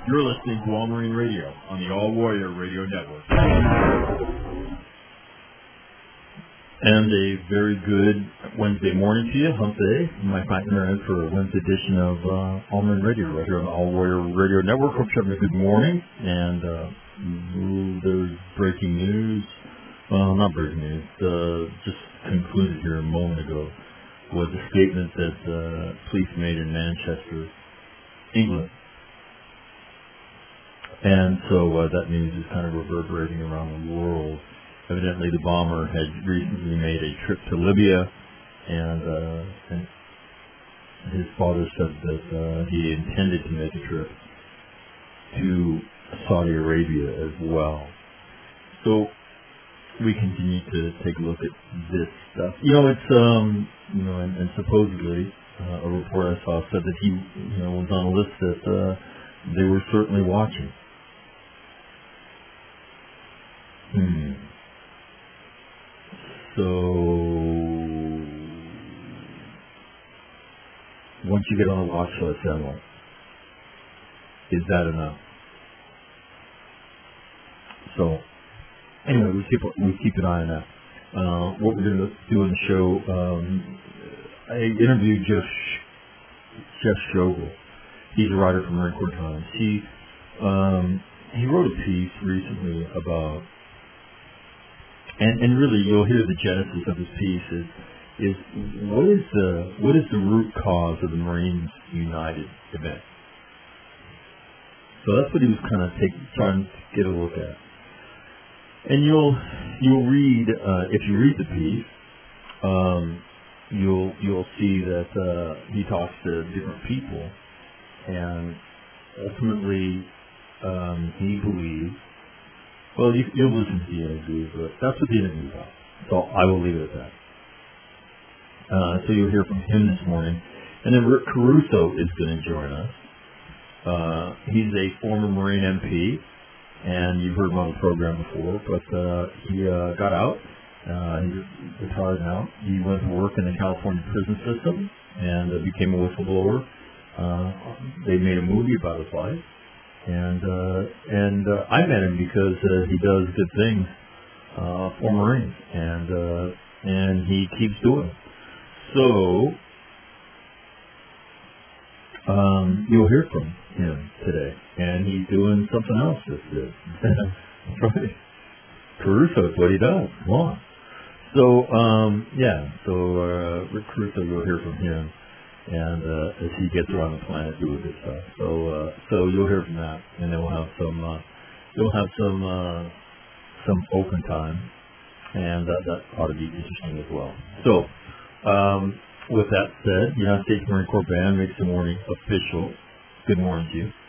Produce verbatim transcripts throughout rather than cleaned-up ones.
You're listening to All Marine Radio on the All Warrior Radio Network. And a very good Wednesday morning to you, hump day. Mike McNamara for a Wednesday edition of uh, All Marine Radio right here on the All Warrior Radio Network. Hope you're having a good morning. And uh, there's breaking news. Well, not breaking news. Uh, just concluded here a moment ago was a statement that uh, police made in Manchester, England. And so uh, that news is kind of reverberating around the world. Evidently, the bomber had recently made a trip to Libya, and, uh, and his father said that uh, he intended to make a trip to Saudi Arabia as well. So we continue to take a look at this stuff. You know, it's um, you know, and, and supposedly uh, a report I saw said that he, you know, was on a list that uh, they were certainly watching. Hmm. So once you get on the watch list, Emily, is that enough? So anyway, we keep we keep an eye on that. Uh, what we're going to do in the show, um, I interviewed Jeff Jeff Schogel. He's a writer from Marine Corps Times. He um, he wrote a piece recently about. And, and really, you'll hear the genesis of this piece is is what is the what is the root cause of the Marines United event? So that's what he was kind of take, trying to get a look at. And you'll you'll read uh, if you read the piece, um, you'll you'll see that uh, he talks to different people, and ultimately um, he believes. Well, you, you'll listen to the interview, but that's what the interview is about. So I will leave it at that. Uh, so you'll hear from him this morning. And then Rick Caruso is going to join us. Uh, he's a former Marine M P, and you've heard him on the program before, but uh, he uh, got out. Uh, he's retired now. He went to work in the California prison system and uh, became a whistleblower. Uh, they made a movie about his life. And uh, and uh, I met him because uh, he does good things uh, for Marines, and uh, and he keeps doing it. So um, you'll hear from him today, and he's doing something else that's good. That's right. Caruso is what he does. Come on. So um, yeah. So uh, Rick Caruso, you'll hear from him. And uh, as he gets around the planet doing good stuff, so uh, so you'll hear from that, and then we'll have some uh, you'll have some uh, some open time, and uh, that ought to be interesting as well. So um, with that said, United States Marine Corps Band makes the morning official. Good morning to you.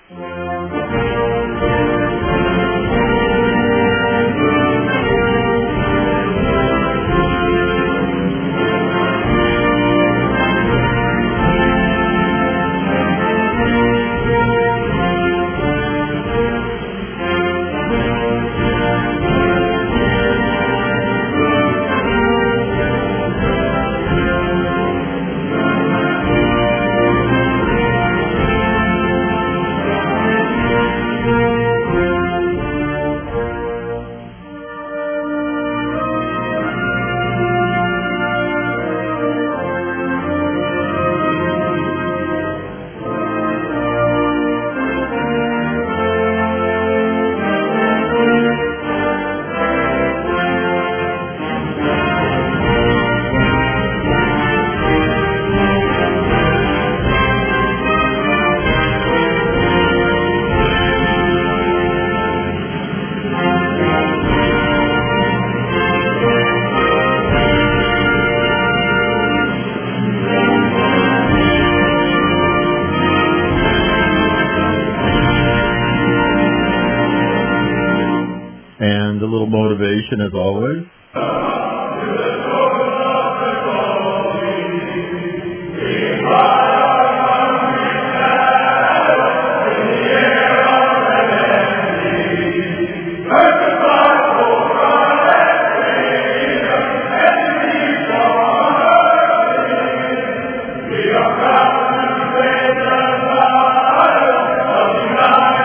Motivation as always. We are proud to say the God of the United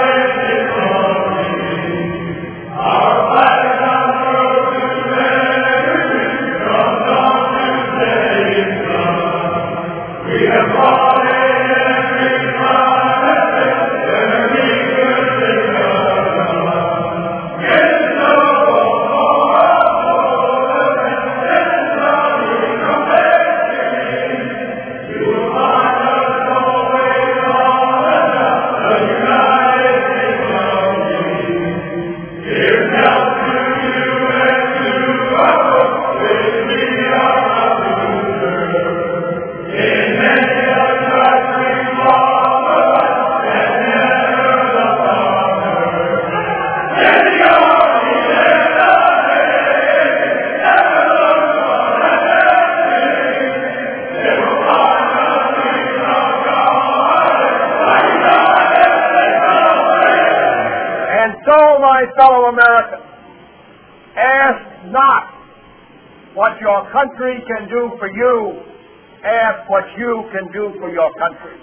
my fellow Americans, ask not what your country can do for you, ask what you can do for your country.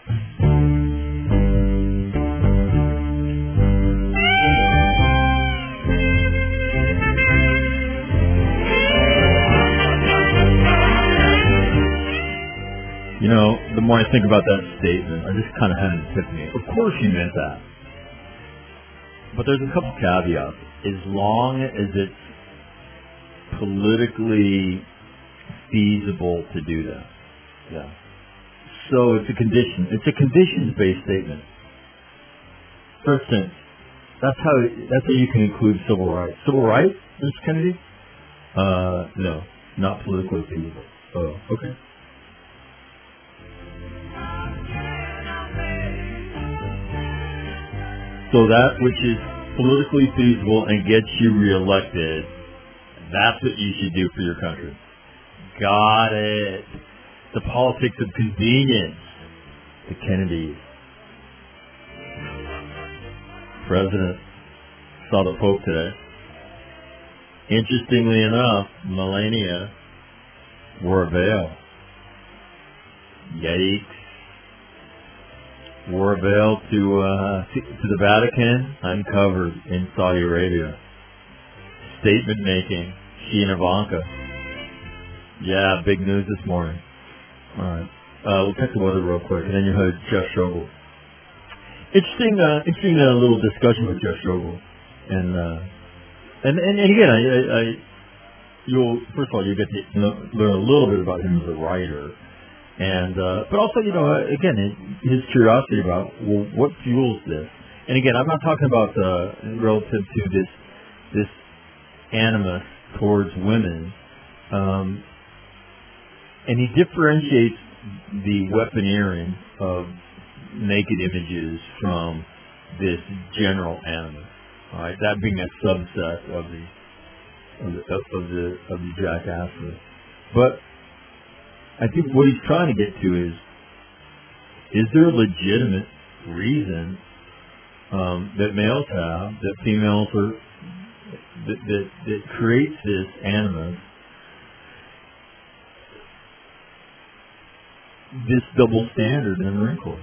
You know, the more I think about that statement, I just kind of had an epiphany. Of course he meant that. But there's a couple caveats. As long as it's politically feasible to do that. Yeah. So it's a condition. It's a conditions-based statement. For instance, that's how that's how you can include civil rights. Civil rights, Mister Kennedy? Uh, no, not politically feasible. Oh, okay. So that which is politically feasible and gets you reelected, that's what you should do for your country. Got it. The politics of convenience. The Kennedys. President saw the Pope today. Interestingly enough, Melania wore a veil. Yikes. Wore a veil to, uh, to, to the Vatican, uncovered in Saudi Arabia. Statement making, she and Ivanka. Yeah, big news this morning. All right. Uh, we'll check the weather real quick, and then you heard Jeff Strobel. Interesting, uh, interesting uh, little discussion with Jeff Strobel. And, uh, and, and, and again, I, I, I, you'll, first of all, you get to know, learn a little bit about him as a writer. And, uh, but also, you know, again, his curiosity about, well, what fuels this? And again, I'm not talking about, uh, relative to this, this animus towards women. Um, and he differentiates the weaponeering of naked images from this general animus. All right, that being a subset of the, of the, of the, of the jackassery. But I think what he's trying to get to is, is there a legitimate reason um, that males have, that females are, that, that, that creates this animus, this double standard in the Marine Corps?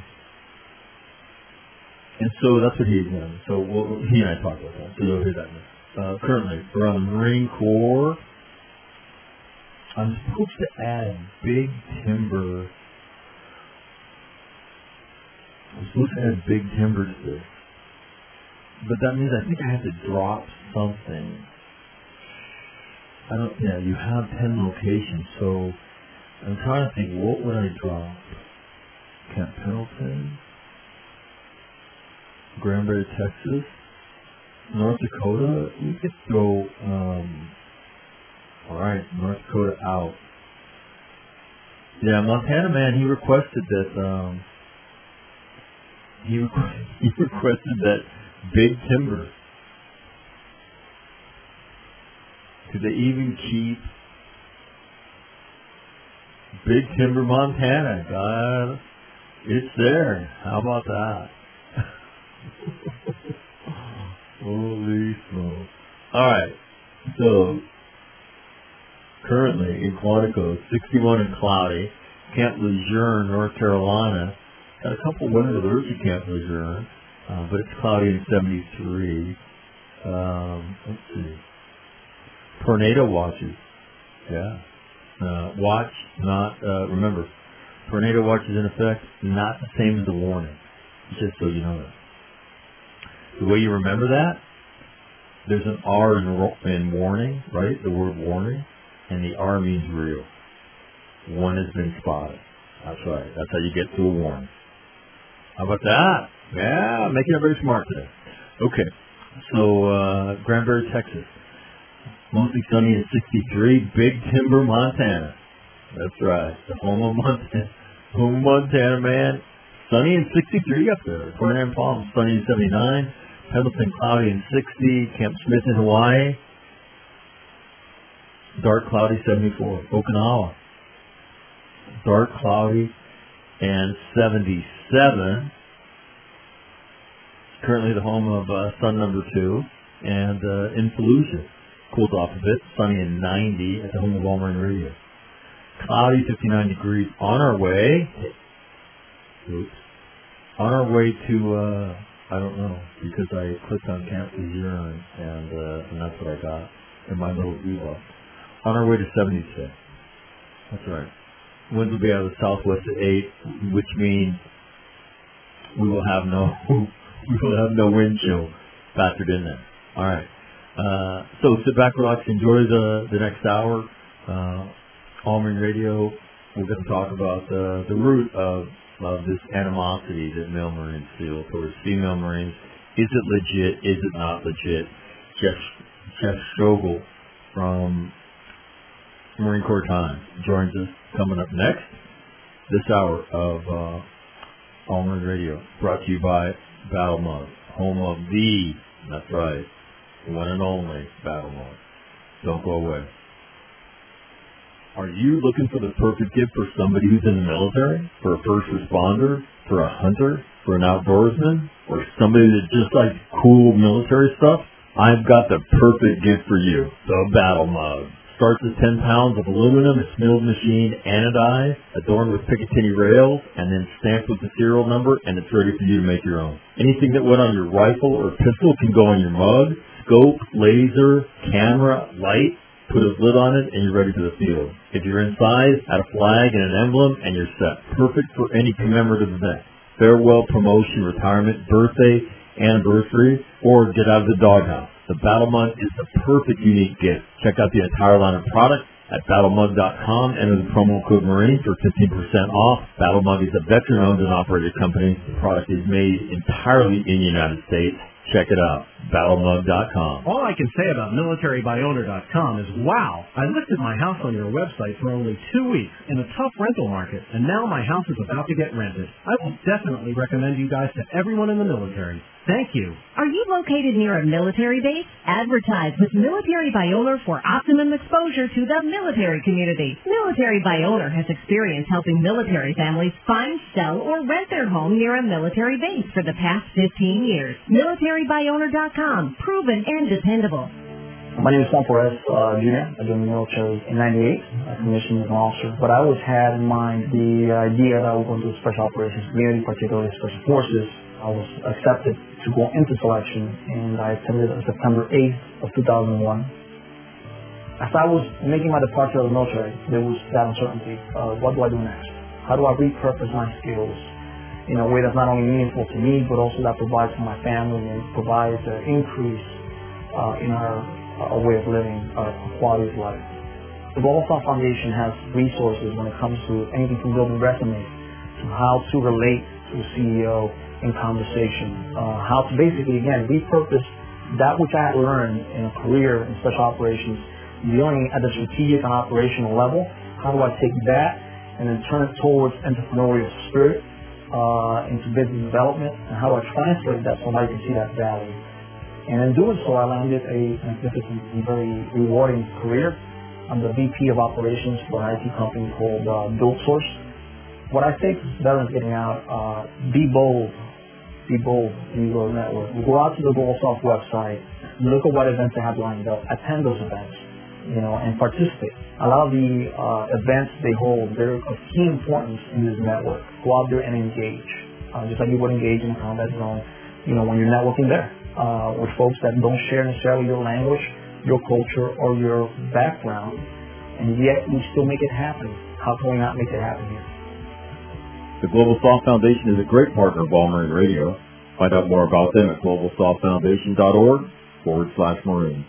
And so that's what he's done. So we'll, he and I talked about that. So you'll hear that. Uh, currently, around the Marine Corps, I'm supposed to add big timber. I'm supposed to add big timber to this. But that means I think I have to drop something. I don't, yeah, you have ten locations, so I'm trying to think, what would I drop? Camp Pendleton? Granbury, Texas? North Dakota? We could go, um, alright, North Dakota out. Yeah, Montana man, he requested that, um, he, requ- he requested that big timber. Could they even keep Big Timber, Montana? God, it's there. How about that? Holy smokes. Alright, so currently in Quantico, sixty-one and cloudy. Camp Lejeune, North Carolina. Got a couple wind alerts at Camp Lejeune, uh, but it's cloudy and seventy-three. Um, let's see. Tornado watches. Yeah. Uh, watch, not, uh, remember, tornado watch is in effect, not the same as the warning. Just so you know that. The way you remember that, there's an R in, in warning, right? The word warning. And the R means real. One has been spotted. That's right. That's how you get to a warning. How about that? Yeah, making it very smart today. Okay. So, uh, Granbury, Texas. Mostly sunny at sixty-three. Big Timber, Montana. That's right. The home of Montana. Home of Montana, man. Sunny and sixty-three up there. twenty-nine Palms, sunny and seventy-nine. Pendleton, cloudy and sixty. Camp Smith in Hawaii. Dark, cloudy, seventy-four. Okinawa. Dark, cloudy, and seventy-seven. currently the home of uh, Sun Number Two, and uh, in Fallujah, cooled off a bit, sunny and ninety at the home of All Marine Radio. Cloudy, fifty-nine degrees. On our way, oops, on our way to, uh, I don't know, because I clicked on Camp Lejeune, and uh, and that's what I got in my little e-book. On our way to seventy-six. That's right. Winds will be out of the southwest at eight, which means we will have no we will have no wind chill factored in there. All right. Uh, so sit back, relax, enjoy the the next hour. Uh, All Marine Radio. We're going to talk about the the root of of this animosity that male Marines feel towards female Marines. Is it legit? Is it not legit? Jeff Jeff Strobel from Marine Corps Times joins us coming up next. This hour of uh, All Marine Radio, brought to you by Battle Mug, home of the, that's right, one and only Battle Mug. Don't go away. Are you looking for the perfect gift for somebody who's in the military, for a first responder, for a hunter, for an outdoorsman, or somebody that just likes cool military stuff? I've got the perfect gift for you, the Battle Mug. Starts at ten pounds of aluminum, it's milled machine, anodized, adorned with Picatinny rails, and then stamped with the serial number, and it's ready for you to make your own. Anything that went on your rifle or pistol can go on your mug, scope, laser, camera, light. Put a lid on it, and you're ready for the field. If you're inside, add a flag and an emblem, and you're set. Perfect for any commemorative event. Farewell, promotion, retirement, birthday, anniversary, or get out of the doghouse. The Battle Mug is the perfect unique gift. Check out the entire line of products at battle mug dot com. Enter the promo code Marine for fifteen percent off. Battle Mug is a veteran-owned and operated company. The product is made entirely in the United States. Check it out, battle mug dot com. All I can say about military by owner dot com is, wow, I listed my house on your website for only two weeks in a tough rental market, and now my house is about to get rented. I will definitely recommend you guys to everyone in the military. Thank you. Are you located near a military base? Advertise with Military by Owner for optimum exposure to the military community. Military by Owner has experience helping military families find, sell, or rent their home near a military base for the past fifteen years. military by owner dot com. Proven and dependable. My name is Juan Perez, uh, Junior I joined the military in ninety-eight. I commissioned as an officer. But I always had in mind the idea that I was going to do Special Operations Community, particularly Special Forces. I was accepted to go into selection, and I attended on September eighth of two thousand one. As I was making my departure out of the military, there was that uncertainty. Uh, what do I do next? How do I repurpose my skills in a way that's not only meaningful to me, but also that provides for my family and provides an increase uh, in our, our way of living, our quality of life. The Global South Foundation has resources when it comes to anything from building resumes to how to relate to a C E O in conversation, uh, how to basically, again, repurpose that which I had learned in a career in special operations, dealing at the strategic and operational level. How do I take that and then turn it towards entrepreneurial spirit uh, into business development, and how do I translate that so somebody can see that value? And in doing so, I landed a magnificent and very rewarding career. I'm the V P of operations for an I T company called uh, BuildSource. What I think veterans getting out, uh, be bold. Be bold in your network. Go out to the Global South website, look at what events they have lined up, attend those events, you know, and participate. A lot of the uh, events they hold, they're of key importance in this network. Go out there and engage, uh, just like you would engage in a combat zone, you know, when you're networking there uh, with folks that don't share necessarily your language, your culture, or your background, and yet we still make it happen. How can we not make it happen here? The Global Soft Foundation is a great partner of All Marine Radio. Find out more about them at global soft foundation dot org forward slash Marine.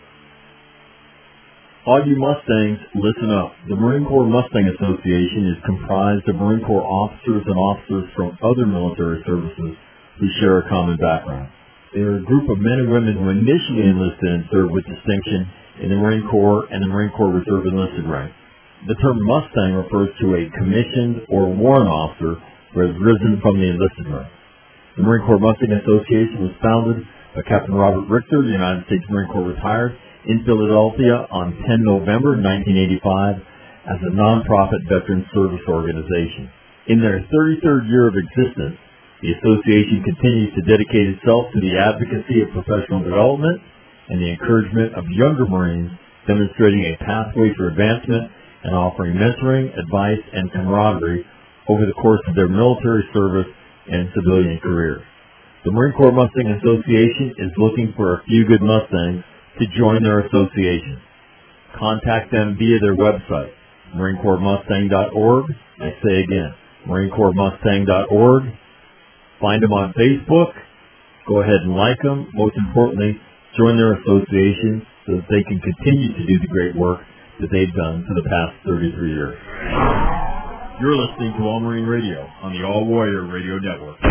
All you Mustangs, listen up. The Marine Corps Mustang Association is comprised of Marine Corps officers and officers from other military services who share a common background. They are a group of men and women who initially enlisted and served with distinction in the Marine Corps and the Marine Corps Reserve enlisted rank. The term Mustang refers to a commissioned or warrant officer who has risen from the enlisted rank. The Marine Corps Mustang Association was founded by Captain Robert Richter, the United States Marine Corps retired, in Philadelphia on the tenth of November nineteen eighty-five as a nonprofit veteran service organization. In their thirty-third year of existence, The association continues to dedicate itself to the advocacy of professional development and the encouragement of younger Marines, demonstrating a pathway for advancement and offering mentoring, advice, and camaraderie over the course of their military service and civilian careers. The Marine Corps Mustang Association is looking for a few good Mustangs to join their association. Contact them via their website, Marine Corps Mustang dot org. I say again, Marine Corps Mustang dot org. Find them on Facebook. Go ahead and like them. Most importantly, join their association so that they can continue to do the great work that they've done for the past thirty-three years. You're listening to All Marine Radio on the All Warrior Radio Network.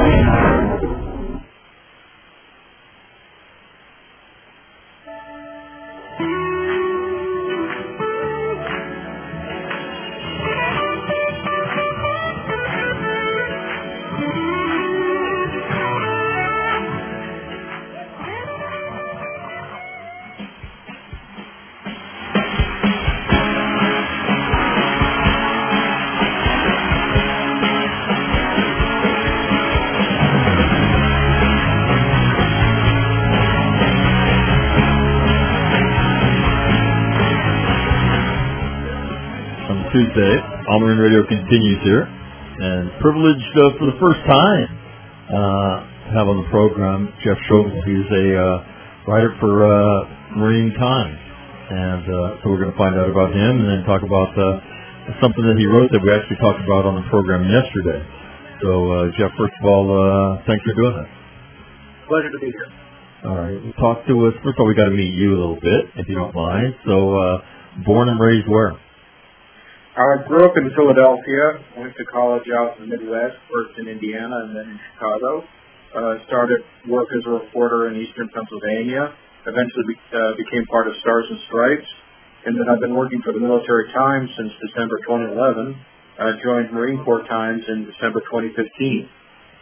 Tuesday, All Marine Radio continues here, and privileged uh, for the first time uh, to have on the program Jeff Schultz. He's a uh, writer for uh, Marine Times, and uh, so we're going to find out about him and then talk about uh, something that he wrote that we actually talked about on the program yesterday. So, uh, Jeff, first of all, uh, thanks for doing that. Pleasure to be here. All right, talk to us. First of all, we got to meet you a little bit, if you don't mind. So, uh, born and raised where? I grew up in Philadelphia, went to college out in the Midwest, first in Indiana and then in Chicago. Uh, started work as a reporter in eastern Pennsylvania, eventually be, uh, became part of Stars and Stripes, and then I've been working for the Military Times since December twenty eleven. I joined Marine Corps Times in December twenty fifteen.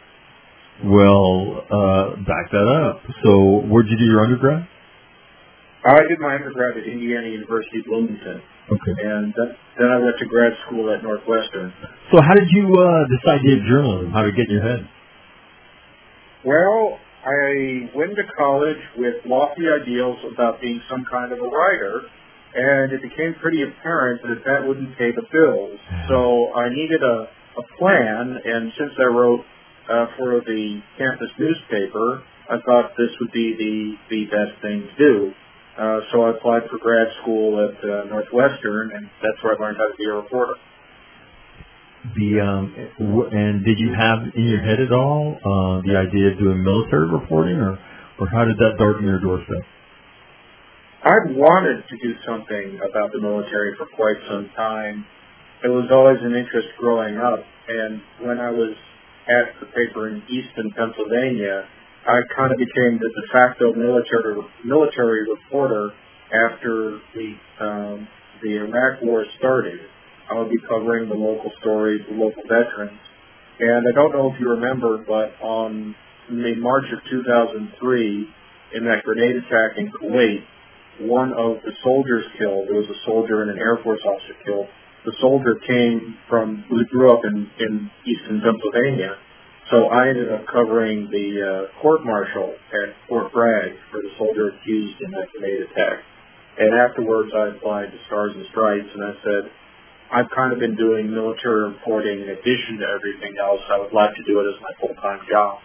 Well, uh, back that up. So where'd you do your undergrad? I did my undergrad at Indiana University, Bloomington. Okay. And then, then I went to grad school at Northwestern. So how did you uh, decide to do journalism? How did it get in your head? Well, I went to college with lofty ideals about being some kind of a writer, and it became pretty apparent that that wouldn't pay the bills. So I needed a, a plan, and since I wrote uh, for the campus newspaper, I thought this would be the, the best thing to do. Uh, so I applied for grad school at uh, Northwestern, and that's where I learned how to be a reporter. The um, w- and did you have in your head at all uh, the idea of doing military reporting, or, or how did that darken your doorstep? I'd wanted to do something about the military for quite some time. It was always an interest growing up, and when I was at the paper in Easton, Pennsylvania, I kind of became the de facto military military reporter after the um, the Iraq War started. I would be covering the local stories, the local veterans. And I don't know if you remember, but on in March of two thousand three, in that grenade attack in Kuwait, one of the soldiers killed, there was a soldier and an Air Force officer killed. The soldier came from, who grew up in, in Eastern Pennsylvania. So I ended up covering the uh, court-martial at Fort Bragg for the soldier accused in that grenade attack. And afterwards I applied to Stars and Stripes, and I said, I've kind of been doing military reporting in addition to everything else. I would like to do it as my full-time job.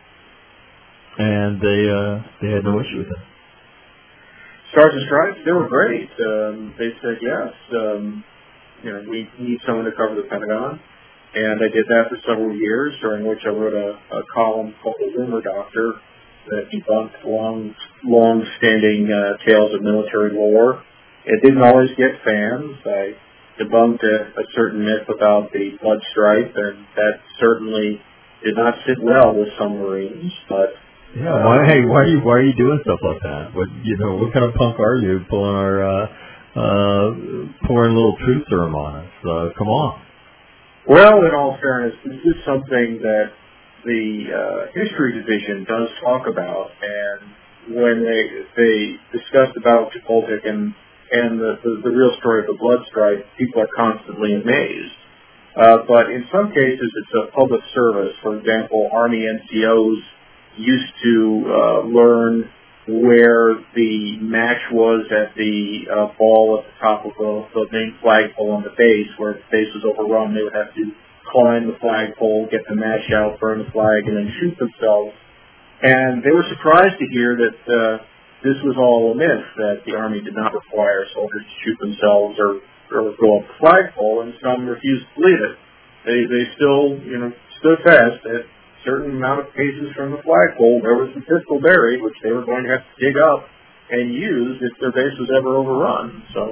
And they uh, they had no issue with it. Stars and Stripes, they were great. Um, they said yes. Um, you know, we need someone to cover the Pentagon. And I did that for several years, during which I wrote a, a column called The Rumor Doctor that debunked long, long-standing uh, tales of military lore. It didn't always get fans. I debunked a, a certain myth about the blood stripe, and that certainly did not sit well with some Marines. But yeah, uh, why? Hey, why are you why are you doing stuff like that? What you know? What kind of punk are you pulling our uh, uh, pouring a little truth serum on us? Uh, come on. Well, in all fairness, this is something that the uh, history division does talk about, and when they they discuss the Battle of Chapultepec and and the, the, the real story of the blood stripe, people are constantly amazed. Uh, but in some cases, it's a public service. For example, Army N C Os used to uh, learn where the match was at the uh, ball at the top of the, the main flagpole on the base. Where if the base was overrun, they would have to climb the flagpole, get the match out, burn the flag, and then shoot themselves. And they were surprised to hear that uh, this was all a myth, that the Army did not require soldiers to shoot themselves or, or go up the flagpole, and some refused to believe it. They, they still, you know, stood fast that certain amount of paces from the flagpole, there was some pistol buried, which they were going to have to dig up and use if their base was ever overrun. So,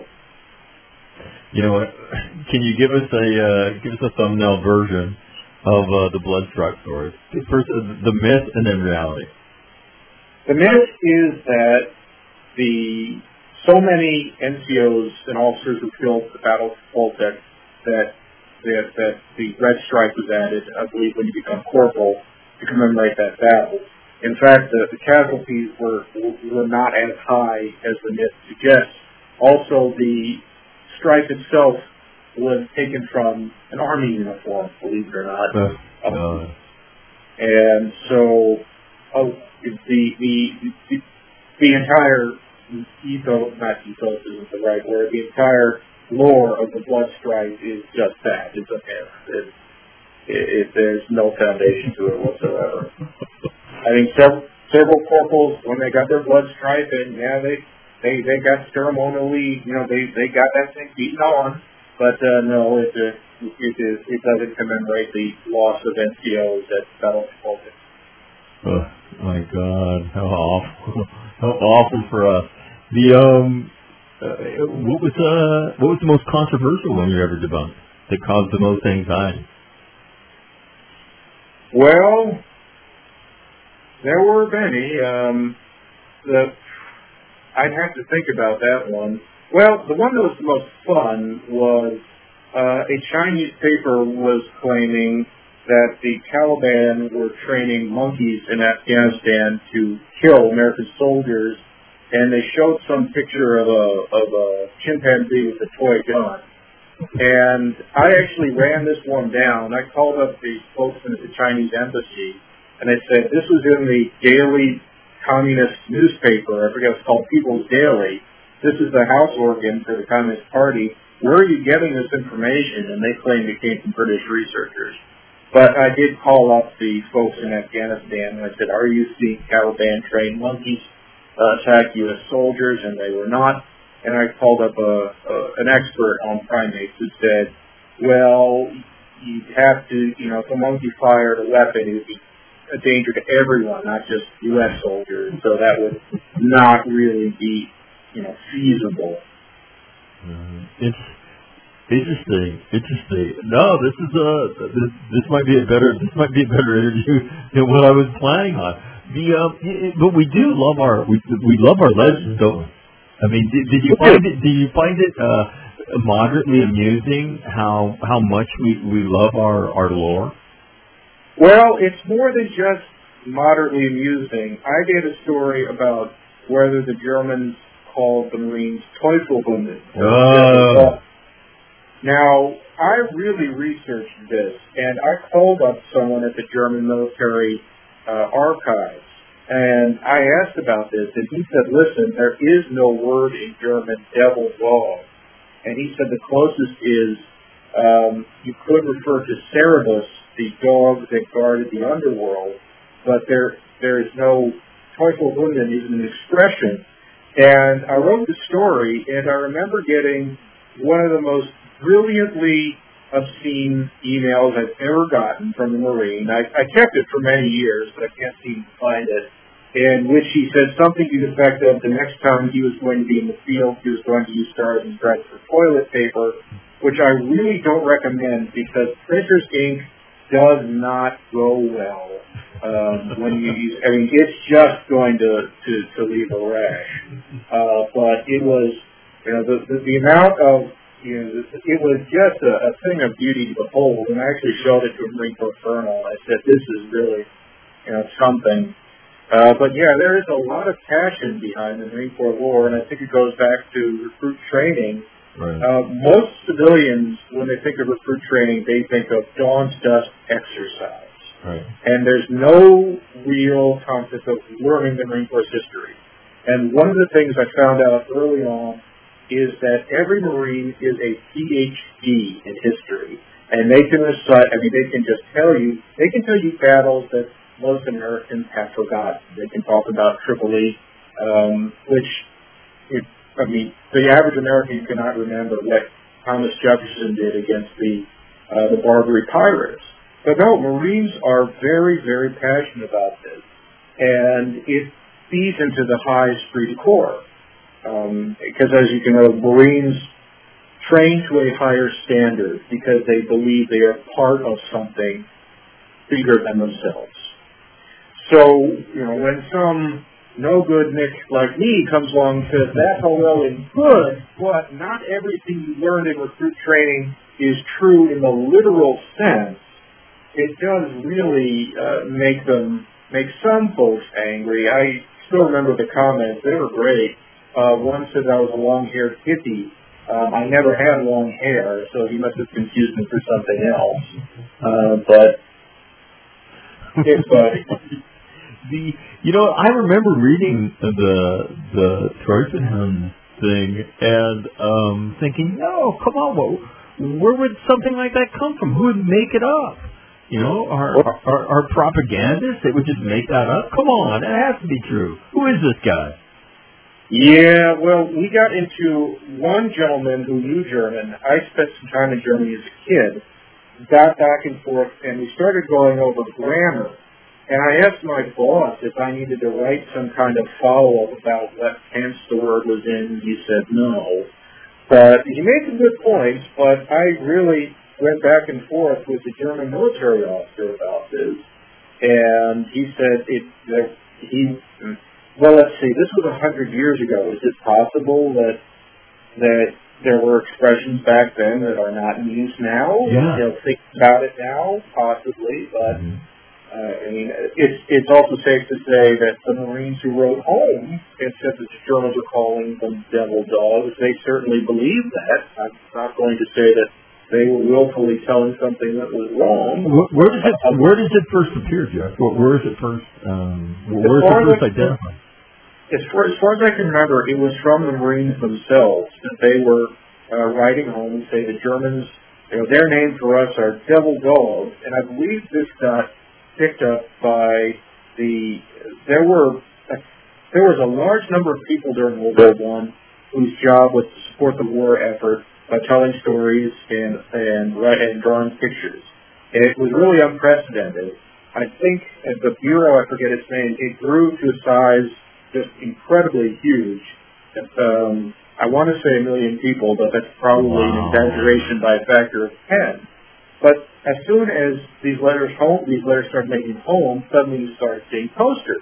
you know what? Can you give us a uh, give us a thumbnail version of uh, the Blood Stripe story? First, uh, the myth, and then reality. The myth is that the so many N C Os and officers who killed at the Battle of Chapultepec that That, that the red stripe was added, I believe, when you become corporal to commemorate that battle. In fact, the, the casualties were were not as high as the myth suggests. Also, the stripe itself was taken from an army uniform, believe it or not. Uh, um, uh, and so, oh, the the the, the entire ethos, not ethos isn't the right word, the entire lore of the blood stripe is just that. It's a myth. It, it, it, there's no foundation to it whatsoever. I think several, several corporals, when they got their blood stripe, and yeah, they they they got ceremonially, you know, they they got that thing beaten on. But uh, no, it it, it it it doesn't commemorate the loss of N C Os at Battle of Chapultepec. Oh my God! How awful! How awful for us. The um. Uh, what was uh what was the most controversial one you ever debunked that caused the most anxiety? Well, there were many. Um, the I'd have to think about that one. Well, the one that was the most fun was uh, a Chinese paper was claiming that the Taliban were training monkeys in Afghanistan to kill American soldiers. And they showed some picture of a of a chimpanzee with a toy gun. And I actually ran this one down. I called up the spokesman at the Chinese embassy, and I said, this was in the daily communist newspaper. I forget it's called People's Daily. This is the house organ for the Communist Party. Where are you getting this information? And they claimed it came from British researchers. But I did call up the folks in Afghanistan, and I said, are you seeing Taliban-trained monkeys Uh, attack U S soldiers? And they were not. And I called up a, a, an expert on primates who said, well, you'd have to, you know, if a monkey fired a weapon, it would be a danger to everyone, not just U S soldiers. So that would not really be, you know, feasible. Uh, it's interesting. Interesting. No, this is a this, this might be a better this might be a better interview than what I was planning on. The um, but we do love our we we love our legends, don't we? I mean, did, did you find it? Did you find it uh, moderately amusing how how much we, we love our, our lore? Well, it's more than just moderately amusing. I did a story about whether the Germans called the Marines Teufelhunden. Oh. Now, I really researched this, and I called up someone at the German military Uh, archives, and I asked about this, and he said, listen, there is no word in German, devil dog. And he said the closest is, um, you could refer to Cerberus, the dog that guarded the underworld, but there there is no, Teufelhunden is an expression. And I wrote the story, and I remember getting one of the most brilliantly obscene emails I've ever gotten from the Marine. I, I kept it for many years, but I can't seem to find it, in which he said something to the effect of the next time he was going to be in the field, he was going to use Stars and Stripes for toilet paper, which I really don't recommend because printer's ink does not go well um, when you use. I mean, it's just going to to, to leave a rash. Uh, but it was, you know, the the, the amount of You know, it was just a, a thing of beauty to behold, and I actually showed it to a Marine Corps colonel. I said, this is really, you know, something. Uh, but yeah, there is a lot of passion behind the Marine Corps lore, and I think it goes back to recruit training Right. Uh, most civilians, when they think of recruit training, they think of dawn's dust exercise. Right. And there's no real concept of learning the Marine Corps history. And one of the things I found out early on is that every Marine is a P H D in history. And they can recite, I mean, they can just tell you, they can tell you battles that most Americans have forgotten. They can talk about Tripoli, um, which, it, I mean, the average American cannot remember what Thomas Jefferson did against the, uh, the Barbary pirates. But no, Marines are very, very passionate about this. And it feeds into the high esprit de corps. Um, because as you can know, Marines train to a higher standard because they believe they are part of something bigger than themselves. So, you know, when some no-good Nick like me comes along and says, that's all well and good, but not everything you learned in recruit training is true in the literal sense, it does really uh, make them, make some folks angry. I still remember the comments. They were great. Uh, one said I was a long-haired hippie. Um, I never had long hair, so he must have confused me for something else. Uh, but it's funny. The, you know, I remember reading the the Trojan thing and um, thinking, no, come on, where, where would something like that come from? Who would make it up? You know, our, our, our propagandists, they would just make that up? Come on, that has to be true. Who is this guy? Yeah, well, we got into one gentleman who knew German. I spent some time in Germany as a kid, got back and forth, and we started going over grammar. And I asked my boss if I needed to write some kind of follow-up about what tense the word was in. He said no. But he made some good points, but I really went back and forth with the German military officer about this. And he said it, that he... Well, let's see. This was a hundred years ago. Is it possible that that there were expressions back then that are not in use now? Yeah. You know, think about it now, possibly. But Mm-hmm. uh, I mean, it's it's also safe to say that the Marines who wrote home and said that the Germans are calling them devil dogs, they certainly believed that. I'm not going to say that they were willfully telling something that was wrong. Where, where does it Where does it first appear, Jeff? Where, where is it first? Um, where is it first identified? As far, as far as I can remember, it was from the Marines themselves that they were uh, writing home and say the Germans, you know, their name for us are devil dogs. And I believe this got picked up by the, there were, uh, there was a large number of people during World War One whose job was to support the war effort by telling stories and, and, and drawing pictures. And it was really unprecedented. I think at the Bureau, I forget its name, it grew to a size just incredibly huge. Um, I want to say a million people, but that's probably wow. an exaggeration by a factor of ten. But as soon as these letters home, these letters started making home, suddenly you started seeing posters.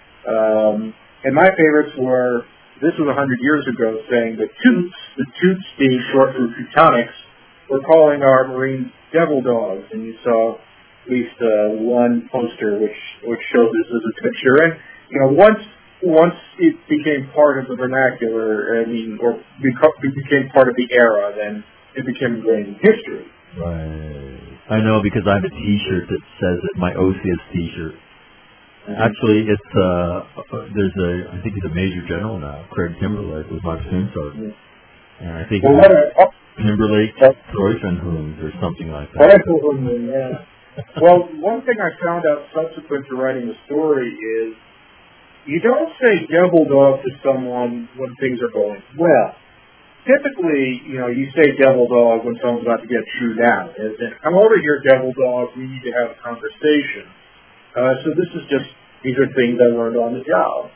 Um, and my favorites were, this was a hundred years ago, saying the Toots, the Toots being short for Teutonics, were calling our Marines devil dogs. And you saw at least uh, one poster which which showed this as a picture. And you know, once Once it became part of the vernacular, I mean, or beca- became part of the era, then it became ingrained in history. Right. I know because I have a T-shirt that says it, my O C S T-shirt. Mm-hmm. Actually, it's, uh, there's a, I think he's a major general now, Craig Timberlake was my platoon sergeant. Mm-hmm. And I think well, it was uh, Timberlake Treuschenhund or something like that. Yeah. Well, one thing I found out subsequent to writing the story is you don't say devil dog to someone when things are going well. Typically, you know, you say devil dog when someone's about to get chewed out. As in, come over here, devil dog, we need to have a conversation. Uh, so this is just, these are things I learned on the job.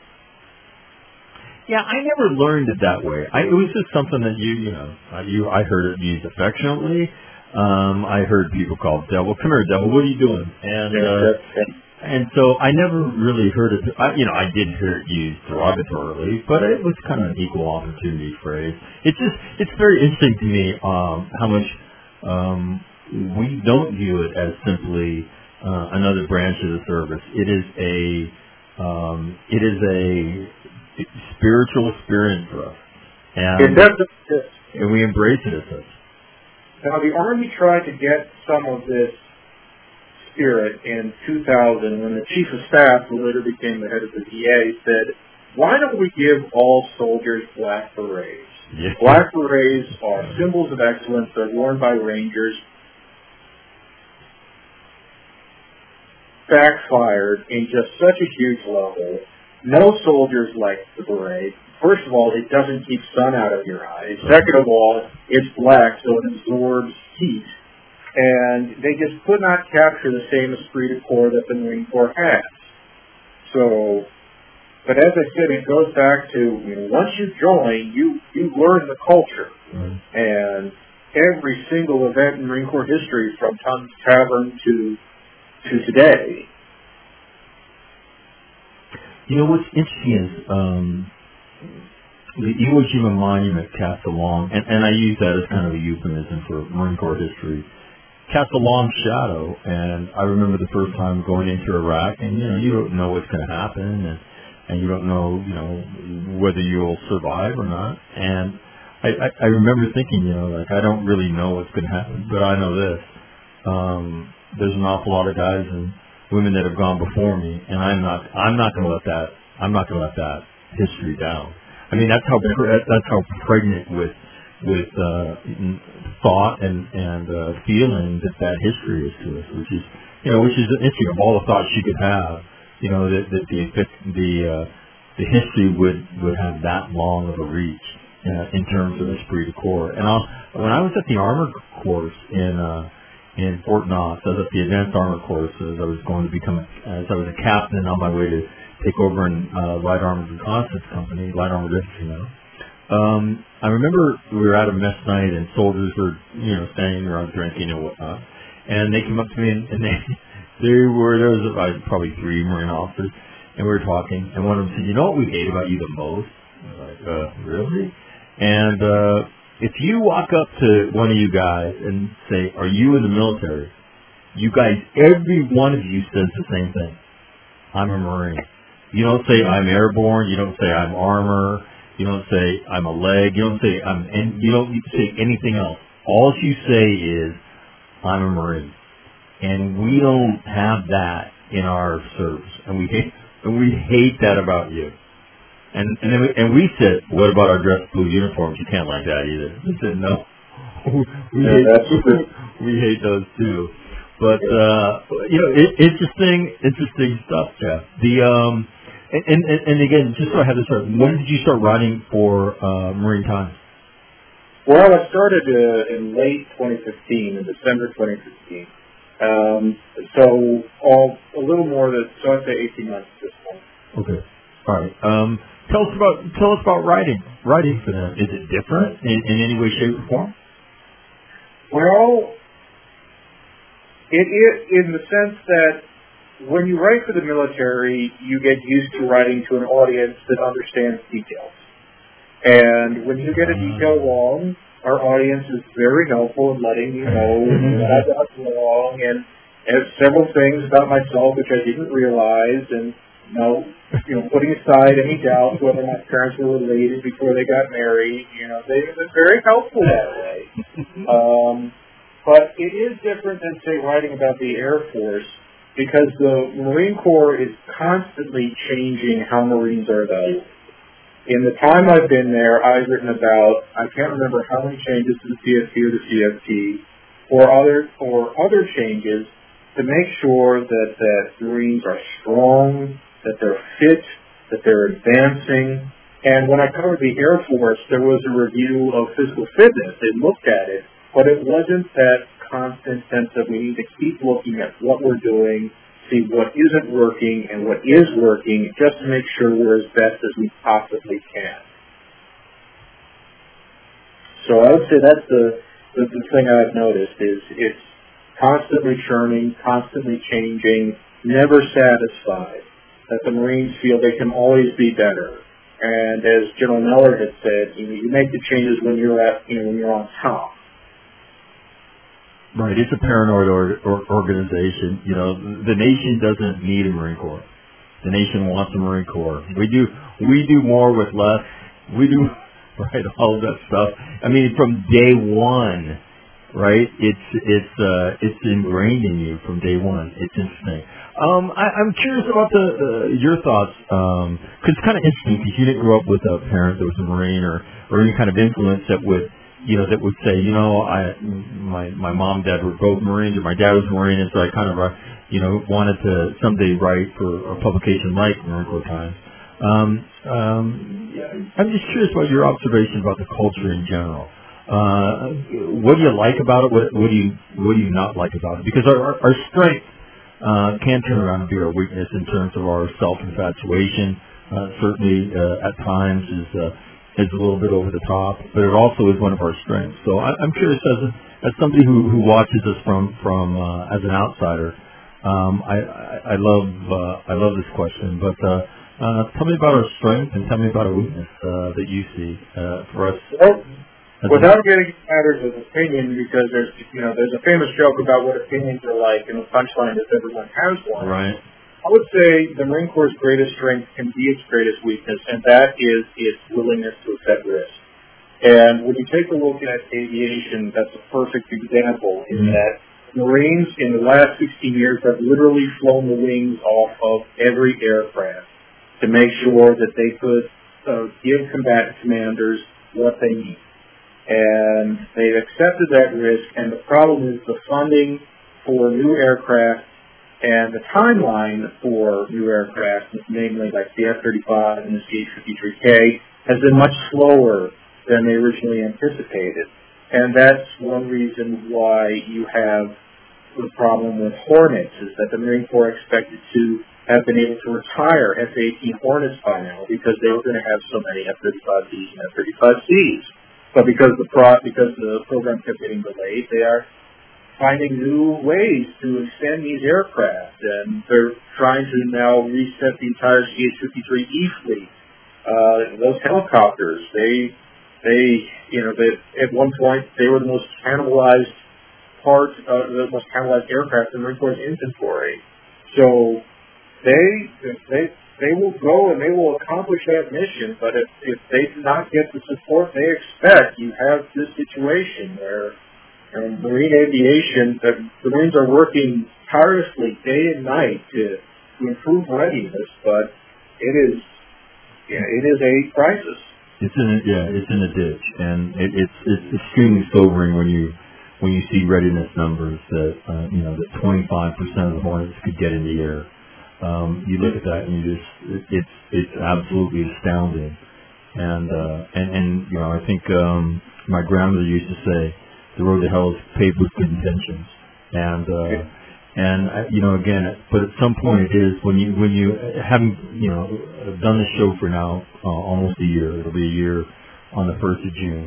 Yeah, I never learned it that way. I, it was just something that you, you know, uh, you, I heard it used affectionately. Um, I heard people call devil, come here, devil, what are you doing? And, uh, And so I never really heard it, I, you know, I did hear it used derogatorily, but it was kind of an equal opportunity phrase. It's just, it's very interesting to me um, how much um, we don't view it as simply uh, another branch of the service. It is a, um, it is a spiritual experience for us. And it doesn't just, and we embrace it as such. Now, the Army tried to get some of this spirit in two thousand when the Chief of Staff, who later became the head of the V A, said, why don't we give all soldiers black berets? Yes. Black berets are symbols of excellence. They're worn by Rangers. Backfired in just such a huge level. No soldiers like the beret. First of all, it doesn't keep sun out of your eyes. Second of all, it's black, so it absorbs heat. And they just could not capture the same esprit de corps that the Marine Corps has. So, but as I said, it goes back to, you know, once you join, you, you learn the culture. Mm-hmm. And every single event in Marine Corps history, from Tom's Tavern to to today. You know, what's interesting is um, the Iwo Jima Monument casts a long, and, and I use that as kind of a euphemism for Marine Corps history, casts a long shadow. And I remember the first time going into Iraq, and, you know, you don't know what's going to happen, and, and you don't know, you know, whether you'll survive or not. And I, I, I remember thinking, you know, like, I don't really know what's going to happen, but I know this. Um, there's an awful lot of guys and women that have gone before me, and I'm not, I'm not going to let that, I'm not going to let that history down. I mean, that's how, that's how pregnant with, with, uh, thought and, and, uh, feeling that that history is to us, which is, you know, which is interesting. Of all the thoughts you could have, you know, that, that the, the, uh, the history would, would have that long of a reach, uh, in terms of esprit de corps. And I'll, when I was at the armor course in, uh, in Fort Knox, I was at the Advanced Armor course as I was going to become, as I was a captain on my way to take over in uh, Light Armored Reconnaissance Company, Light Armored Infantry now. Um, I remember we were at a mess night and soldiers were, you know, standing around drinking and whatnot. And they came up to me and, and they, they were, there was uh, probably three Marine officers, and we were talking, and one of them said, you know what we hate about you the most? I was like, uh, really? And, uh, if you walk up to one of you guys and say, are you in the military? You guys, every one of you says the same thing. I'm a Marine. You don't say I'm airborne. You don't say I'm armor. You don't say I'm a leg. You don't say I'm, and you don't say anything else. All you say is, I'm a Marine. And we don't have that in our service. And we hate, and we hate that about you. And and, then we, and we said, what about our dress blue uniforms? You can't like that either. We said, no. we, yeah, hate, that's true. we hate those too. But, uh, you know, it, interesting, interesting stuff, Jeff. The, um, and, and, and again, just so I have this right, when did you start writing for uh, Marine Times? Well, I started uh, in late twenty fifteen, in December twenty fifteen. Um, so all, a little more than, so I'd say eighteen months at this point. Okay. All right. Um, Tell us about tell us about writing. Writing for them. Is it different in, in any way, shape, or form? Well, it is in the sense that when you write for the military, you get used to writing to an audience that understands details. And when you get a detail wrong, our audience is very helpful in letting you know what I got wrong, and has several things about myself which I didn't realize, and you know, you know, putting aside any doubts whether my parents were related before they got married, you know, they, they're very helpful that way. Um, but it is different than, say, writing about the Air Force, because the Marine Corps is constantly changing how Marines are evaluated. In the time I've been there, I've written about, I can't remember how many changes to the C S T or the C F T, or other, or other changes to make sure that, that Marines are strong, that they're fit, that they're advancing. And when I covered the Air Force, there was a review of physical fitness. They looked at it, but it wasn't that constant sense that we need to keep looking at what we're doing, see what isn't working and what is working, just to make sure we're as best as we possibly can. So I would say that's the, the, the thing I've noticed is it's constantly churning, constantly changing, never satisfied. That the Marines feel they can always be better. And as General Miller had said, you know, you make the changes when you're at, you know, when you're on top. Right, it's a paranoid or, or organization. You know, the nation doesn't need a Marine Corps. The nation wants a Marine Corps. We do we do more with less. We do right? All of that stuff. I mean, from day one, right? It's it's uh, it's ingrained in you from day one. It's interesting. Um, I, I'm curious about the uh, your thoughts, because it's kind of interesting because you didn't grow up with a parent that was a Marine or, or any kind of influence that would, you know, that would say, you know, I my my mom and dad were both Marines, or my dad was a Marine, and so I kind of, uh, you know, wanted to someday write for a publication like Marine Corps Times. Um, um, I'm just curious about your observation about the culture in general. Uh, what do you like about it? What, what do you what do you not like about it? Because our our, our strength Uh, can turn around and be our weakness in terms of our self-infatuation. Uh, certainly, uh, at times, is uh, is a little bit over the top, but it also is one of our strengths. So I, I'm curious, as a, as somebody who, who watches us from from uh, as an outsider, um, I, I, I love uh, I love this question. But uh, uh, tell me about our strength and tell me about our weakness uh, that you see uh, for us. Well, without getting into matters of opinion, because there's, you know, there's a famous joke about what opinions are like, and the punchline is everyone has one. Right. I would say the Marine Corps' greatest strength can be its greatest weakness, and that is its willingness to accept risk. And when you take a look at aviation, that's a perfect example in mm-hmm. that Marines in the last sixteen years have literally flown the wings off of every aircraft to make sure that they could uh, give combatant commanders what they need. And they've accepted that risk, and the problem is the funding for new aircraft and the timeline for new aircraft, namely like the F thirty-five and the C H fifty-three K, has been much slower than they originally anticipated. And that's one reason why you have the problem with Hornets, is that the Marine Corps expected to have been able to retire F eighteen Hornets by now because they were going to have so many F thirty-five Bs and F thirty-five Cs. But because the pro, because the program kept getting delayed, they are finding new ways to extend these aircraft, and they're trying to now reset the entire C H fifty-three E fleet. Uh, those helicopters, they, they, you know, they, at one point they were the most cannibalized part, uh, the most cannibalized aircraft in the Marine Corps' inventory. So they, they. They will go and they will accomplish that mission, but if, if they do not get the support they expect, you have this situation where in Marine aviation, the, the Marines are working tirelessly day and night to, to improve readiness, but it is yeah, it is a crisis. It's in a, yeah, it's in a ditch, and it, it's it's extremely sobering when you when you see readiness numbers that uh, you know that twenty-five percent of the Hornets could get in the air. Um, you look at that and you just, it, it's, it's absolutely astounding. And, uh, and, and, you know, I think, um, my grandmother used to say, the road to hell is paved with good intentions. And, uh, and, uh, you know, again, but at some point it is when you, when you, having, you know, done the show for now, uh, almost a year, it'll be a year on the first of June.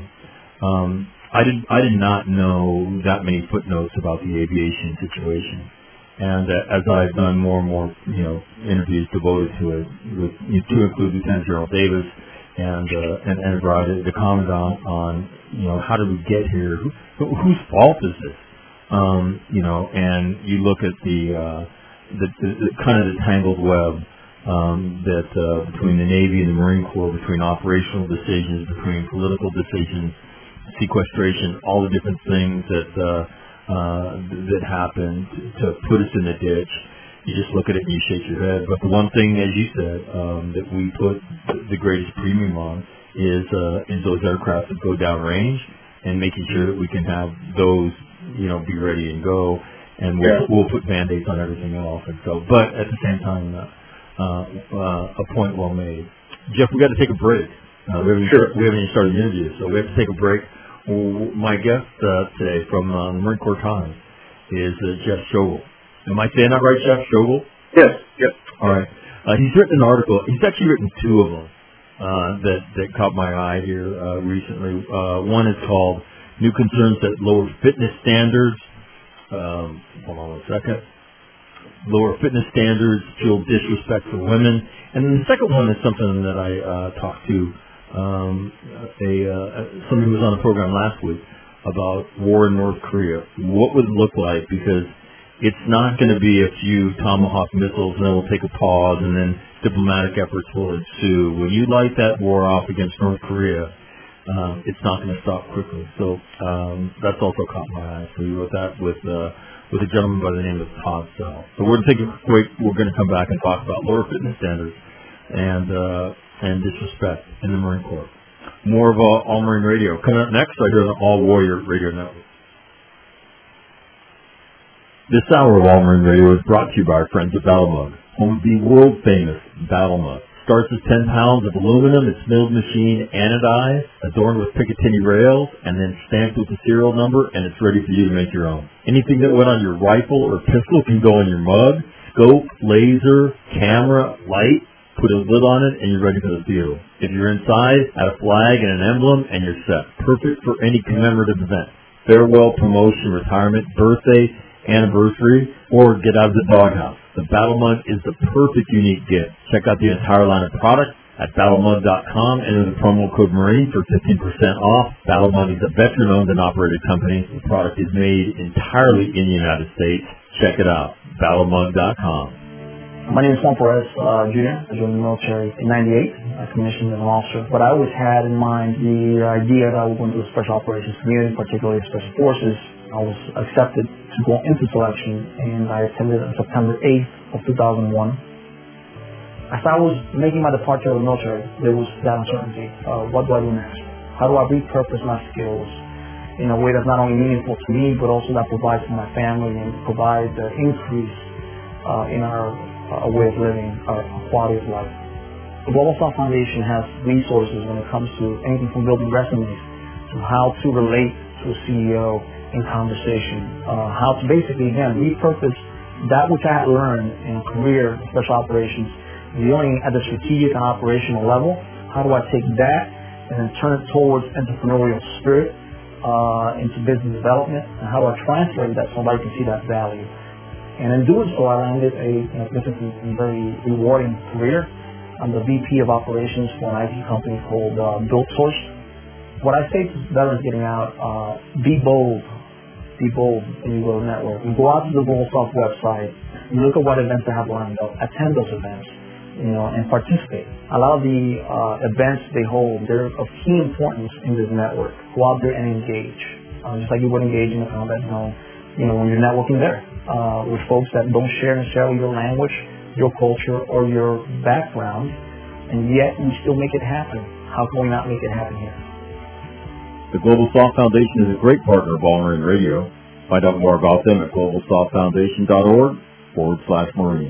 Um, I did, I did not know that many footnotes about the aviation situation. And uh, as I've done more and more, you know, interviews devoted to it, with, to include Lieutenant General Davis and uh, and, and brought the commandant on, you know, how did we get here? Who, whose fault is this? Um, you know, and you look at the uh, the, the, the kind of the tangled web um, that uh, between the Navy and the Marine Corps, between operational decisions, between political decisions, sequestration, all the different things that. Uh, Uh, that happened to put us in the ditch. You just look at it and you shake your head. But the one thing, as you said, um, that we put the greatest premium on is uh, is those aircraft that go downrange and making sure that we can have those, you know, be ready and go. And we'll, yeah. we'll put Band-Aids on everything else. And so, but at the same time, uh, uh, a point well made. Jeff, we got to take a break. Uh, we, haven't, sure. we haven't even started the interview, so we have to take a break. My guest uh, today from uh, the Marine Corps Times is uh, Jeff Schogel. Am I saying that right, Jeff Schogel? Yes, yes. All right. Uh, he's written an article. He's actually written two of them uh, that, that caught my eye here uh, recently. Uh, one is called New Concerns That Lower Fitness Standards. Um, hold on one second. Lower fitness standards fuel disrespect for women. And then the second one is something that I uh, talked to Um, a uh, somebody who was on the program last week about war in North Korea. What would it look like? Because it's not going to be a few Tomahawk missiles and then we'll take a pause and then diplomatic efforts will ensue. When you light that war off against North Korea, um, it's not going to stop quickly. So um, that's also caught my eye. So we wrote that with uh, with a gentleman by the name of Todd Sell. So we're going to take a quick. We're going to come back and talk about lower fitness standards and uh, and disrespect in the Marine Corps. More of uh, All Marine Radio coming up next right here on the All Warrior Radio Network. This hour of All Marine Radio is brought to you by our friends at Battle Mug, home of the world famous Battle Mug. Starts with ten pounds of aluminum. It's milled machine anodized, adorned with Picatinny rails, and then stamped with the serial number, and it's ready for you to make your own. Anything that went on your rifle or pistol can go in your mug. Scope, laser, camera, light. Put a lid on it, and you're ready for the field. If you're inside, add a flag and an emblem, and you're set. Perfect for any commemorative event. Farewell, promotion, retirement, birthday, anniversary, or get out of the doghouse. The Battle Mug is the perfect unique gift. Check out the entire line of products at battle mug dot com. Enter the promo code Marine for fifteen percent off. Battle Mug is a veteran-owned and operated company. The product is made entirely in the United States. Check it out, battle mug dot com. My name is Juan Perez, uh, Junior I joined the military in ninety-eight. I commissioned as an officer. But I always had in mind the idea that I would go into the Special Operations community, particularly Special Forces. I was accepted to go into selection, and I attended on September eighth of two thousand one. As I was making my departure of the military, there was that uncertainty. Uh, what do I do next? How do I repurpose my skills in a way that's not only meaningful to me, but also that provides for my family and provides an increase uh, in our uh, way of living, our quality of life. The Global South Foundation has resources when it comes to anything from building resumes to how to relate to a C E O in conversation, uh, how to basically, again, repurpose that which I had learned in career special operations, dealing at the strategic and operational level. How do I take that and then turn it towards entrepreneurial spirit uh, into business development, and how do I translate that so somebody can see that value? And in doing so, I landed a you know, this is a very rewarding career. I'm the V P of operations for an I T company called uh, BuiltSource. What I say to veterans getting out, uh, be bold. Be bold when you go to the network. You go out to the Global South website, you look at what events they have lined up, attend those events, you know, and participate. A lot of the uh, events they hold, they're of key importance in this network. Go out there and engage. Uh, just like you would engage in a combat zone, you know, when you're networking there uh, with folks that don't share necessarily your language, your culture, or your background, and yet you still make it happen. How can we not make it happen here? The Global South Foundation is a great partner of All Marine Radio. Find out more about them at global south foundation dot org forward slash Marine.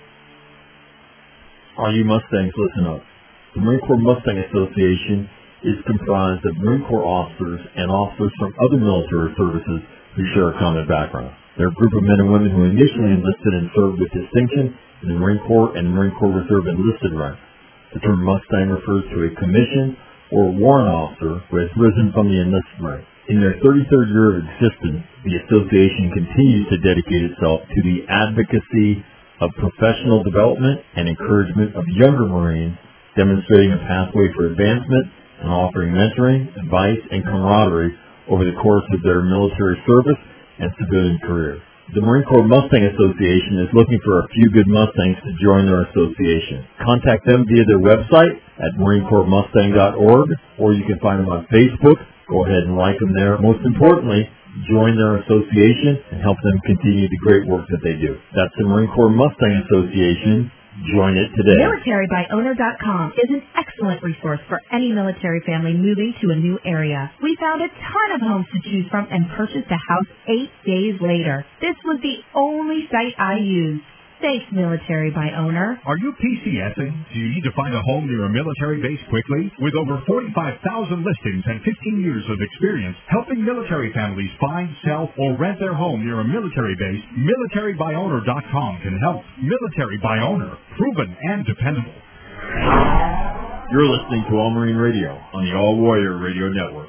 All you Mustangs, listen up. The Marine Corps Mustang Association is comprised of Marine Corps officers and officers from other military services who share a common background. They're a group of men and women who initially enlisted and served with distinction in the Marine Corps and Marine Corps Reserve enlisted ranks. The term Mustang refers to a commissioned or warrant officer who has risen from the enlisted rank. In their thirty-third year of existence, the association continues to dedicate itself to the advocacy of professional development and encouragement of younger Marines, demonstrating a pathway for advancement and offering mentoring, advice, and camaraderie over the course of their military service and civilian career. The Marine Corps Mustang Association is looking for a few good Mustangs to join their association. Contact them via their website at marine corps mustang dot org, or you can find them on Facebook. Go ahead and like them there. Most importantly, join their association and help them continue the great work that they do. That's the Marine Corps Mustang Association. Join it today. military by owner dot com is an excellent resource for any military family moving to a new area. We found a ton of homes to choose from and purchased a house eight days later. This was the only site I used. Thanks, Military by Owner. Are you PCSing? Do you need to find a home near a military base quickly? With over forty-five thousand listings and fifteen years of experience helping military families find, sell, or rent their home near a military base, military by owner dot com can help. Military by Owner, proven and dependable. You're listening to All Marine Radio on the All Warrior Radio Network.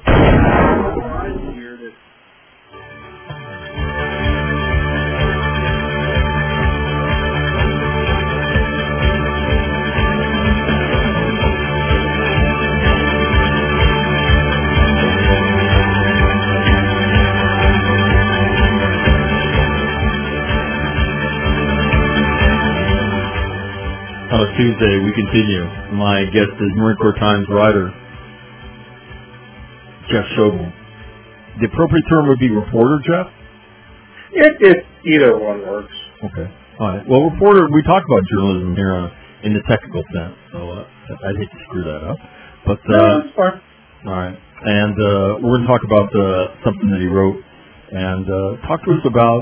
On a Tuesday, we continue. My guest is Marine Corps Times writer Jeff Shogun. The appropriate term would be reporter, Jeff? It, it either one works. Okay. All right. Well, reporter, we talk about journalism here on, in the technical sense, so uh, I'd hate to screw that up. But uh, no, that's fine. All right. And uh, we're going to talk about uh, something that he wrote, and uh, talk to us about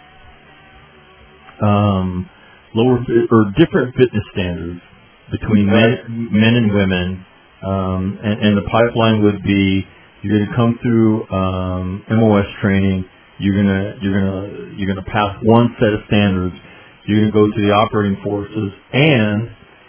um, lower fit, or different fitness standards between men, men and women. Um, and, and the pipeline would be you're going to come through um, M O S training. You're going to you're going to you're going to pass one set of standards. You're going to go to the operating forces, and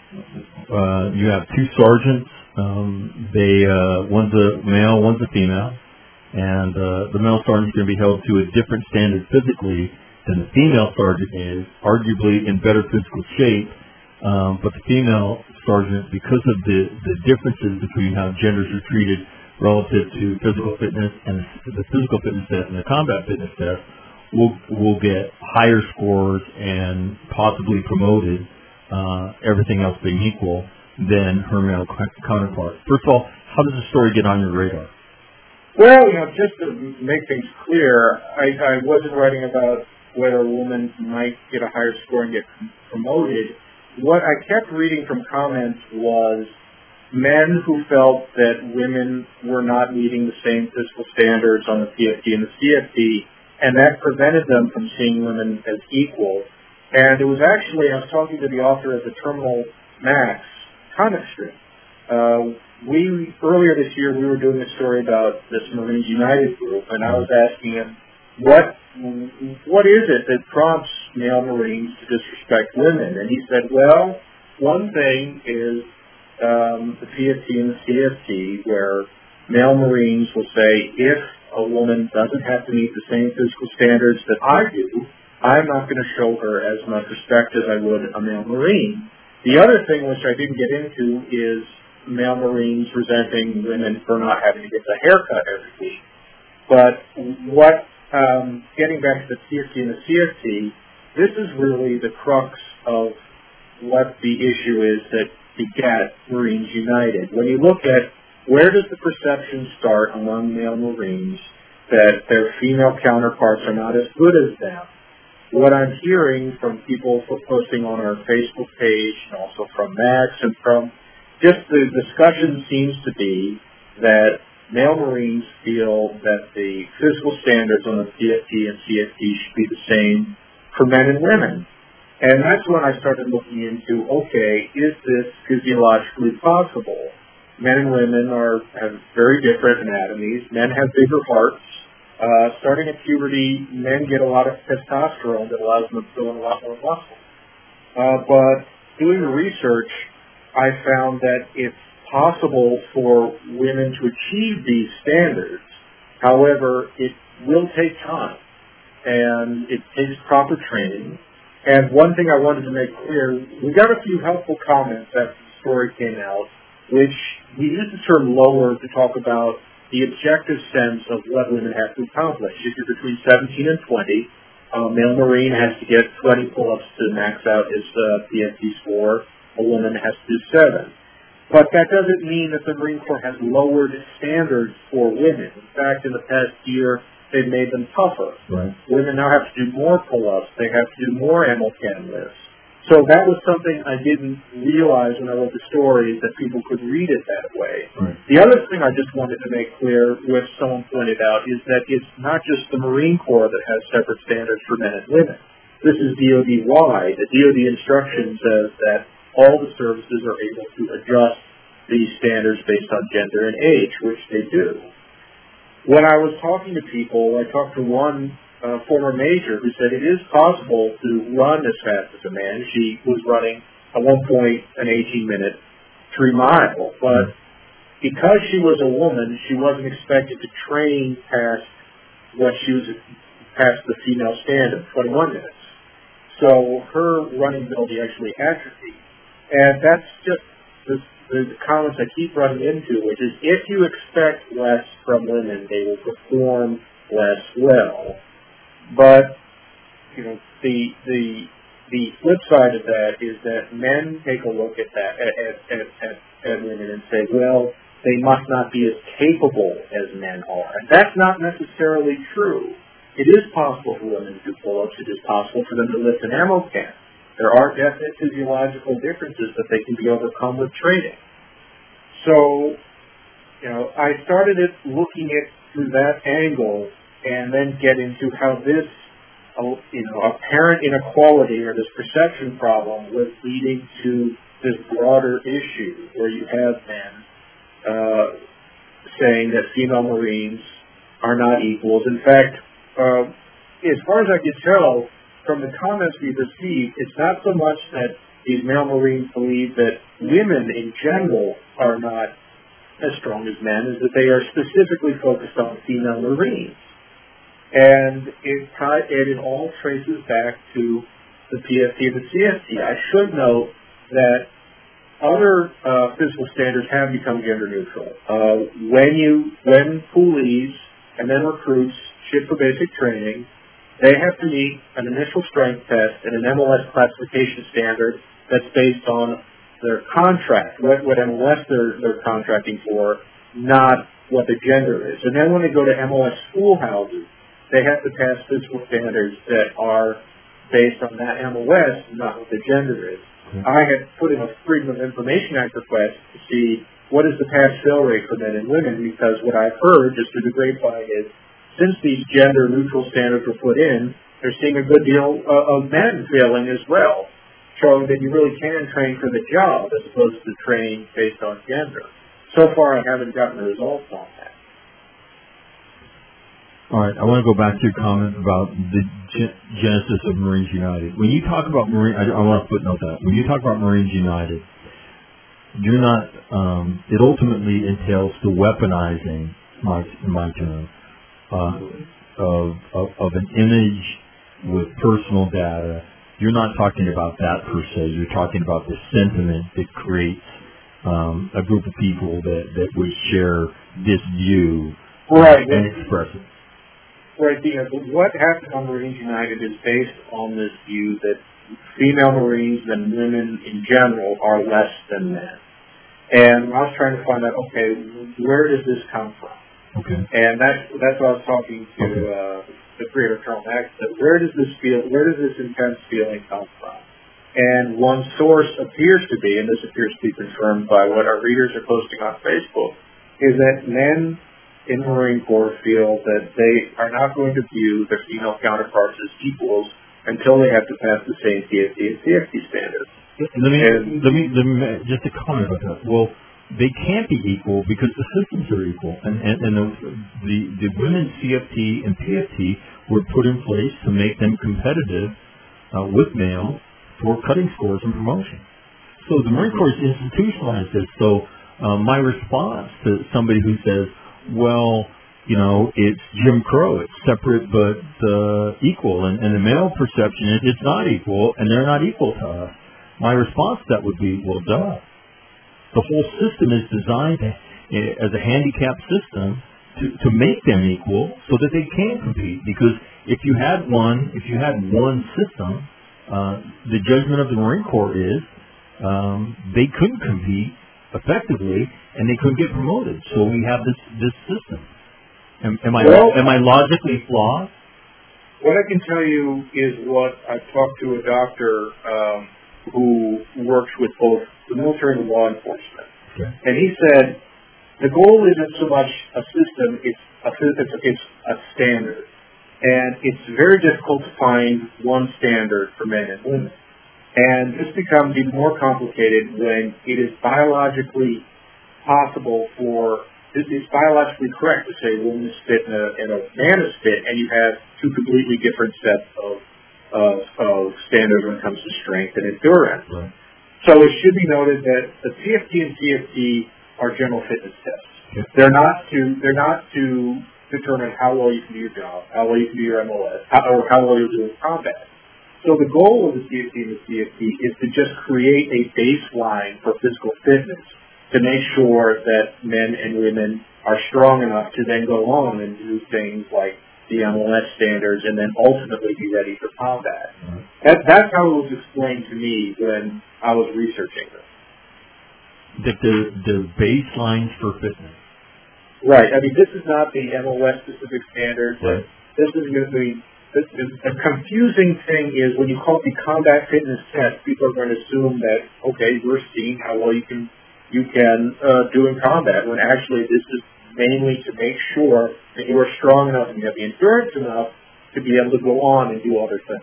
uh, you have two sergeants. Um, they uh, one's a male, one's a female, and uh, the male sergeant's going to be held to a different standard physically than the female sergeant is, arguably in better physical shape. Um, but the female sergeant, because of the, the differences between how genders are treated relative to physical fitness and the physical fitness test and the combat fitness test, will will get higher scores and possibly promoted, uh, everything else being equal, than her male counterpart. First of all, how does the story get on your radar? Well, you know, just to make things clear, I, I wasn't writing about whether a woman might get a higher score and get promoted. What I kept reading from comments was men who felt that women were not meeting the same physical standards on the P F T and the C F T, and that prevented them from seeing women as equal. And it was actually, I was talking to the author of the Terminal Max comic strip. Uh, we, earlier this year, we were doing a story about this Marines United group, and I was asking him, what what is it that prompts male Marines to disrespect women? And he said, well, one thing is um, the P F T and the C F T, where male Marines will say, if a woman doesn't have to meet the same physical standards that I do, I'm not going to show her as much respect as I would a male Marine. The other thing, which I didn't get into, is male Marines resenting women for not having to get the haircut every week. But what, um, getting back to the P F T and the C F T, this is really the crux of what the issue is that begat Marines United. When you look at where does the perception start among male Marines that their female counterparts are not as good as them, what I'm hearing from people posting on our Facebook page and also from Max and from just the discussion seems to be that male Marines feel that the physical standards on the P F T and C F T should be the same for men and women. And that's when I started looking into, okay, is this physiologically possible? Men and women are have very different anatomies. Men have bigger hearts. Uh, starting at puberty, men get a lot of testosterone that allows them to fill in a lot more muscle. Uh, but doing the research, I found that it's possible for women to achieve these standards. However, it will take time, and it takes proper training. And one thing I wanted to make clear, we got a few helpful comments after the story came out, which we used the term lower to talk about the objective sense of what women have to accomplish. If you're between seventeen and twenty, a male Marine has to get twenty pull-ups to max out his uh, P F T score. A woman has to do seven. But that doesn't mean that the Marine Corps has lowered standards for women. In fact, in the past year, they've made them tougher. Right. Women now have to do more pull-ups. They have to do more M O C A N lifts. So that was something I didn't realize when I wrote the story, that people could read it that way. Right. The other thing I just wanted to make clear, which someone pointed out, is that it's not just the Marine Corps that has separate standards for men and women. This is D O D-wide. The D O D instruction says that all the services are able to adjust these standards based on gender and age, which they do. When I was talking to people, I talked to one Uh, former major who said it is possible to run as fast as a man. She was running at one point an eighteen minute three mile, but because she was a woman, she wasn't expected to train past what she was past the female standard, twenty-one minutes. So her running ability actually atrophied, and that's just the, the comments I keep running into, which is if you expect less from women, they will perform less well. But, you know, the the the flip side of that is that men take a look at that at at, at, at women and say, well, they must not be as capable as men are. And that's not necessarily true. It is possible for women to do pull-ups. It is possible for them to lift an ammo can. There are definite physiological differences that they can be overcome with training. So, you know, I started it looking at through that angle and then get into how this, uh, you know, apparent inequality or this perception problem was leading to this broader issue where you have men uh, saying that female Marines are not equals. In fact, uh, as far as I can tell, from the comments we've received, it's not so much that these male Marines believe that women in general are not as strong as men, is that they are specifically focused on female Marines. And it, it all traces back to the P F T and the C F T. I should note that other uh, physical standards have become gender neutral. Uh, when you, when police and then recruits ship for basic training, they have to meet an initial strength test and an M L S classification standard that's based on their contract, what, what M L S they're, they're contracting for, not what the gender is. And then when they go to M L S schoolhouses, they have to pass physical standards that are based on that M L S, not what the gender is. Mm-hmm. I had put in a Freedom of Information Act request to see what is the pass-fail rate for men and women, because what I've heard, just through the grapevine, is since these gender-neutral standards were put in, they're seeing a good deal uh, of men failing as well, showing that you really can train for the job as opposed to training based on gender. So far, I haven't gotten the results on that. All right, I want to go back to your comment about the ge- genesis of Marines United. When you talk about Marine, I, I want to footnote that. When you talk about Marines United, you're not, um, it ultimately entails the weaponizing, my, my term, uh, of, of, of an image with personal data. You're not talking about that per se. You're talking about the sentiment that creates um, a group of people that, that would share this view right. and express it. Right, because what happened on Marines United is based on this view that female Marines and women in general are less than men. And I was trying to find out, okay, where does this come from? Okay. And that's that's what I was talking to okay. uh, the creator Colonel Max. Where does this feel? Where does this intense feeling come from? And one source appears to be, and this appears to be confirmed by what our readers are posting on Facebook, is that men in the Marine Corps feel that they are not going to view their female counterparts as equals until they have to pass the same P F T and C F T standards. Let me, and, let me, let me, just a comment about that. Well, they can't be equal because the systems are equal, and, and, and the, the, the women's C F T and P F T were put in place to make them competitive uh, with males for cutting scores and promotion. So the Marine Corps has institutionalized this. So uh, my response to somebody who says, well, you know, it's Jim Crow, it's separate but uh, equal, and, and the male perception is it's not equal, and they're not equal to us. My response to that would be, well, duh. The whole system is designed uh, as a handicap system to, to make them equal so that they can compete. Because if you had one, if you had one system, uh, the judgment of the Marine Corps is um, they couldn't compete effectively, and they couldn't get promoted. So we have this this system. Am, am I well, am I logically flawed? What I can tell you is what I talked to a doctor um, who works with both the military and law enforcement, okay. and he said the goal isn't so much a system; it's a it's, it's a standard, and it's very difficult to find one standard for men and women. And this becomes even more complicated when it is biologically possible for, it's biologically correct to say a woman is fit and a, and a man is fit, and you have two completely different sets of, of, of standards when it comes to strength and endurance. Right. So it should be noted that the P F T and C F T are general fitness tests. Okay. They're not to, they're not to determine how well you can do your job, how well you can do your M O S, how, or how well you'll do in combat. So the goal of the C F T and the C F T is to just create a baseline for physical fitness to make sure that men and women are strong enough to then go on and do things like the M L S standards and then ultimately be ready for combat. Mm-hmm. That, that's how it was explained to me when I was researching this. that the the baselines for fitness. Right. I mean, this is not the M O S specific standard. Right. This is going to be the, the, the confusing thing is when you call it the combat fitness test, people are going to assume that okay, we're seeing how well you can you can uh, do in combat. When actually this is mainly to make sure that you are strong enough and you have the endurance enough to be able to go on and do other things.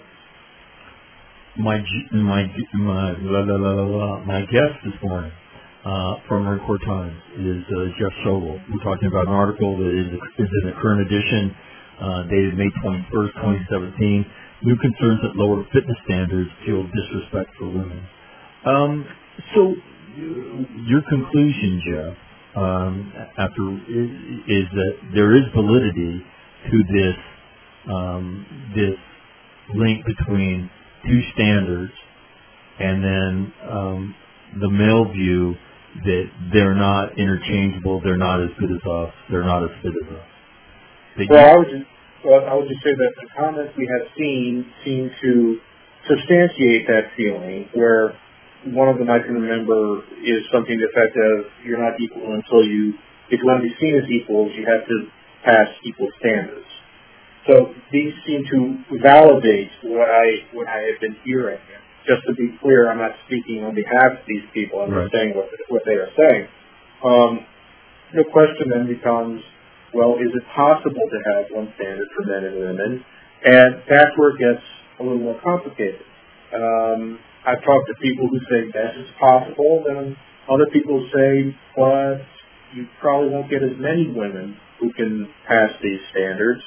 My my my la, la, la, la, la, my guest this morning uh, from Marine Corps Times is uh, Jeff Schogel. We're talking about an article that is, is in the current edition, uh, dated May twenty-first, twenty seventeen. New concerns that lower fitness standards fuel disrespect for women. Um, so, your conclusion, Jeff, um, after is, is that there is validity to this um, this link between two standards, and then um, the male view that they're not interchangeable, they're not as good as us, they're not as fit as us. That well, I would just well, I would just say that the comments we have seen seem to substantiate that feeling, where one of them I can remember is something to the effect of you're not equal until you, if you want to be seen as equals, you have to pass equal standards. So these seem to validate what I what I have been hearing. Just to be clear, I'm not speaking on behalf of these people. I'm right. just saying what what they are saying. Um, the question then becomes, well, is it possible to have one standard for men and women? And that's where it gets a little more complicated. Um, I've talked to people who say yes, it's possible. Then other people say, but you probably won't get as many women who can pass these standards.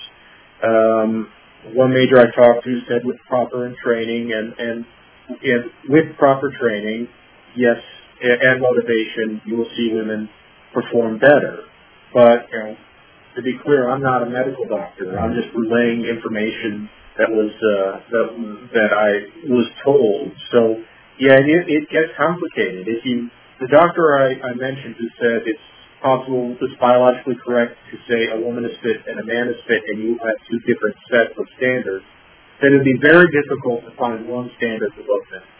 Um, one major I talked to said with proper training and, and, and with proper training, yes, and motivation, you will see women perform better. But, you know, to be clear, I'm not a medical doctor. I'm just relaying information that was uh, that, that I was told. So, yeah, it, it gets complicated. If you, the doctor I, I mentioned who said it's possible, it's biologically correct to say a woman is fit and a man is fit, and you have two different sets of standards, then it would be very difficult to find one standard for both men.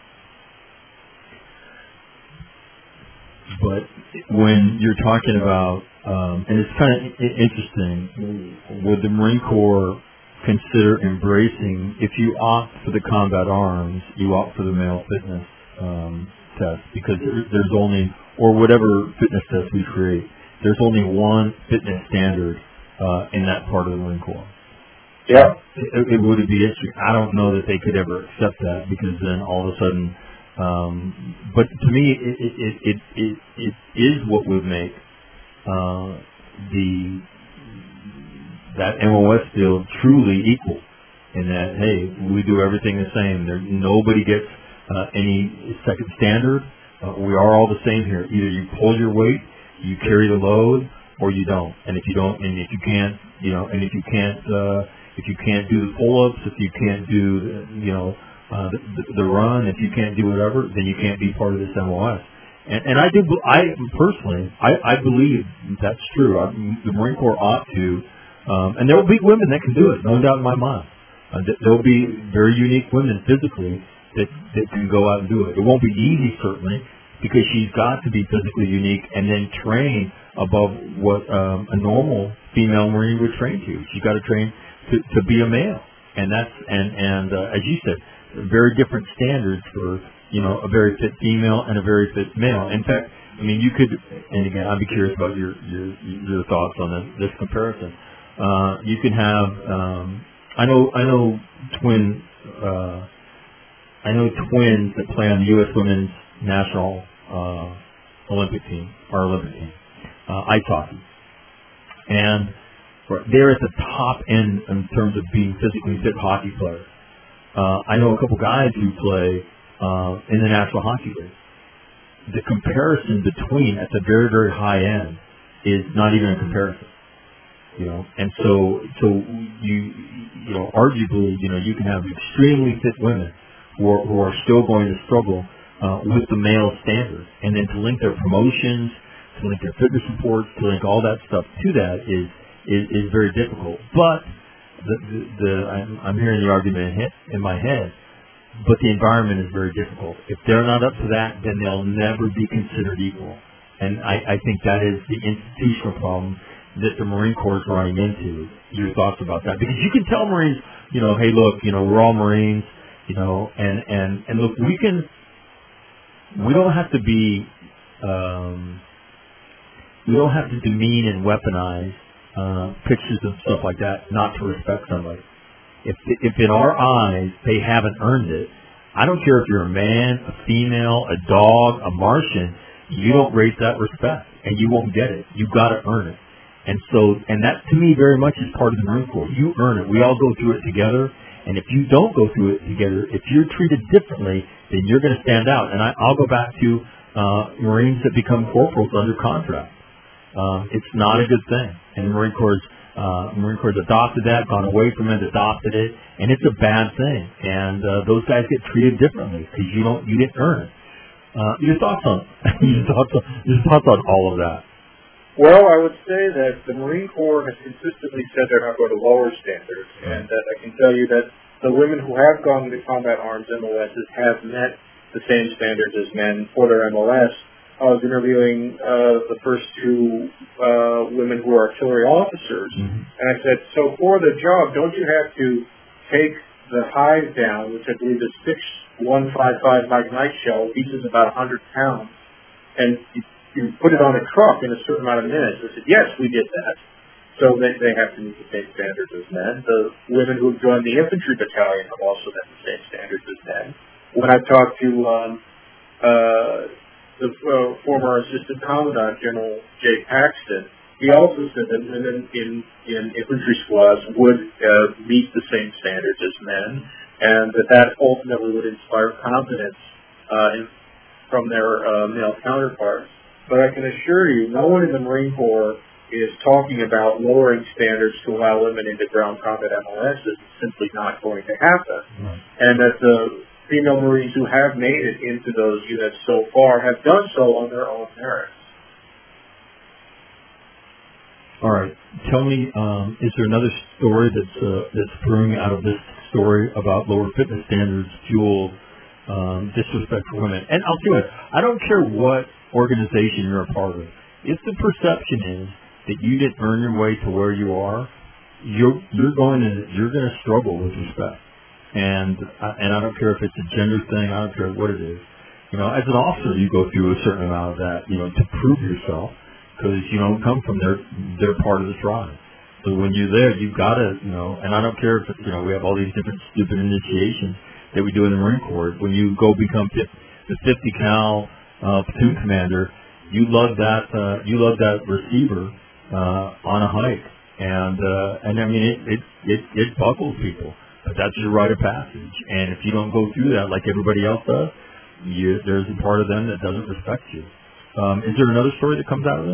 But when you're talking about, um, and it's kind of interesting, would the Marine Corps consider embracing, if you opt for the combat arms, you opt for the male fitness um, test, because there's only, or whatever fitness test we create, there's only one fitness standard uh, in that part of the Marine Corps. Yeah. It, it would be interesting. I don't know that they could ever accept that, because then all of a sudden, um, but to me, it it, it, it, it it is what would make uh, the that M O S field truly equal, in that, hey, we do everything the same. There, nobody gets uh, any second standard. Uh, we are all the same here. Either you pull your weight, you carry the load, or you don't. And if you don't, and if you can't, you know, and if you can't, uh, if you can't do the pull-ups, if you can't do, you know, uh, the, the run, if you can't do whatever, then you can't be part of this M O S. And, and I do, I personally, I, I believe that's true. I, the Marine Corps ought to, um, and there will be women that can do it, no doubt in my mind. Uh, there will be very unique women physically that, that can go out and do it. It won't be easy, certainly, because she's got to be physically unique and then train above what um, a normal female Marine would train to. She's got to train to, to be a male, and that's and and uh, as you said, very different standards for, you know, a very fit female and a very fit male. In fact, I mean, you could, and again, I'd be curious about your your, your thoughts on this, this comparison. Uh, you can have, um, I know, I know twin, uh, I know twins that play on the U S Women's National uh, Olympic team, or Olympic team, uh, ice hockey, and they're at the top end in terms of being physically fit hockey players. Uh, I know a couple guys who play uh, in the National Hockey League. The comparison between at the very, very high end is not even a comparison, you know. And so, so you, you know, arguably, you know, you can have extremely fit women who are, who are still going to struggle uh, with the male standard, and then to link their promotions, to link their fitness reports, to link all that stuff to that is is, is very difficult. But the, the, the I'm, I'm hearing the argument in, in my head. but the environment is very difficult. If they're not up to that, then they'll never be considered equal. And I, I think that is the institutional problem that the Marine Corps is running into. Your thoughts about that? Because you can tell Marines, you know, hey, look, you know, we're all Marines, you know, and, and, and look, we can, we don't have to be, um, we don't have to demean and weaponize uh, pictures and stuff like that not to respect somebody. If, if in our eyes they haven't earned it, I don't care if you're a man, a female, a dog, a Martian, you don't rate that respect, and you won't get it. You've got to earn it. And so, and that to me very much is part of the Marine Corps. You earn it. We all go through it together. And if you don't go through it together, if you're treated differently, then you're going to stand out. And I, I'll go back to uh, Marines that become corporals under contract. Um, it's not a good thing. And the Marine Corps, uh, Marine Corps adopted that, gone away from it, adopted it, and it's a bad thing. And uh, those guys get treated differently because you don't, you didn't earn it. Uh, your thoughts on your thoughts on your thoughts on all of that? Well, I would say that the Marine Corps has consistently said they're not going to lower standards, and that I can tell you that the women who have gone to combat arms M O Ss have met the same standards as men for their M O S. I was interviewing uh, the first two uh, women who are artillery officers, mm-hmm. and I said, so for the job, don't you have to take the hive down, which I believe is six one fifty-five Magnite shell, each is about one hundred pounds, and you, you put it on a truck in a certain amount of minutes. I said, yes, we did that. So they, they have to meet the same standards as men. The women who have joined the infantry battalion have also met the same standards as men. When I talked to um, uh, the uh, former assistant commandant, General Jay Paxton, he also said that women in, in infantry squads would uh, meet the same standards as men, and that that ultimately would inspire confidence uh, in, from their uh, male counterparts. But I can assure you, no one in the Marine Corps is talking about lowering standards to allow women into ground combat M O Ss. It's simply not going to happen. Mm-hmm. And that the female Marines who have made it into those units so far have done so on their own merits. All right. Tell me, um, is there another story that's uh, that's brewing out of this story about lower fitness standards fuel um, disrespect for women? And I'll tell you, I don't care what organization you're a part of. If the perception is that you didn't earn your way to where you are, you're you're going to you're going to struggle with respect. And uh, and I don't care if it's a gender thing. I don't care what it is. You know, as an officer, you go through a certain amount of that. You know, to prove yourself. Because you don't come from their their part of the tribe. So when you're there, you've got to, you know, and I don't care if, you know, we have all these different stupid initiations that we do in the Marine Corps. When you go become the fifty cal uh, platoon commander, you love that uh, you love that receiver uh, on a hike, and uh, and I mean it, it it it buckles people, but that's your rite of passage. And if you don't go through that like everybody else does, you, there's a part of them that doesn't respect you. Um, is there another story that comes out of this?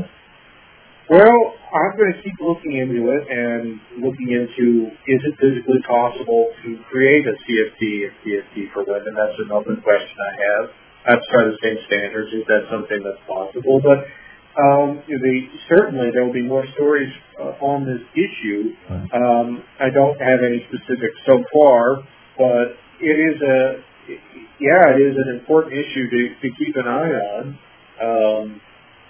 Well, I'm going to keep looking into it and looking into, is it physically possible to create a C F T and C F T for women? That's another question I have. Outside the same standards, is that something that's possible? But um, the, certainly there will be more stories uh, on this issue. Um, I don't have any specifics so far, but it is a, yeah, it is an important issue to, to keep an eye on. Um,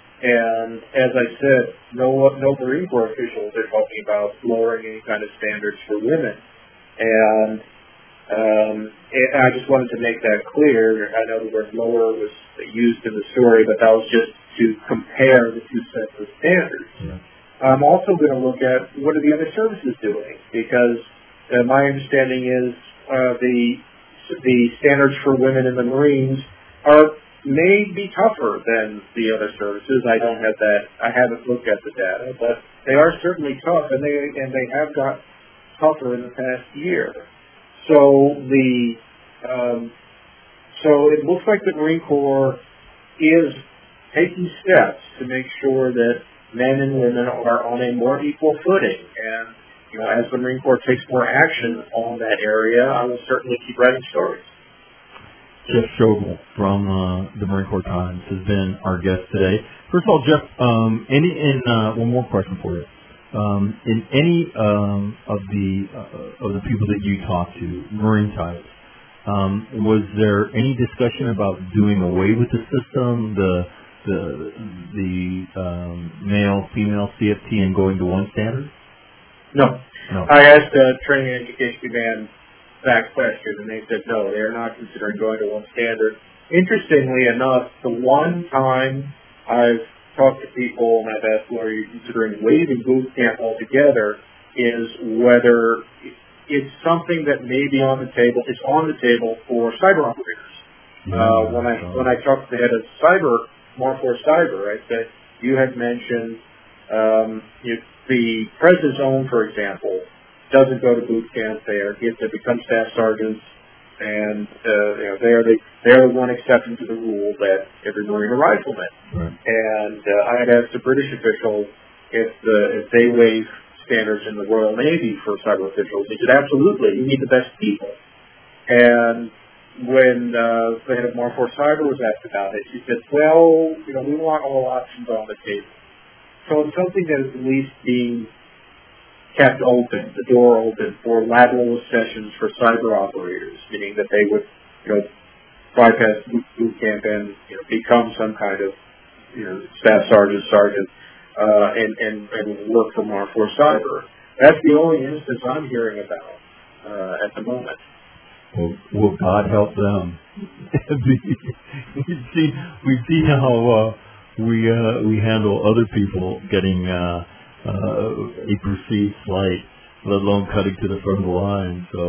and as I said, no no Marine Corps officials are talking about lowering any kind of standards for women. And, um, and I just wanted to make that clear. I know the word lower was used in the story, but that was just to compare the two sets of standards. Yeah. I'm also going to look at what are the other services doing, because uh, my understanding is uh, the the standards for women in the Marines are may be tougher than the other services. I don't have that. I haven't looked at the data, but they are certainly tough, and they and they have got tougher in the past year. So the um, so it looks like the Marine Corps is taking steps to make sure that men and women are on a more equal footing. And you know, as the Marine Corps takes more action on that area, I will certainly keep writing stories. Jeff Schogel from uh, the Marine Corps Times has been our guest today. First of all, Jeff, um, any in uh, one more question for you. Um, in any um, of the uh, of the people that you talk to, Marine types, Um, was there any discussion about doing away with the system, the the the um, male female C F T, and going to one standard? No. No. I asked the training and education command that question, and they said no, they are not considering going to one standard. Interestingly enough, the one time I've talked to people and I've asked, well, are you considering waiving boot camp altogether, is whether it's something that may be on the table, it's on the table for cyber operators. Yeah, uh, when I so. when I talked to the head of cyber, Marforce Cyber, I said, you had mentioned um, if the President's Own, for example, doesn't go to boot camp, they are get to become staff sergeants, and uh, you know, they are the they're the one exception to the rule that every Marine a rifleman. Right. And uh, I had asked a British official if the if they waive standards in the Royal Navy for cyber officials. He said, absolutely, you need the best people. And when uh, the head of Marforce Cyber was asked about it, she said, well, you know, we want all options on the table. So it's something that is at least being kept open, the door open for lateral sessions for cyber operators, meaning that they would, you know, bypass boot camp and, you know, become some kind of, you know, staff sergeant, sergeant, uh, and, and, and work for Marforce Cyber. That's the only instance I'm hearing about uh, at the moment. Well, will God help them? we've seen we've seen how uh, we uh, we handle other people getting uh, uh, a perceived slight, let alone cutting to the front of the line. So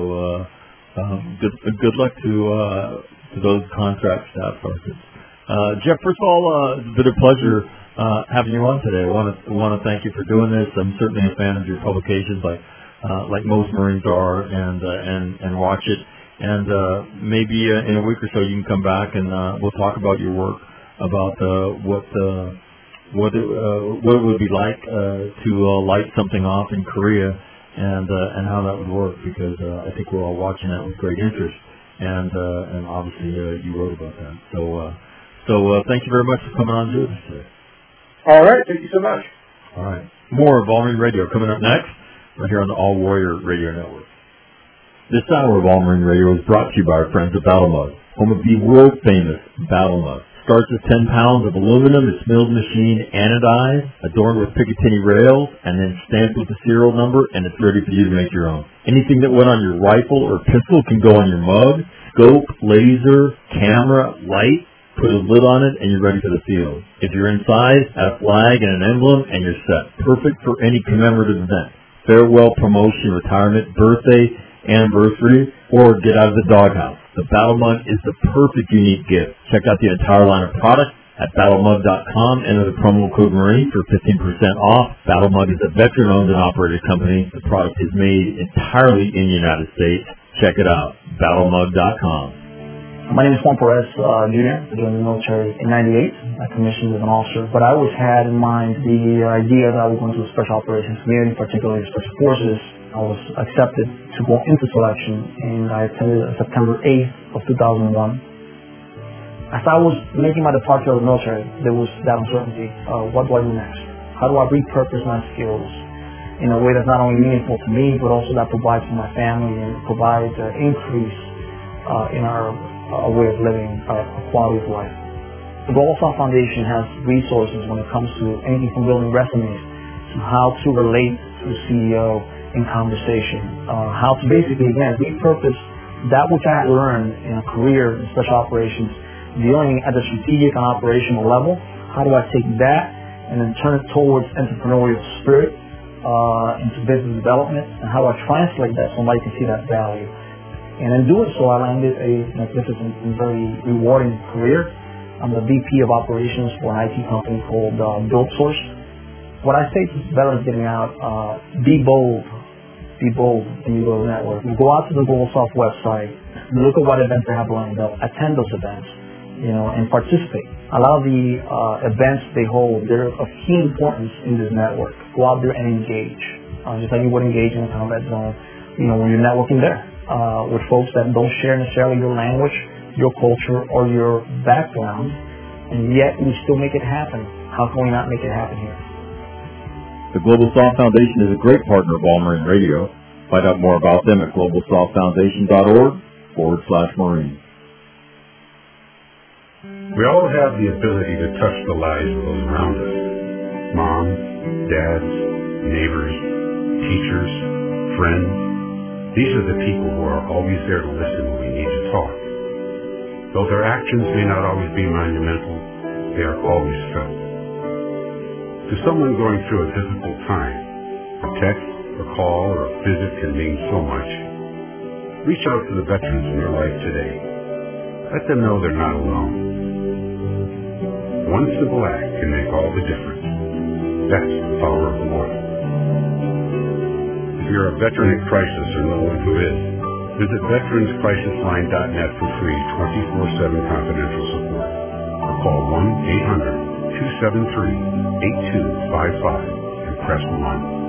uh, um, good good luck to uh, to those contract staff sergeants. Uh, Jeff, first of all, uh, it's been a pleasure uh, having you on today. I want to want to thank you for doing this. I'm certainly a fan of your publications, like uh, like most Marines are, and uh, and and watch it. And uh, maybe uh, in a week or so you can come back and uh, we'll talk about your work, about uh, what uh, what it, uh, what it would be like uh, to uh, light something off in Korea, and uh, and how that would work, because uh, I think we're all watching that with great interest, and uh, and obviously uh, you wrote about that. So uh, so uh, thank you very much for coming on to us today. All right, thank you so much. All right, more of All Marine Radio coming up next, right here on the All Warrior Radio Network. This hour of All Marine Radio is brought to you by our friends at Battle Mug, home of the world-famous Battle Mug. Starts with ten pounds of aluminum, is milled machine, anodized, adorned with Picatinny rails, and then stamped with the serial number, and it's ready for you to make your own. Anything that went on your rifle or pistol can go on your mug, scope, laser, camera, light. Put a lid on it, and you're ready for the field. If you're inside, add a flag and an emblem, and you're set. Perfect for any commemorative event. Farewell, promotion, retirement, birthday, anniversary, or get out of the doghouse. The Battle Mug is the perfect unique gift. Check out the entire line of products at battle mug dot com. Enter the promo code Marine for fifteen percent off. Battle Mug is a veteran-owned and operated company. The product is made entirely in the United States. Check it out, battle mug dot com. My name is Juan Perez, uh, Junior I joined the military in ninety-eight. I commissioned as an officer. But I always had in mind the idea that I was going to the Special Operations Community, particularly Special Forces. I was accepted to go into selection, and I attended September eighth of two thousand one. As I was making my departure of the military, there was that uncertainty. Uh, what do I do next? How do I repurpose my skills in a way that's not only meaningful to me, but also that provides for my family and provides an increase uh, in our uh, way of living, our quality of life. The Global South Foundation has resources when it comes to anything from building resumes to how to relate to the C E O in conversation, uh, how to basically, again, repurpose that which I had learned in a career in special operations, dealing at the strategic and operational level. How do I take that and then turn it towards entrepreneurial spirit, uh, into business development, and how do I translate that so somebody can see that value? And in doing so, I landed a magnificent and very rewarding career. I'm the V P of operations for an I T company called uh, BuildSource. What I say to veterans getting out, uh, be bold. Be bold in your network. You go out to the Global South website, look at what events they have lined up, attend those events, you know, and participate. A lot of the uh, events they hold, they're of key importance in this network. Go out there and engage. Uh, just like you would engage in a combat zone, you know, when you're networking there uh, with folks that don't share necessarily your language, your culture, or your background, and yet we still make it happen. How can we not make it happen here? The Global South Foundation is a great partner of All Marine Radio. Find out more about them at global south foundation dot org forward slash Marines. We all have the ability to touch the lives of those around us. Moms, dads, neighbors, teachers, friends. These are the people who are always there to listen when we need to talk. Though their actions may not always be monumental, they are always felt. To someone going through a difficult time, a text, a call, or a visit can mean so much. Reach out to the veterans in your life today. Let them know they're not alone. One simple act can make all the difference. That's the power of one. If you're a veteran in crisis or know one who is, visit veterans crisis line dot net for free twenty-four seven confidential support. Or call one eight hundred two seven three eight two five five and press one.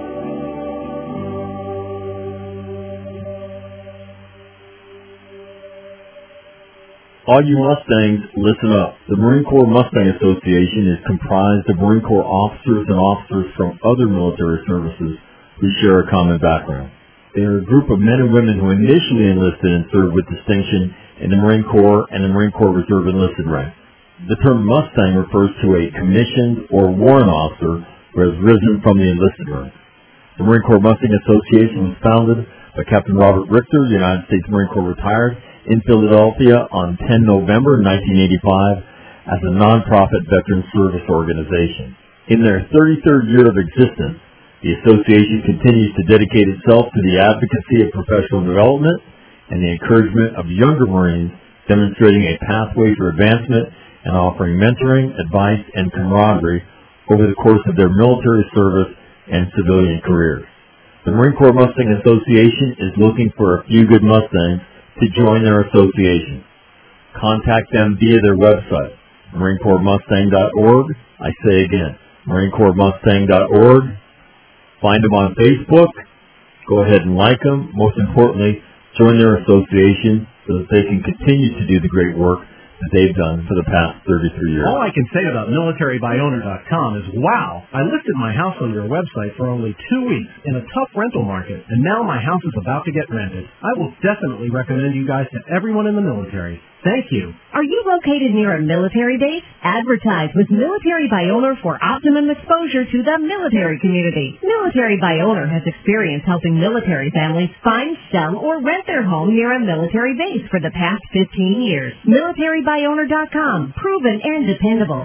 All you Mustangs, listen up. The Marine Corps Mustang Association is comprised of Marine Corps officers and officers from other military services who share a common background. They are a group of men and women who initially enlisted and served with distinction in the Marine Corps and the Marine Corps Reserve enlisted ranks. The term Mustang refers to a commissioned or warrant officer who has risen from the enlisted ranks. The Marine Corps Mustang Association was founded by Captain Robert Richter, United States Marine Corps retired, in Philadelphia on the tenth of November nineteen eighty-five as a nonprofit veteran service organization. In their thirty-third year of existence, the association continues to dedicate itself to the advocacy of professional development and the encouragement of younger Marines, demonstrating a pathway for advancement and offering mentoring, advice, and camaraderie over the course of their military service and civilian careers. The Marine Corps Mustang Association is looking for a few good Mustangs to join their association. Contact them via their website, marine corps mustang dot org. I say again, marine corps mustang dot org. Find them on Facebook. Go ahead and like them. Most importantly, join their association so that they can continue to do the great work that they've done for the past thirty-three years. All I can say about military by owner dot com is, wow, I listed my house on your website for only two weeks in a tough rental market, and now my house is about to get rented. I will definitely recommend you guys to everyone in the military. Thank you. Are you located near a military base? Advertise with Military by Owner for optimum exposure to the military community. Military by Owner has experience helping military families find, sell, or rent their home near a military base for the past fifteen years. military by owner dot com. Proven and dependable.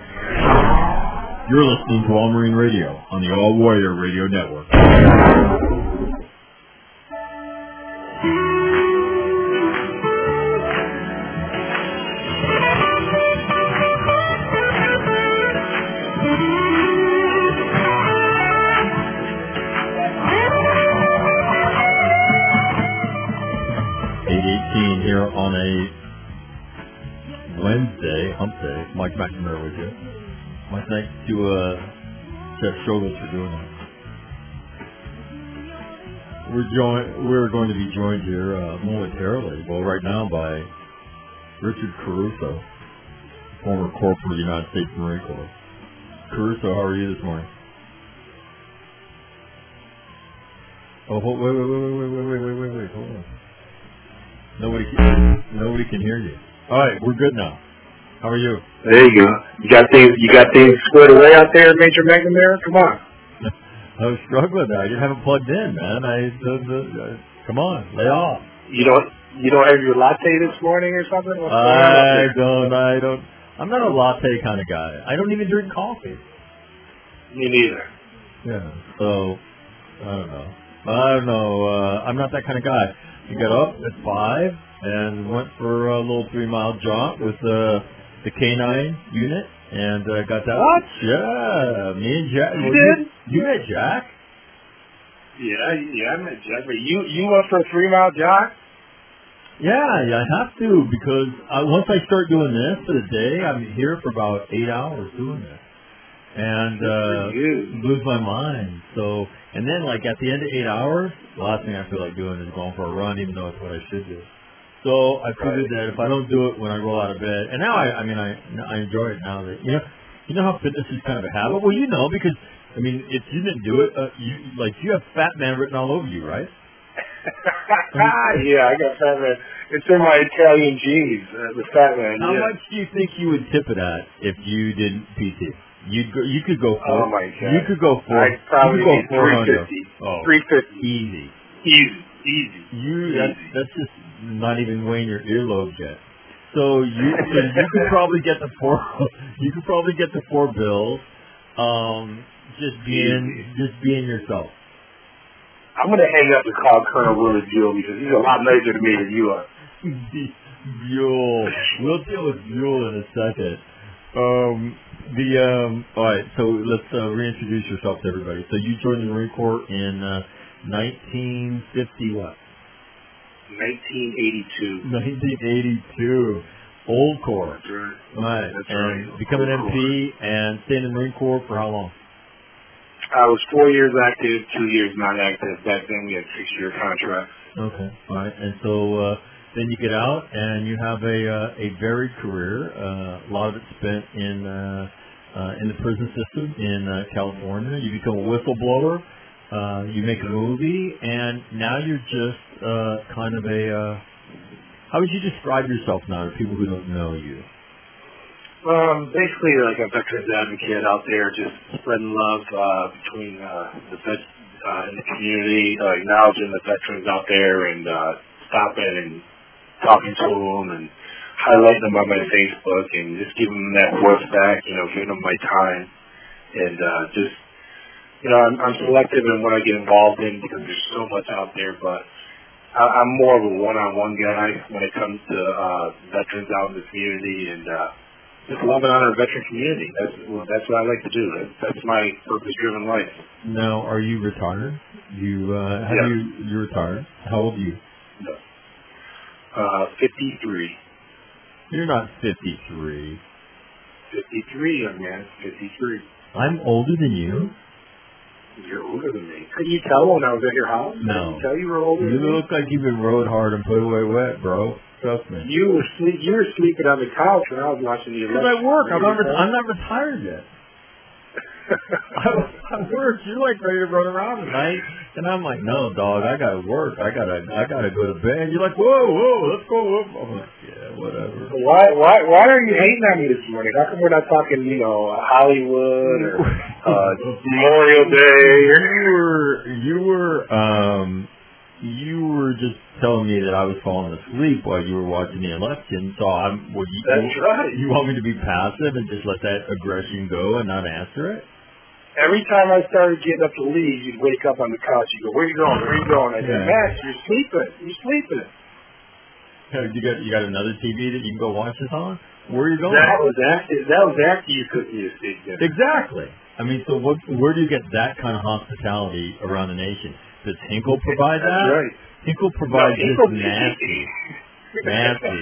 You're listening to All Marine Radio on the All Warrior Radio Network. Here on a Wednesday, hump day. Mike McNamara with you. My thanks to uh, Jeff Shogles for doing that. We're join- We're going to be joined here uh, momentarily, well, right now by Richard Caruso, former Corporal of the United States Marine Corps. Caruso, how are you this morning? Oh, hold, wait, wait, wait, wait, wait, wait, wait, wait, wait, hold on. Nobody can, nobody can hear you. All right, we're good now. How are you? There you go. You got things, you got things squared away out there, Major McNamara? Come on. I was struggling. I just haven't plugged in, man. I, the, the, uh, come on, lay off. You don't, you don't have your latte this morning or something? What's I don't, I don't. I'm not a latte kind of guy. I don't even drink coffee. Me neither. Yeah. So, I don't know. I don't know. Uh, I'm not that kind of guy. You got up at five and went for a little three-mile jaunt with uh, the K nine unit and uh, got that. What? Yeah, me and Jack. You well, did? You, you met Jack? Yeah, yeah, I met Jack. But you, you went for a three-mile jaunt? Yeah, yeah, I have to because I, once I start doing this for the day, I'm here for about eight hours doing this. And uh, lose my mind. So, and then like at the end of eight hours, the last thing I feel like doing is going for a run, even though it's what I should do. So I figured that if I don't do it when I roll out of bed, and now I, I mean, I, I enjoy it now that you know, you know how fitness is kind of a habit. Well, you know, because I mean, if you didn't do it, uh, you like you have fat man written all over you, right? Yeah, I got Fat Man. It's in my Italian genes, uh, the Fat Man. How yeah. much do you think you would tip it at if you didn't P T? You'd go, you could go for Oh my God. You could go for I'd probably you could be go four three hundred. fifty. Oh, Three fifty. easy. Easy. Easy. You Easy. that's that's just not even weighing your earlobes yet. So you so you could probably get the four you could probably get the four bills. Um, just being Easy. just being yourself. I'm going to hang up and call Colonel Willie Buell because he's a lot nicer to me than you are. Buell. We'll deal with Buell in a second. Um, the um, all right. So let's uh, reintroduce yourself to everybody. So you joined the Marine Corps in uh, nineteen fifty what? nineteen eighty-two. nineteen eighty-two. Old Corps. That's right. Right. That's and right. become an Old M P and stay in the Marine Corps for how long? I was four years active, two years not active. Back then we had six-year contracts. Okay. All right. And so uh, then you get out and you have a uh, a varied career. Uh, a lot of it spent in uh, uh, in the prison system in uh, California. You become a whistleblower. Uh, you make a movie, and now you're just uh, kind of a. Uh, how would you describe yourself now to people who don't know you? Um, basically, like a veterans advocate out there, just spreading love uh, between uh, the vets uh, in the community, uh, acknowledging the veterans out there, and uh, stopping and talking to them, and highlighting them on my Facebook, and just giving them that voice back. You know, giving them my time, and uh, just you know, I'm, I'm selective in what I get involved in because there's so much out there, but I, I'm more of a one-on-one guy when it comes to uh, veterans out in the community, and uh, just loving on our veteran community. That's well, that's what I like to do. That's, that's my purpose-driven life. Now, are you retired? You uh, have Yeah. you you're retired? How old are you? No. Uh, fifty-three. You're not fifty-three. fifty-three, young man. fifty-three. I'm older than you. You're older than me. Couldn't you tell when I was at your house? No. Couldn't you tell you were older You than me? look like you've been rode hard and put away wet, bro. Trust me. You were sleep. You were sleeping on the couch when I was watching the Because election. I work. I'm not, Remember re- I'm not retired yet. I, I work. You're like ready to run around tonight, and I'm like, no, dog. I gotta work. I gotta, I gotta go to bed. You're like, whoa, whoa, let's go. Up. I'm like, yeah, whatever. Why, why, why are you hating on me this morning? How come we're not talking, you know, Hollywood or uh, Memorial Day? You were, you were, um, you were just telling me that I was falling asleep while you were watching the election. So I'm, would you, That's right. You want me to be passive and just let that aggression go and not answer it? Every time I started getting up to leave, you'd wake up on the couch. You go, where you going? Where you going? I said, Yeah. Max, you're sleeping. You're sleeping. Hey, You got, you got another T V that you can go watch this on? Where are you going? That was after. That was after you cooked me a steak dinner. Exactly. I mean, so what, where do you get that kind of hospitality around the nation? Does Hinkle provide That's that? right. Hinkle provides No, this Hinkle- nasty, nasty.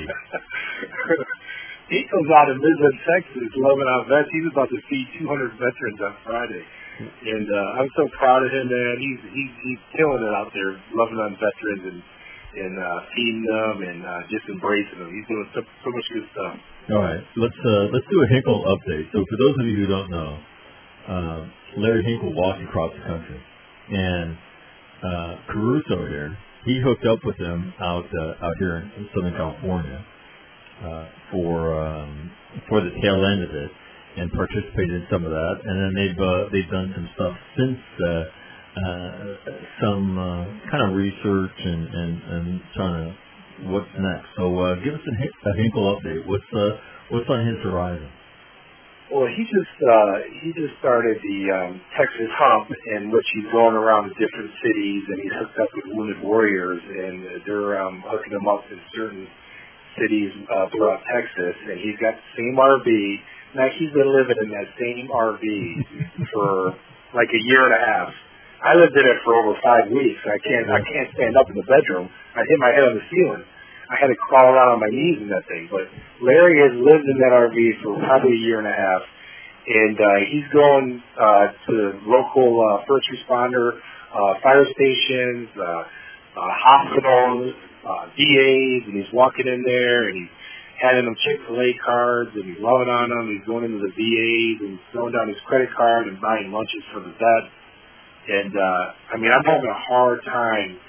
Hinkle's out in Midland, Texas, loving our vets. He's about to feed two hundred veterans on Friday, and uh, I'm so proud of him, man. He's he's he's killing it out there, loving on veterans and and uh, feeding them and uh, just embracing them. He's doing so, so much good stuff. All right, let's uh, let's do a Hinkle update. So for those of you who don't know, uh, Larry Hinkle walked across the country, and uh, Caruso here, he hooked up with him out uh, out here in Southern California uh, for um, for the tail end of it, and participated in some of that. And then they've uh, they've done some stuff since. Uh, uh, some uh, kind of research and, and, and trying to what's next. So uh, give us a, a Hinkle update. What's uh, what's on his horizon? Well, he just uh, he just started the um, Texas Hump, in which he's going around to different cities, and he's hooked up with Wounded Warriors, and they're um, hooking them up in certain cities uh, throughout Texas. And he's got the same R V. Now he's been living in that same R V for like a year and a half. I lived in it for over five weeks. I can't I can't stand up in the bedroom. I hit my head on the ceiling. I had to crawl around on my knees in that thing. But Larry has lived in that R V for probably a year and a half, and uh, he's going uh, to local uh, first responder, uh, fire stations, uh, uh, hospitals, uh, V As, and he's walking in there and he's handing them Chick-fil-A cards and he's loving on them. He's going into the V As and throwing down his credit card and buying lunches for the vets. And, uh, I mean, I'm having a hard time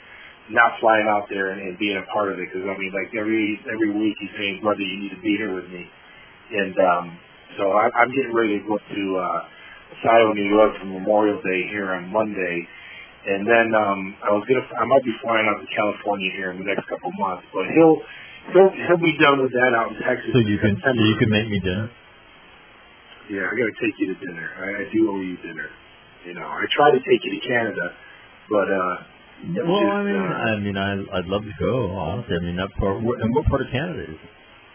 not flying out there and, and being a part of it. Because I mean, like every every week he's saying, "Brother, you need to be here with me." And um, so I, I'm getting ready to go to uh, Scioto, New York for Memorial Day here on Monday. And then um, I was gonna, I might be flying out to California here in the next couple of months. But he'll he'll he'll be done with that out in Texas. So you can September. so you can make me dinner. Yeah, I got to take you to dinner. I, I do owe you dinner. You know, I try to take you to Canada, but uh. Yeah, well, just, I mean, uh, I mean, I I'd love to go. Honestly, I mean, that part. And what part of Canada is it?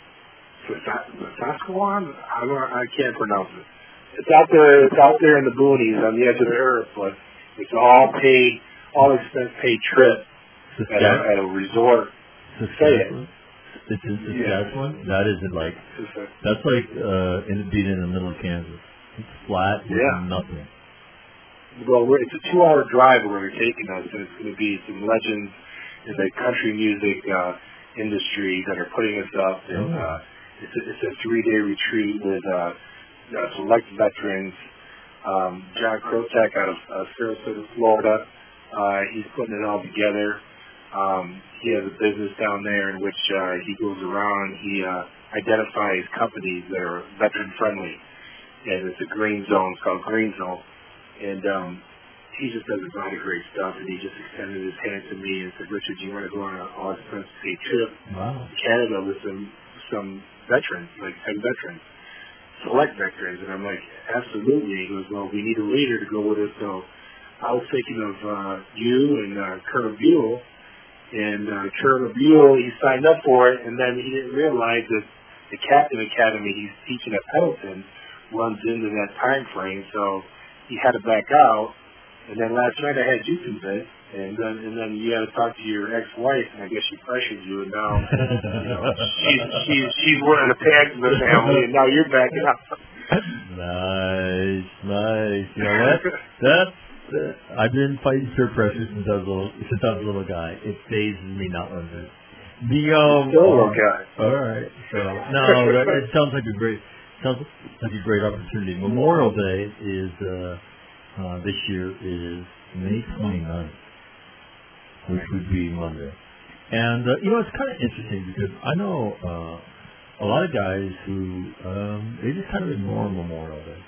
Saskatchewan? I don't, I can't pronounce it. It's out there. It's out there in the boonies on the edge of the earth, but it's all paid, all expense paid trip at a, at a resort. Saskatchewan. It's in Saskatchewan. Yeah. That isn't like. That's like uh, in being in the middle of Kansas. It's flat. With yeah. Nothing. Well, we're, it's a two-hour drive where they're taking us, and it's going to be some legends in the country music uh, industry that are putting us up. And uh, it's, a, it's a three-day retreat with uh, uh, select veterans. Um, John Krotek out of uh, Sarasota, Florida, uh, he's putting it all together. Um, he has a business down there in which uh, he goes around. He uh, identifies companies that are veteran-friendly, and it's a green zone. It's called Green Zone. And um, he just does a lot of great stuff, and he just extended his hand to me and said, "Richard, do you want to go on an all-expense-paid trip wow. to Canada with some some veterans, like ten veterans, select veterans?" And I'm like, "Absolutely." He goes, "Well, we need a leader to go with us." So I was thinking of uh, you and uh, Colonel Buell, and uh, Colonel Buell, he signed up for it, and then he didn't realize that the Captain Academy he's teaching at Pendleton runs into that time frame, so he had to back out. And then last night I had you convinced, and then and then you had to talk to your ex-wife, and I guess she pressured you, and now you know, she's she's she's wearing the pants in the family, and now you're backing out. Nice, nice. You know what? That's uh, I've been fighting peer pressure since I was a little since I was a little guy. It phases me not one bit. The um, still a little guy. All right. So no, that, it sounds like a great sounds like a great opportunity. Memorial Day is. Uh, Uh, this year is May twenty-ninth, which would be Monday. And, uh, you know, it's kind of interesting because I know uh, a lot of guys who, um, they just kind of ignore Memorial Day.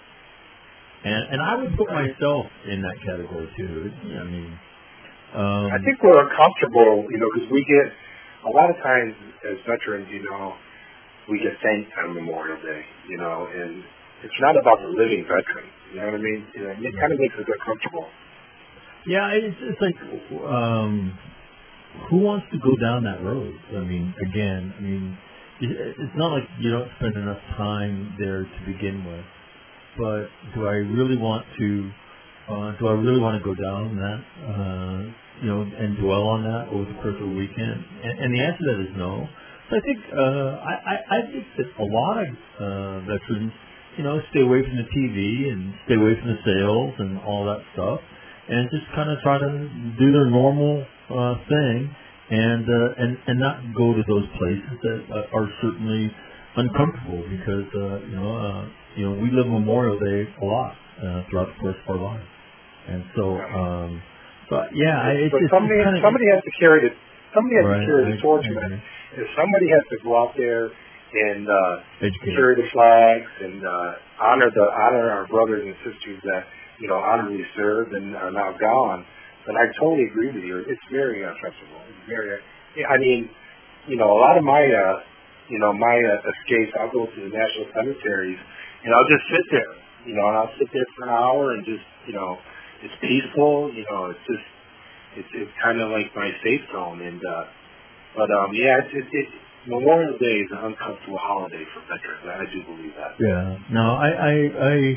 And and I would put myself in that category, too. I mean... Um, I think we're uncomfortable, you know, because we get, a lot of times as veterans, you know, we get thanked on Memorial Day, you know, and it's not about the living veteran. You know what I mean? You know, it kind of makes us uncomfortable. Yeah, it's, it's like, um, who wants to go down that road? I mean, again, I mean, it's not like you don't spend enough time there to begin with, but do I really want to, uh, do I really want to go down that, uh, you know, and dwell on that over the course of a weekend? And, and the answer to that is no. So I think, uh, I, I, I think that a lot of uh, veterans, you know, stay away from the T V and stay away from the sales and all that stuff, and just kind of try to do their normal uh, thing, and uh, and and not go to those places that uh, are certainly uncomfortable because uh, you know uh, you know we live Memorial Day a lot uh, throughout the course of our lives, and so um, but yeah, I, it's, but it's somebody kind of, somebody has to carry the somebody has right, to carry the I, torch, I, man. If somebody has to go out there and uh, Educate. carry the flags and uh, honor the honor our brothers and sisters that you know honorably served and are now gone. But I totally agree with you. It's very uncomfortable. It's very. I mean, you know, a lot of my uh, you know my uh, escapes. I'll go to the national cemeteries and I'll just sit there. You know, and I'll sit there for an hour and just you know, it's peaceful. You know, it's just it's it's kind of like my safe zone. And uh, but um, yeah, it's it. it Memorial Day is an uncomfortable holiday for veterans. I do believe that. Yeah. No, I I I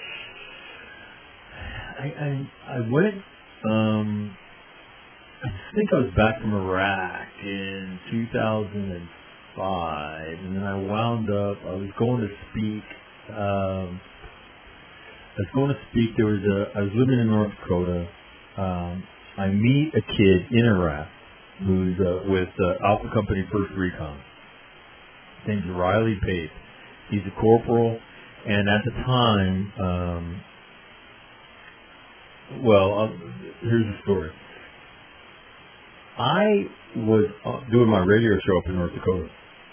I, I, I went. Um, I think I was back from Iraq in two thousand five, and then I wound up. I was going to speak. Um, I was going to speak. There was a. I was living in North Dakota. Um, I meet a kid in Iraq who's uh, with uh, Alpha Company First Recon. His name's Riley Pape. He's a corporal, and at the time, um, well, uh, here's the story. I was uh, doing my radio show up in North Dakota.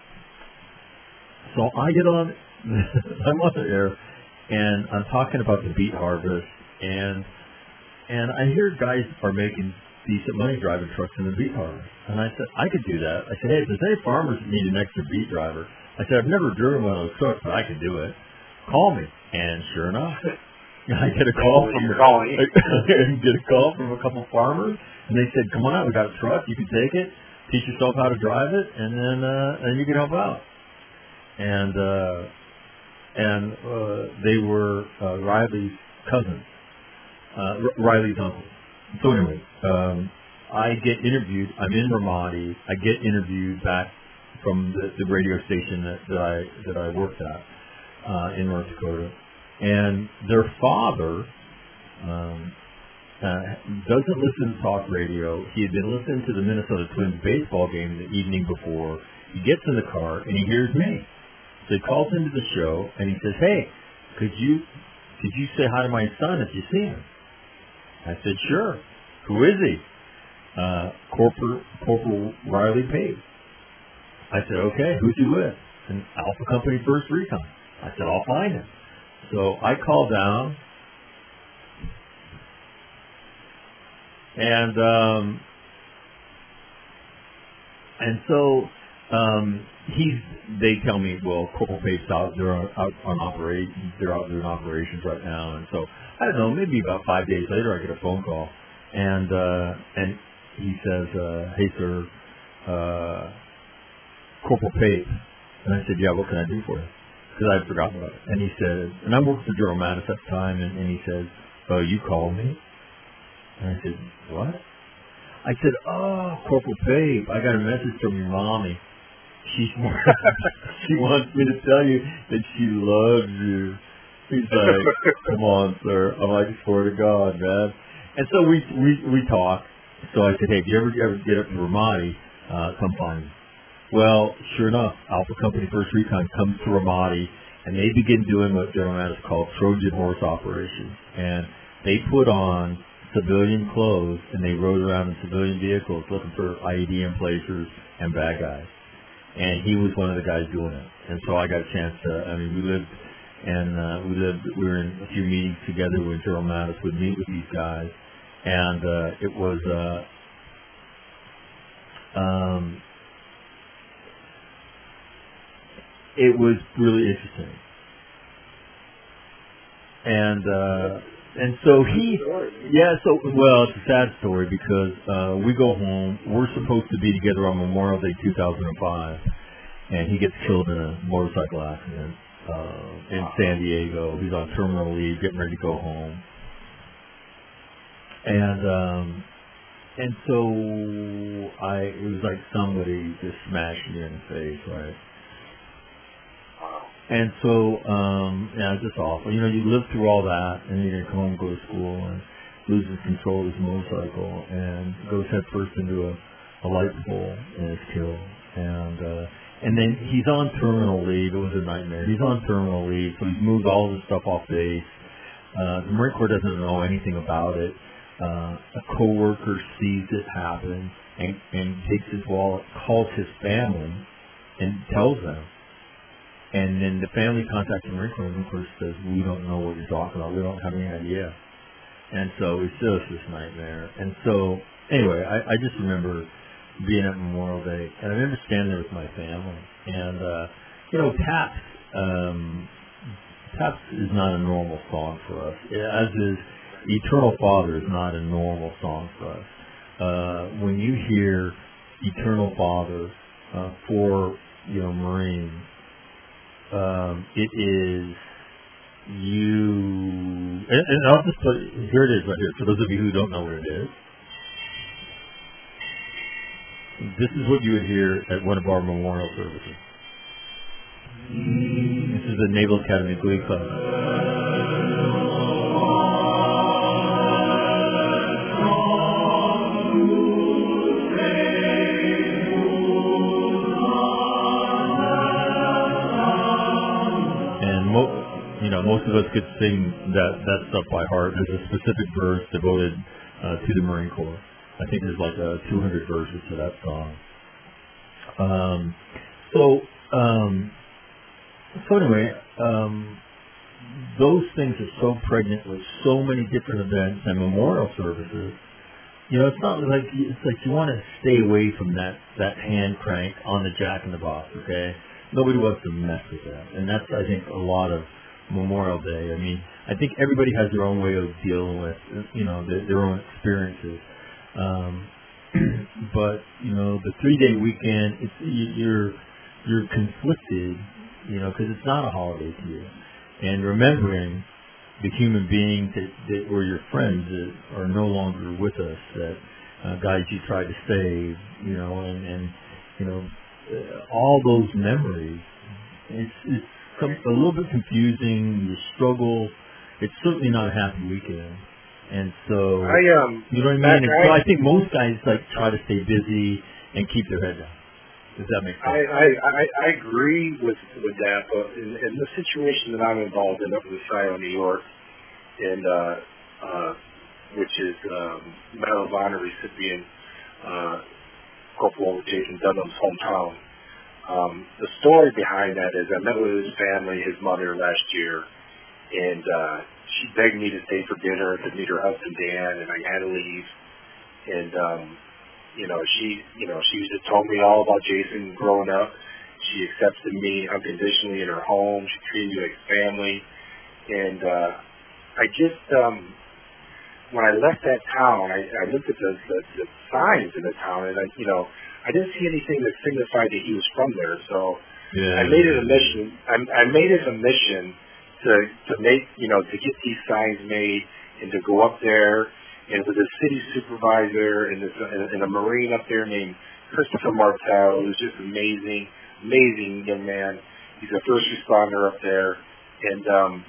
So I get on, I'm on the air, and I'm talking about the beet harvest, and and I hear guys are making decent money driving trucks in the beet harvest. And I said, I could do that. I said, hey, if there's any farmers that need an extra beet driver, I said, I've never driven one of those trucks, but I could do it. Call me. And sure enough, I get a call from I get a call from a couple farmers, and they said, come on out, we got a truck, you can take it, teach yourself how to drive it, and then uh, and you can help out. And uh, and uh, they were uh, Riley's cousins, uh, Riley's uncle. So anyway, um, I get interviewed. I'm in Ramadi. I get interviewed back from the, the radio station that, that I that I worked at uh, in North Dakota, and their father um, uh, doesn't listen to talk radio. He had been listening to the Minnesota Twins baseball game the evening before. He gets in the car and he hears me. So he calls into the show and he says, "Hey, could you could you say hi to my son if you see him?" I said, "Sure. Who is he?" Uh, Corporal, Corporal Riley Page. I said, "Okay, who's he with?" And Alpha Company First Recon. I said, "I'll find him." So I call down, and um, and so um, he's. They tell me, well, Corporal Pape's out. They're on, out on operation. They're out doing operations right now, and so I don't know. Maybe about five days later, I get a phone call, and uh, and he says, uh, "Hey, sir, uh, Corporal Pape." And I said, "Yeah, what can I do for you?" Because I'd forgotten about it. And he said, and I worked for General Mattis at the time, and, and he says, "Oh, you called me?" And I said, "What?" I said, "Oh, Corporal Pape, I got a message from your mommy. She's she wants me to tell you that she loves you." He's like, "Come on, sir." I'm like, "Swear to God, man." And so we we we talk. So I said, "Hey, if you ever ever get up to Ramadi, uh, come find me." Well, sure enough, Alpha Company First Recon comes to Ramadi, and they begin doing what General Mattis called Trojan horse operations. And they put on civilian clothes, and they rode around in civilian vehicles looking for I E D emplacers and bad guys. And he was one of the guys doing it. And so I got a chance to, I mean, we lived, and uh, we lived, we were in a few meetings together when General Mattis would meet with these guys. And uh, it was, uh, um, it was really interesting. And, uh, and so he, yeah, so, well, it's a sad story because, uh, we go home, we're supposed to be together on Memorial Day two thousand five, and he gets killed in a motorcycle accident, uh, in San Diego. He's on terminal leave, getting ready to go home. And, um, and so I, it was like somebody just smashed me in the face, right? And so, um, yeah, it's just awful. You know, you live through all that, and you're going to come home, go to school, and loses control of his motorcycle, and goes head first into a, a light pole, and is killed. And, uh, and then he's on terminal leave. It was a nightmare. He's on terminal leave, so he's moved all of his stuff off base. Uh, the Marine Corps doesn't know anything about it. Uh, a coworker sees it happen, and, and takes his wallet, calls his family, and tells them. And then the family contacts the Marine Corps, and of course says, "We don't know what you're talking about. We don't have any idea." And so it's just this nightmare. And so, anyway, I, I just remember being at Memorial Day, and I remember standing there with my family. And, uh, you know, Taps, um, Taps is not a normal song for us, as is Eternal Father is not a normal song for us. Uh, when you hear Eternal Father uh, for, you know, Marines, Um, it is you, and, and I'll just put, here it is right here, for those of you who don't know what it is. This is what you would hear at one of our memorial services. This is the Naval Academy Glee Club. You know, most of us could sing that, that stuff by heart. There's a specific verse devoted uh, to the Marine Corps. I think there's like uh, two hundred verses to that song. Um, so, um, so anyway, um, those things are so pregnant with so many different events and memorial services. You know, it's not like it's like you want to stay away from that that hand crank on the Jack in the Box. Okay, nobody wants to mess with that, and that's I think a lot of Memorial Day. I mean, I think everybody has their own way of dealing with you know their, their own experiences. Um, but you know, the three-day weekend, it's you're you're conflicted, you know, because it's not a holiday to you, and remembering the human beings that, that were your friends that are no longer with us, that uh, guys you tried to save, you know, and, and you know, uh, all those memories. It's it's some, a little bit confusing. You struggle. It's certainly not a happy weekend. And so, I, um, you know what I mean? And so I think most guys like try to stay busy and keep their head down. Does that make sense? I, I, I, I agree with with that, but in, in the situation that I'm involved in up in Scioto, New York, and uh, uh, which is um, Medal of Honor recipient uh, Corporal Jason Dunham's hometown. Um, the story behind that is I met with his family, his mother, last year, and uh, she begged me to stay for dinner to meet her husband Dan, and I had to leave. And um, you know, she, you know, she just told me all about Jason growing up. She accepted me unconditionally in her home. She treated me like family. And uh, I just, um, when I left that town, I, I looked at the, the, the signs in the town, and I, you know, I didn't see anything that signified that he was from there. So yeah, I made it a mission. I, I made it a mission to to make, you know, to get these signs made and to go up there. And with a city supervisor and, this, and a Marine up there named Christopher Martel, who's just amazing, amazing young man. He's a first responder up there. And um,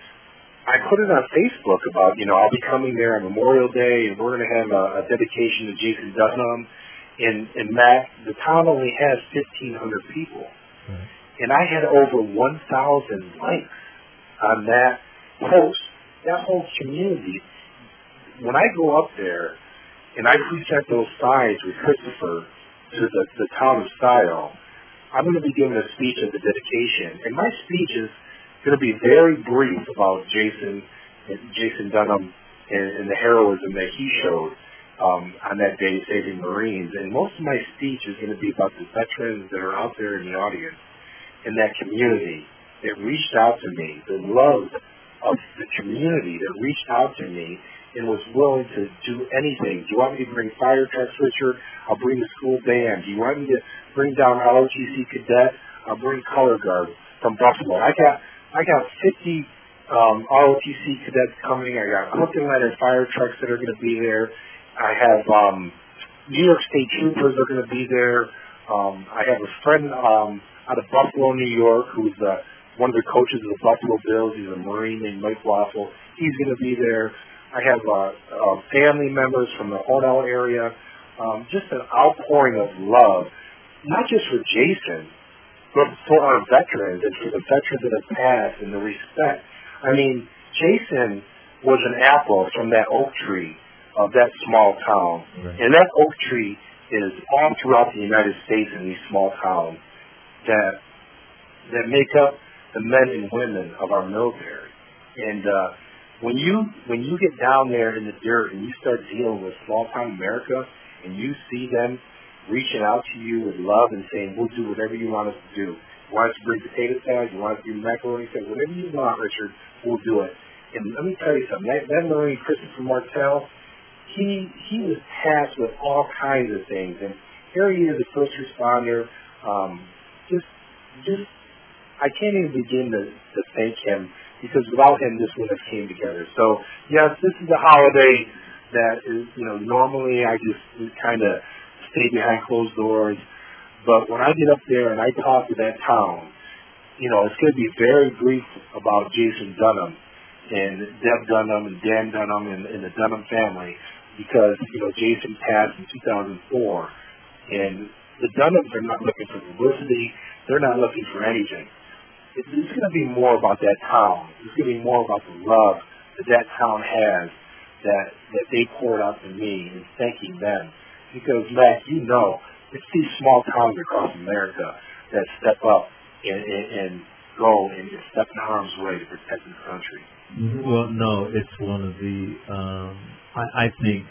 I put it on Facebook about, you know, I'll be coming there on Memorial Day, and we're going to have a, a dedication to Jason Dunham. And, and Matt, the town only has fifteen hundred people. Right. And I had over one thousand likes on that post, that whole community. When I go up there and I present those signs with Christopher to the, the town of Scioto, I'm going to be giving a speech at the dedication. And my speech is going to be very brief about Jason, Jason Dunham and, and the heroism that he showed um, on that day saving Marines. And most of my speech is going to be about the veterans that are out there in the audience in that community that reached out to me, the love of the community that reached out to me and was willing to do anything. Do you want me to bring fire trucks, Richard? I'll bring the school band. Do you want me to bring down R O T C cadets? I'll bring color guard from Buffalo. I got I got fifty um, R O T C cadets coming. I got hook and ladder fire trucks that are going to be there. I have um, New York State troopers are going to be there. Um, I have a friend um, out of Buffalo, New York, who's uh, one of the coaches of the Buffalo Bills. He's a Marine named Mike Waffle. He's going to be there. I have uh, uh, family members from the Hornell area. Um, just an outpouring of love, not just for Jason, but for our veterans and for the veterans that have passed and the respect. I mean, Jason was an apple from that oak tree of that small town. Right. And that oak tree is all throughout the United States in these small towns that that make up the men and women of our military. And uh, when you when you get down there in the dirt and you start dealing with small town America and you see them reaching out to you with love and saying, we'll do whatever you want us to do. You want us to bring potato salad? You want us to do macaroni salad? Whatever you want, Richard, we'll do it. And let me tell you something. That, that Marine, Christopher Martel, he he was tasked with all kinds of things. And here he is, a first responder. Um, just, just, I can't even begin to, to thank him, because without him, this wouldn't have came together. So, yes, this is a holiday that is, you know, normally I just kind of stay behind closed doors. But when I get up there and I talk to that town, you know, it's going to be very brief about Jason Dunham and Deb Dunham and Dan Dunham and, and the Dunham family, because, you know, Jason passed in two thousand four. And the Dunhams are not looking for publicity. They're not looking for anything. It's, it's going to be more about that town. It's going to be more about the love that that town has that that they poured out to me and thanking them. Because, Matt, you know, it's these small towns across America that step up and, and, and go and step in harm's way to protect this country. Well, no, it's one of the, um, I, I think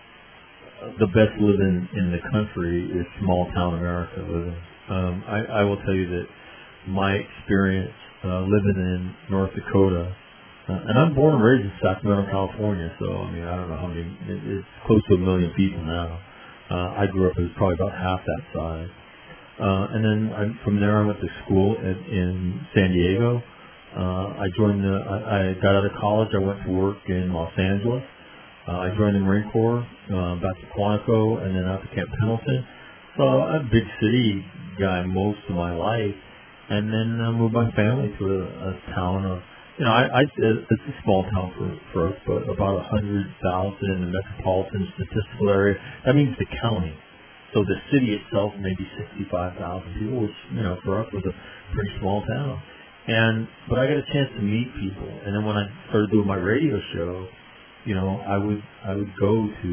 the best living in the country is small town America living. Um, I, I will tell you that my experience uh, living in North Dakota, uh, and I'm born and raised in Sacramento, California, so I mean, I don't know how many, it, it's close to a million people now. Uh, I grew up, it was probably about half that size. Uh, and then I, from there I went to school at, in San Diego. Uh, I joined the, I, I got out of college, I went to work in Los Angeles. Uh, I joined the Marine Corps, uh, back to Quantico, and then out to Camp Pendleton. So I'm a big city guy most of my life. And then I moved my family to a, a town of, you know, I, I, it's a small town for, for us, but about one hundred thousand in the metropolitan statistical area. That means the county. So the city itself, maybe sixty-five thousand people, which, you know, for us was a pretty small town. And, but I got a chance to meet people. And then when I started doing my radio show, you know, I would, I would go to,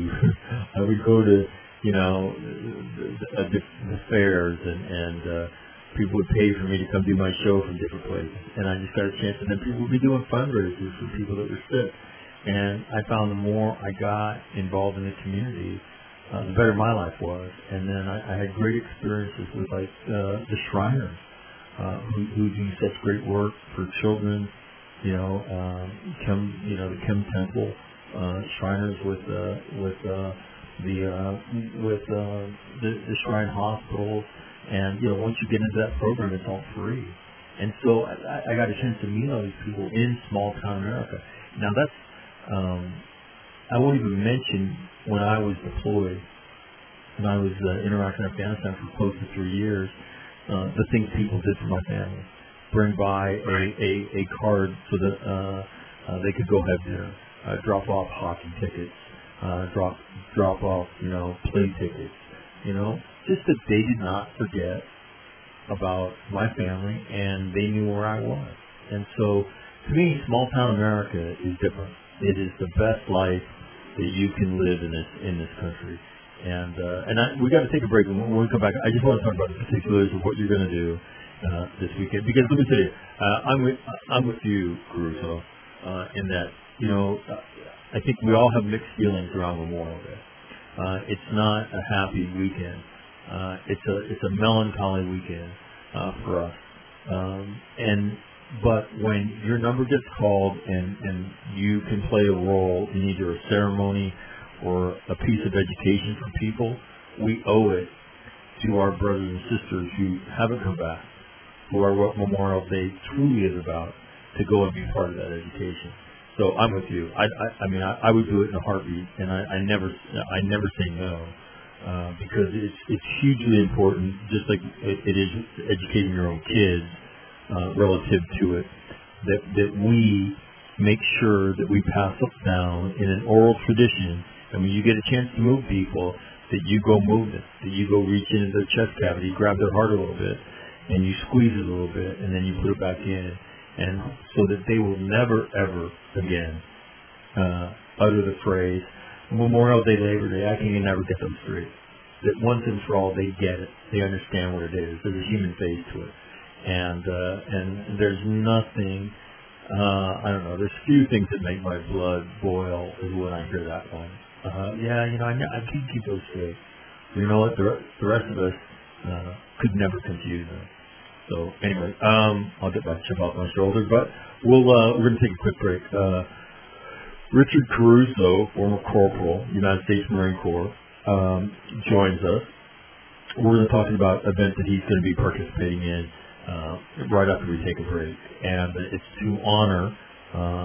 I would go to, you know, the, the, the fairs and, and, uh, people would pay for me to come do my show from different places. And I just got a chance, and then people would be doing fundraisers for people that were sick. And I found the more I got involved in the community, uh, the better my life was. And then I, I had great experiences with, like, uh, the Shriners, uh, who, who do such great work for children, you know, um, Kim, you know, the Kim Temple, uh, Shriners with, uh, with, uh, the, uh, with, uh, the, the Shrine Hospitals. And, you know, once you get into that program, it's all free. And so I, I got a chance to meet all these people in small town America. Now that's, um, I won't even mention when I was deployed, when I was uh, interacting in Afghanistan for close to three years, uh, the things people did for my family. Bring by a, a, a card so that uh, uh, they could go have dinner, uh, drop off hockey tickets, uh, drop drop off, you know, play tickets, you know. Just that they did not forget about my family, and they knew where I was. And so, to me, small town America is different. It is the best life that you can live in this in this country. And uh, and I, we got to take a break. And when we come back, I just want to talk about the particulars of what you're going to do uh, this weekend. Because let me tell you, uh, I'm with I'm with you, Caruso, uh, in that, you know, I think we all have mixed feelings around Memorial Day. Uh, it's not a happy weekend. Uh, it's a it's a melancholy weekend uh, for us, um, and but when your number gets called and, and you can play a role in either a ceremony or a piece of education for people, we owe it to our brothers and sisters who haven't come back, who are what Memorial Day truly is about, to go and be part of that education. So I'm with you. I I, I mean I, I would do it in a heartbeat, and I, I never I never say no. Uh, because it's, it's hugely important, just like it, it is educating your own kids uh, relative to it, that, that we make sure that we pass it down in an oral tradition, and when you get a chance to move people, that you go move them, that you go reach into their chest cavity, grab their heart a little bit, and you squeeze it a little bit, and then you put it back in, and so that they will never, ever again uh, utter the phrase, Memorial Day, Labor Day, I can never get them straight. That once and for all, they get it. They understand what it is. There's a human face to it. And uh, and there's nothing, uh, I don't know, there's few things that make my blood boil is when I hear that one. Uh, yeah, you know, I, I can't keep those straight. You know what? The, the rest of us uh, could never confuse them. So anyway, um, I'll get my chip off my shoulder. But we'll, uh, we're going to take a quick break. Uh, Richard Caruso, former corporal, United States Marine Corps, um, joins us. We're going to talk about an event that he's going to be participating in uh, right after we take a break. And it's to honor uh,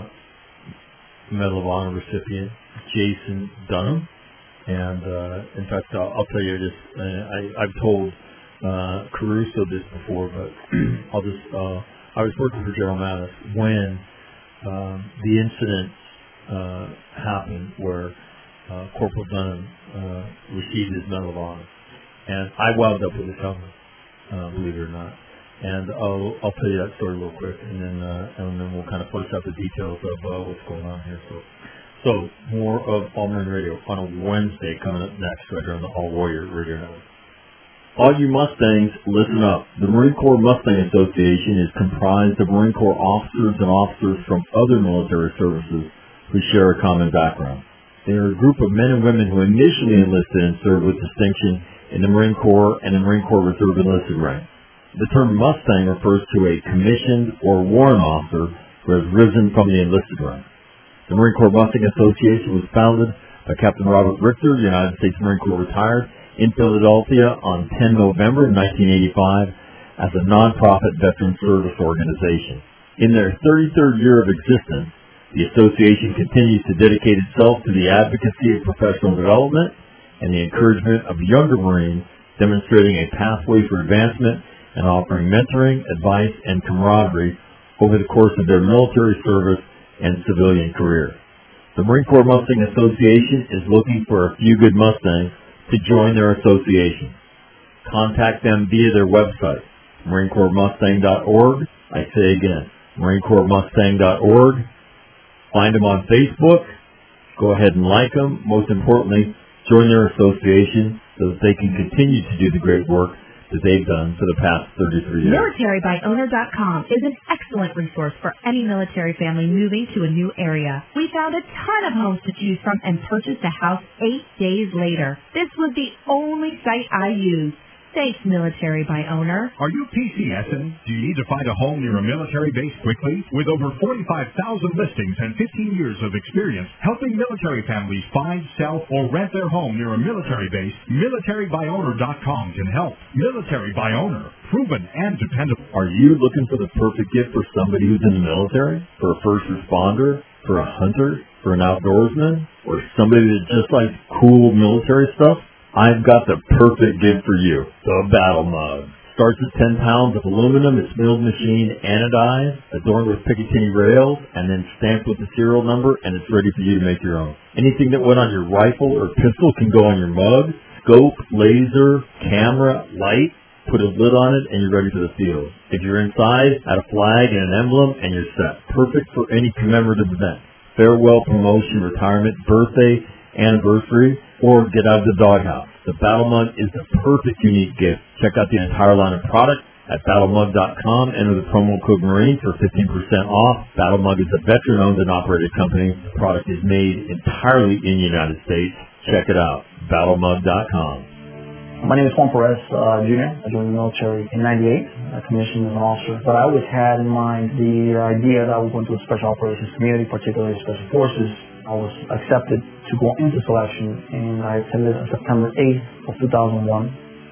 Medal of Honor recipient Jason Dunham. And uh, in fact, I'll, I'll tell you this. Uh, I, I've told uh, Caruso this before, but I'll just. Uh, I was working for General Mattis when um, the incident Uh, happened where uh, Corporal Dunham uh, received his Medal of Honor, and I wound up with his helmet, uh, believe it or not. And I'll I'll tell you that story real quick, and then uh, and then we'll kind of flesh out the details of uh, what's going on here. So, So, more of All Marine Radio on a Wednesday coming up next right here on the All Warrior Radio Network. All you Mustangs, listen up. The Marine Corps Mustang Association is comprised of Marine Corps officers and officers from other military services who share a common background. They are a group of men and women who initially enlisted and served with distinction in the Marine Corps and the Marine Corps Reserve enlisted rank. The term Mustang refers to a commissioned or warrant officer who has risen from the enlisted rank. The Marine Corps Mustang Association was founded by Captain Robert Richter, United States Marine Corps retired, in Philadelphia on the tenth of November nineteen eighty-five as a nonprofit veteran service organization. In their thirty-third year of existence, the association continues to dedicate itself to the advocacy of professional development and the encouragement of younger Marines, demonstrating a pathway for advancement and offering mentoring, advice, and camaraderie over the course of their military service and civilian career. The Marine Corps Mustang Association is looking for a few good Mustangs to join their association. Contact them via their website, marine corps mustang dot org. I say again, marine corps mustang dot org. Find them on Facebook. Go ahead and like them. Most importantly, join their association so that they can continue to do the great work that they've done for the past thirty-three years. military by owner dot com is an excellent resource for any military family moving to a new area. We found a ton of homes to choose from and purchased a house eight days later. This was the only site I used. Thanks, Military by Owner. Are you P C S ing? Do you need to find a home near a military base quickly? With over forty-five thousand listings and fifteen years of experience helping military families find, sell, or rent their home near a military base, military by owner dot com can help. Military by Owner, proven and dependable. Are you looking for the perfect gift for somebody who's in the military? For a first responder? For a hunter? For an outdoorsman? Or somebody that just likes cool military stuff? I've got the perfect gift for you, the Battle Mug. Starts at ten pounds of aluminum, it's milled machine anodized, adorned with Picatinny rails, and then stamped with the serial number, and it's ready for you to make your own. Anything that went on your rifle or pistol can go on your mug. Scope, laser, camera, light, put a lid on it, and you're ready for the field. If you're inside, add a flag and an emblem, and you're set. Perfect for any commemorative event. Farewell, promotion, retirement, birthday, anniversary, or get out of the doghouse. The Battle Mug is the perfect unique gift. Check out the entire line of products at battle mug dot com. Enter the promo code Marine for fifteen percent off. Battle Mug is a veteran-owned and operated company. The product is made entirely in the United States. Check it out, battle mug dot com. My name is Juan Perez, uh, Junior I joined the military in ninety-eight. I commissioned as an officer. But I always had in mind the idea that I was going to a special operations community, particularly special forces. I was accepted to go into selection, and I attended on September eighth of two thousand one.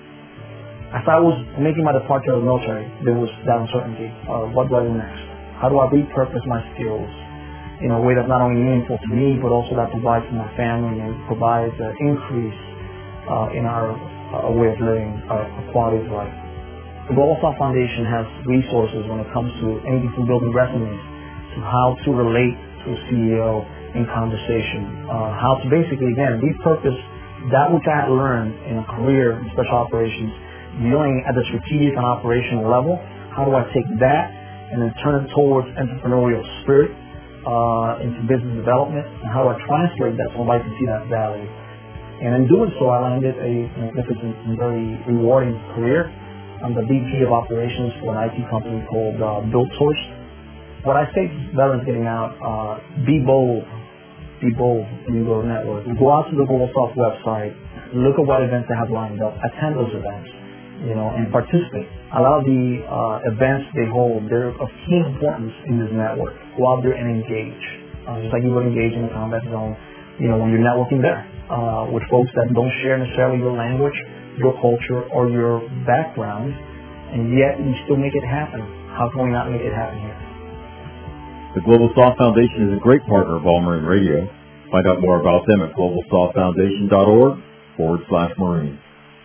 As I was making my departure out of the military, there was that uncertainty. Uh, what do I do next? How do I repurpose my skills in a way that's not only meaningful to me, but also that provides for my family and provides an increase uh, in our uh, way of living, our quality of life. The Global South Foundation has resources when it comes to anything from building resumes to how to relate to a C E O in conversation, uh, how to basically, again, repurpose that which I had learned in a career in special operations, dealing at the strategic and operational level. How do I take that and then turn it towards entrepreneurial spirit uh, into business development, and how do I translate that so somebody can see that value? And in doing so, I landed a magnificent and very rewarding career. I'm the V P of operations for an I T company called uh, BuiltSource. What I say to veterans getting out, uh, be bold. Be bold when you go to network. Go out to the Global South website, look at what events they have lined up, attend those events, you know, and participate. A lot of the uh, events they hold, they're of key importance in this network. Go out there and engage. Uh, just like you would engage in a combat zone, you know, when you're networking there uh, with folks that don't share necessarily your language, your culture, or your background, and yet you still make it happen. How can we not make it happen here? The Global South Foundation is a great partner of All Marine Radio. Find out more about them at global south foundation dot org forward slash Marine.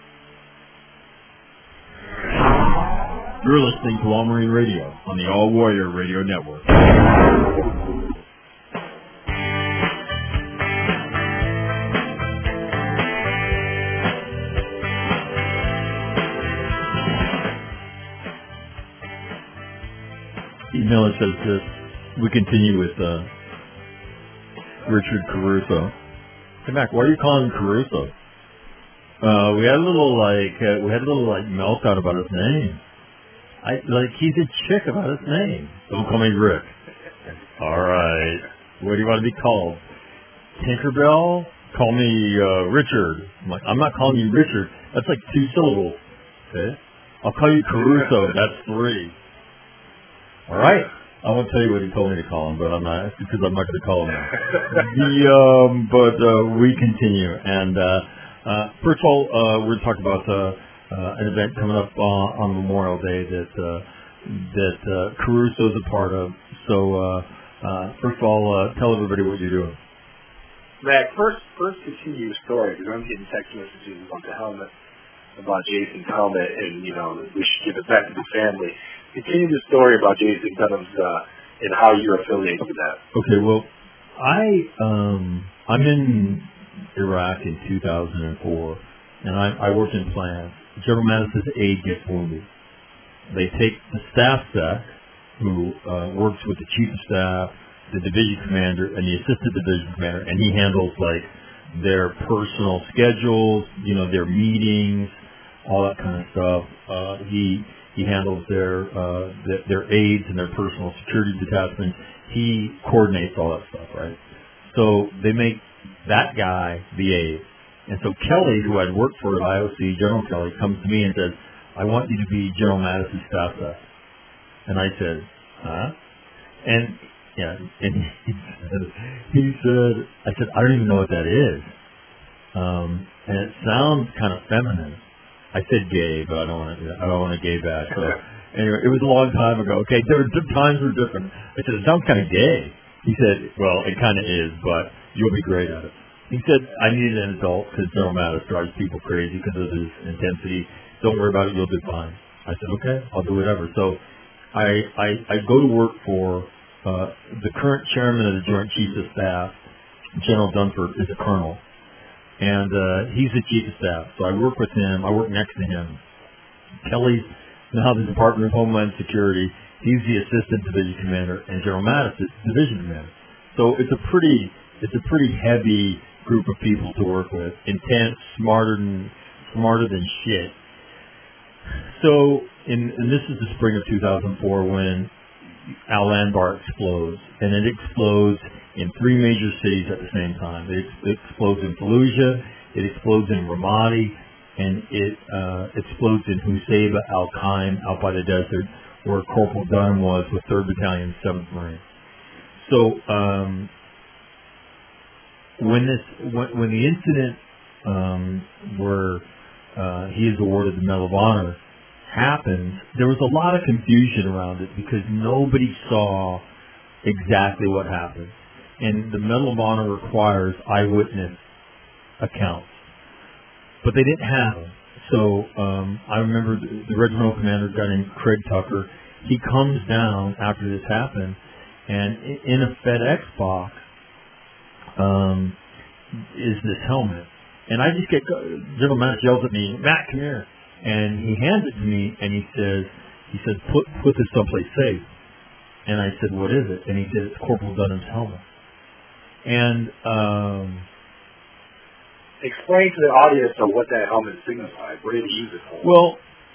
You're listening to All Marine Radio on the All Warrior Radio Network. Email says this. We continue with uh, Richard Caruso. Hey, Mac, why are you calling him Caruso? Uh, we had a little, like, uh, we had a little, like, meltdown about his name. I, like, he's a chick about his name. Don't call me Rick. All right. What do you want to be called? Tinkerbell? Call me, uh, Richard. I'm like, I'm not calling you Richard. That's like two syllables. Okay? I'll call you Caruso. That's three. All right. I won't tell you what he told me to call him, but I'm not, because I'm not going to call him that. The, um, but, uh, we continue. And, uh, uh, first of all, uh, we're talking about, uh, uh, an event coming up, uh, on Memorial Day that, uh, that, uh, Caruso's a part of. So, uh, uh, first of all, uh, tell everybody what you're doing. Mac, first, first continue your story, because I'm getting text messages about the helmet, about Jason's helmet, and, you know, we should give it back to the family. Continue the story about Jason Dunham's, uh, and how you're affiliated with that. Okay, well, I, um, I'm in Iraq in two thousand four, and I, I worked in plants. General Mattis's aide gets wounded. They take the staff sec, who uh, works with the chief of staff, the division commander, and the assistant division commander, and he handles, like, their personal schedules, you know, their meetings, all that kind of stuff. Uh, he he handles their, uh, their their aides and their personal security detachments. He coordinates all that stuff, right? So they make that guy the aide. And so Kelly, who I'd worked for at I O C, General Kelly, comes to me and says, I want you to be General Mattis's staff sec. And I said, huh? And, yeah, and he said, he said, I said, I don't even know what that is. Um, and it sounds kind of feminine. I said gay, but I don't want to, I don't want to gay back. So anyway, it was a long time ago. Okay, there were, times were different. I said, it sounds kind of gay. He said, well, it kind of is, but you'll be great at it. He said, I needed an adult because General Mattis drives people crazy because of his intensity. Don't worry about it, you'll do fine. I said, okay, I'll do whatever. So I, I, I go to work for uh, the current chairman of the Joint Chiefs of Staff. General Dunford is a colonel. And uh, he's the chief of staff. So I work with him. I work next to him. Kelly's now the Department of Homeland Security. He's the assistant division commander, and General Mattis is division commander. So it's a pretty, it's a pretty heavy group of people to work with. Intense, smarter than, smarter than shit. So, in, and this is the spring of two thousand four when Al Anbar explodes, and it explodes in three major cities at the same time. It, it explodes in Fallujah, it explodes in Ramadi, and it uh, explodes in Husaybah al-Qaim out by the desert, where Corporal Dunham was with third Battalion, seventh Marine. So um, when this, when, when the incident um, where uh, he is awarded the Medal of Honor happened, there was a lot of confusion around it because nobody saw exactly what happened. And the Medal of Honor requires eyewitness accounts. But they didn't have them. So um, I remember the, the regimental commander, a guy named Craig Tucker, he comes down after this happened, and in a FedEx box um, is this helmet. And I just get, General Mattis yells at me, Matt, come here. And he hands it to me, and he says, he says, put put this someplace safe. And I said, what is it? And he said, it's Corporal Dunham's helmet. And um, explain to the audience of what that helmet signified. What did he use it for? Well,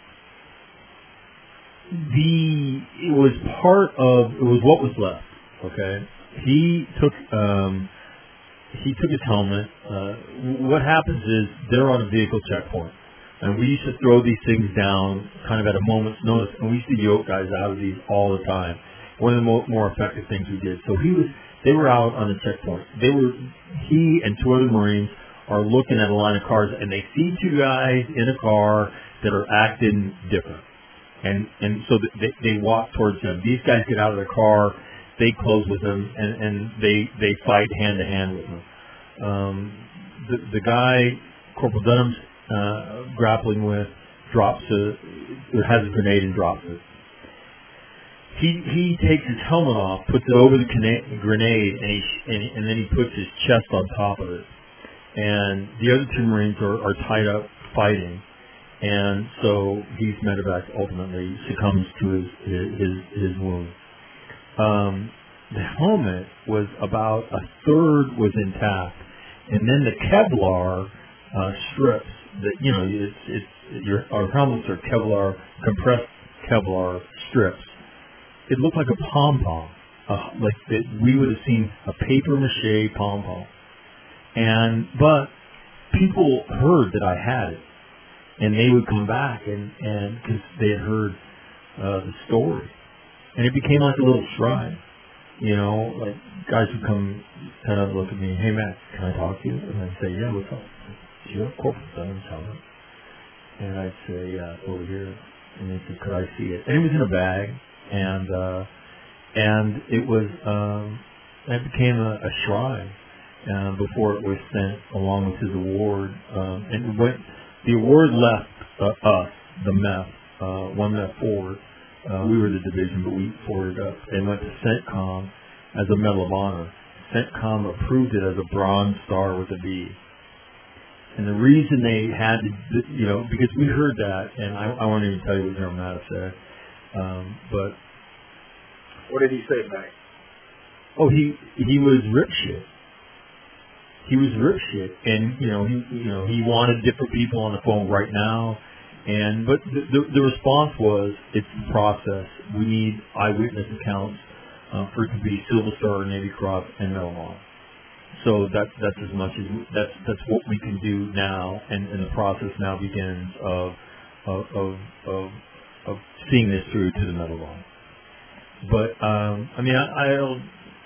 the it was part of it was what was left. Okay, he took um, he took his helmet. Uh, what happens is they're on a vehicle checkpoint, and we used to throw these things down kind of at a moment's notice, and we used to yoke guys out of these all the time. One of the more, more effective things we did. So he was. They were out on the checkpoint. They were, he and two other Marines are looking at a line of cars, and they see two guys in a car that are acting different. And and so they, they walk towards them. These guys get out of the car, they close with them, and, and they, they fight hand to hand with them. Um, the, the guy Corporal Dunham's uh, grappling with drops a, has a grenade and drops it. He he takes his helmet off, puts it over the grenade, and he and, and then he puts his chest on top of it. And the other two Marines are, are tied up fighting, and so he's medevac ultimately succumbs to his his his wound. Um, the helmet was about a third was intact, and then the Kevlar uh, strips that you know it's it's your our helmets are Kevlar compressed Kevlar strips. It looked like a pom pom, uh, like that we would have seen a paper mache pom pom, and but people heard that I had it, and they would come back and and because they had heard uh, the story, and it became like a little shrine. You know, like guys would come kind of look at me, hey Matt, can I talk to you? And I'd say, yeah, what's up? Do you have Corporal Dunham's helmet? And I'd say, yeah, over here. And they said, could I see it? And it was in a bag, and uh, and it was um, it became a, a shrine uh, before it was sent along with his award. Um, and when the award left uh, us, the M E F, uh, one M E F forward. Uh, we were the division, but we forwarded up and went to CENTCOM as a Medal of Honor. CENTCOM approved it as a Bronze Star with a B. And the reason they had to, you know, because we heard that, and I, I won't even tell you what General Mattis said, um, but... What did he say, Mike? Oh, he he was rip shit. He was rip shit, and you know he you know he wanted different people on the phone right now. And but the, the, the response was, it's the process. We need eyewitness accounts uh, for it to be Silver Star, Navy Cross, and Medal of Honor. So that that's as much as we, that's that's what we can do now, and, and the process now begins of of of of, of seeing this through to the Medal of Honor. But um, I mean, I, I'll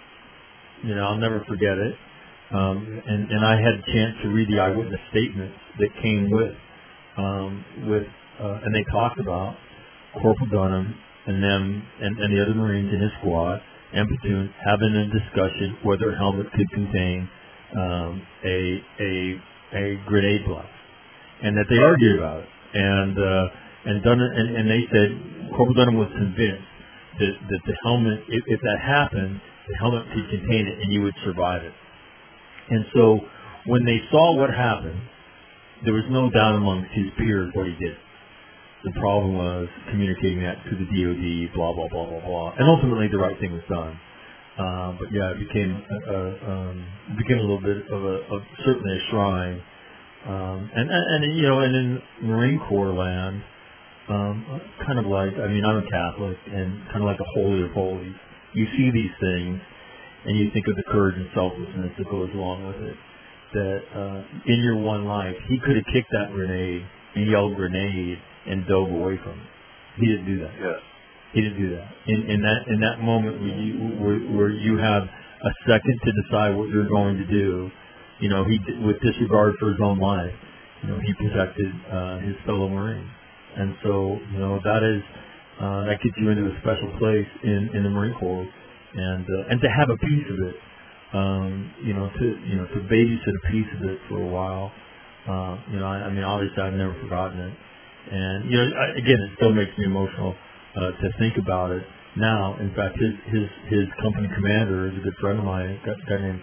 you know I'll never forget it. Um, and and I had a chance to read the eyewitness statements that came with. Um, with uh, and they talked about Corporal Dunham and them and, and the other Marines in his squad and platoon having a discussion whether a helmet could contain um, a a a grenade blast, and that they argued about it. And uh, and Dunham and, and they said Corporal Dunham was convinced that that the helmet, if, if that happened, the helmet could contain it and you would survive it. And so when they saw what happened, there was no doubt amongst his peers what he did. The problem was communicating that to the D O D, blah, blah, blah, blah, blah. And ultimately the right thing was done. Uh, but yeah, it became, uh, um, it became a little bit of a, of certainly a shrine. Um, and, and, and, you know, and in Marine Corps land, um, kind of like, I mean, I'm a Catholic, and kind of like a holy of holies. You see these things, and you think of the courage and selflessness that goes along with it. That uh, in your one life, he could have kicked that grenade and yelled grenade and dove away from it. He didn't do that. Yes. He didn't do that. In, in that in that moment where you where, where you have a second to decide what you're going to do, you know, he with disregard for his own life, you know, he protected uh, his fellow Marines. And so, you know, that is uh, that gets you into a special place in, in the Marine Corps, and uh, and to have a piece of it. Um, you know, to you know, to babysit a piece of it for a while. Uh, you know, I, I mean, obviously, I've never forgotten it, and you know, I, again, it still makes me emotional uh, to think about it now. In fact, his his his company commander is a good friend of mine. A guy named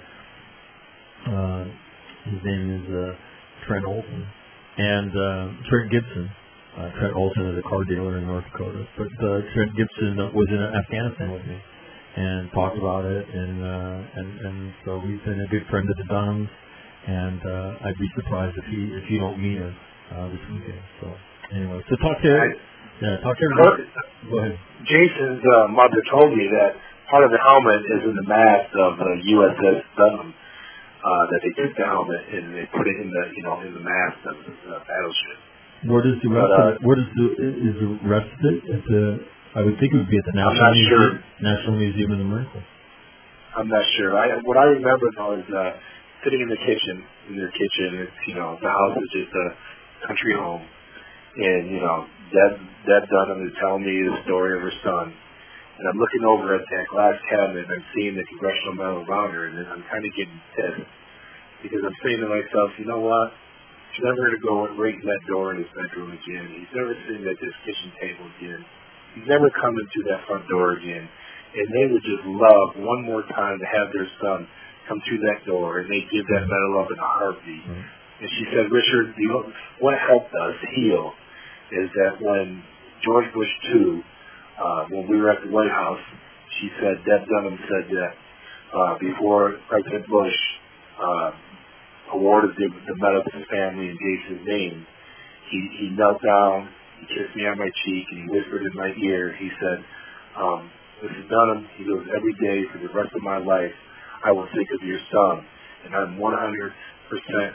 uh, his name is uh, Trent Olson, and uh, Trent Gibson. Uh, Trent Olson is a car dealer in North Dakota, but uh, Trent Gibson was in Afghanistan with me. And talked about it, and uh, and and so he's been a good friend of the Dunhams, and uh, I'd be surprised if he if you don't meet him uh, this weekend. So anyway, so talk to yeah, talk to everybody. Go ahead. Jason's uh, mother told me that part of the helmet is in the mast of the U S S Dunham. Uh, that they took the helmet and they put it in the you know in the mast of the uh, battleship. Where does the rest but, uh, of it, where does the is the rest of it at the I would think it would be at the National Museum, sure. National Museum of the Marine Corps. I'm not sure. I, what I remember though is uh, sitting in the kitchen, in their kitchen. It's you know the house is just a country home, and you know Deb Deb Dunham is telling me the story of her son, and I'm looking over at that glass cabinet and I'm seeing the Congressional Medal of Honor, and I'm kind of getting pissed because I'm saying to myself, you know what? He's never going to go and ring that door in his bedroom again. He's never sitting at this kitchen table again. He's never coming through that front door again. And they would just love one more time to have their son come through that door, and they give that medal up in a heartbeat. Mm-hmm. And she said, Richard, you know, what helped us heal is that when George Bush the second, uh, when we were at the White House, she said, Deb Dunham said that uh, before President Bush uh, awarded the, the medal to his family in Jason's name, he, he knelt down, he kissed me on my cheek, and he whispered in my ear, he said, um, Missus Dunham, he goes, every day for the rest of my life, I will think of your son, and I'm one hundred percent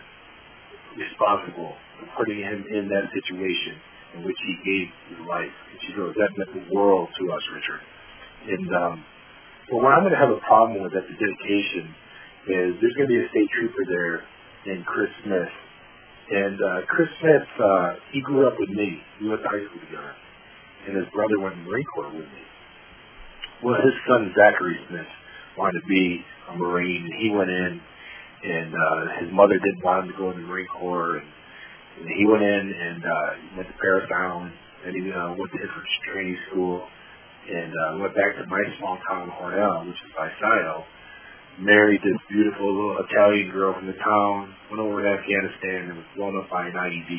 responsible for putting him in that situation in which he gave his life. And she goes, that meant the world to us, Richard. And um, well, what I'm going to have a problem with at the dedication is there's going to be a state trooper there named Chris Smith. And uh, Chris Smith, uh, he grew up with me. We went to high school together. And his brother went in the Marine Corps with me. Well, his son, Zachary Smith, wanted to be a Marine, and he went in, and uh, his mother didn't want him to go in the Marine Corps, and, and he went in and uh, went to Paris Island, and he uh, went to infantry training school, and uh, went back to my small town, Hornell, which is by Scioto, married this beautiful little Italian girl from the town, went over to Afghanistan, and was blown up by an I E D.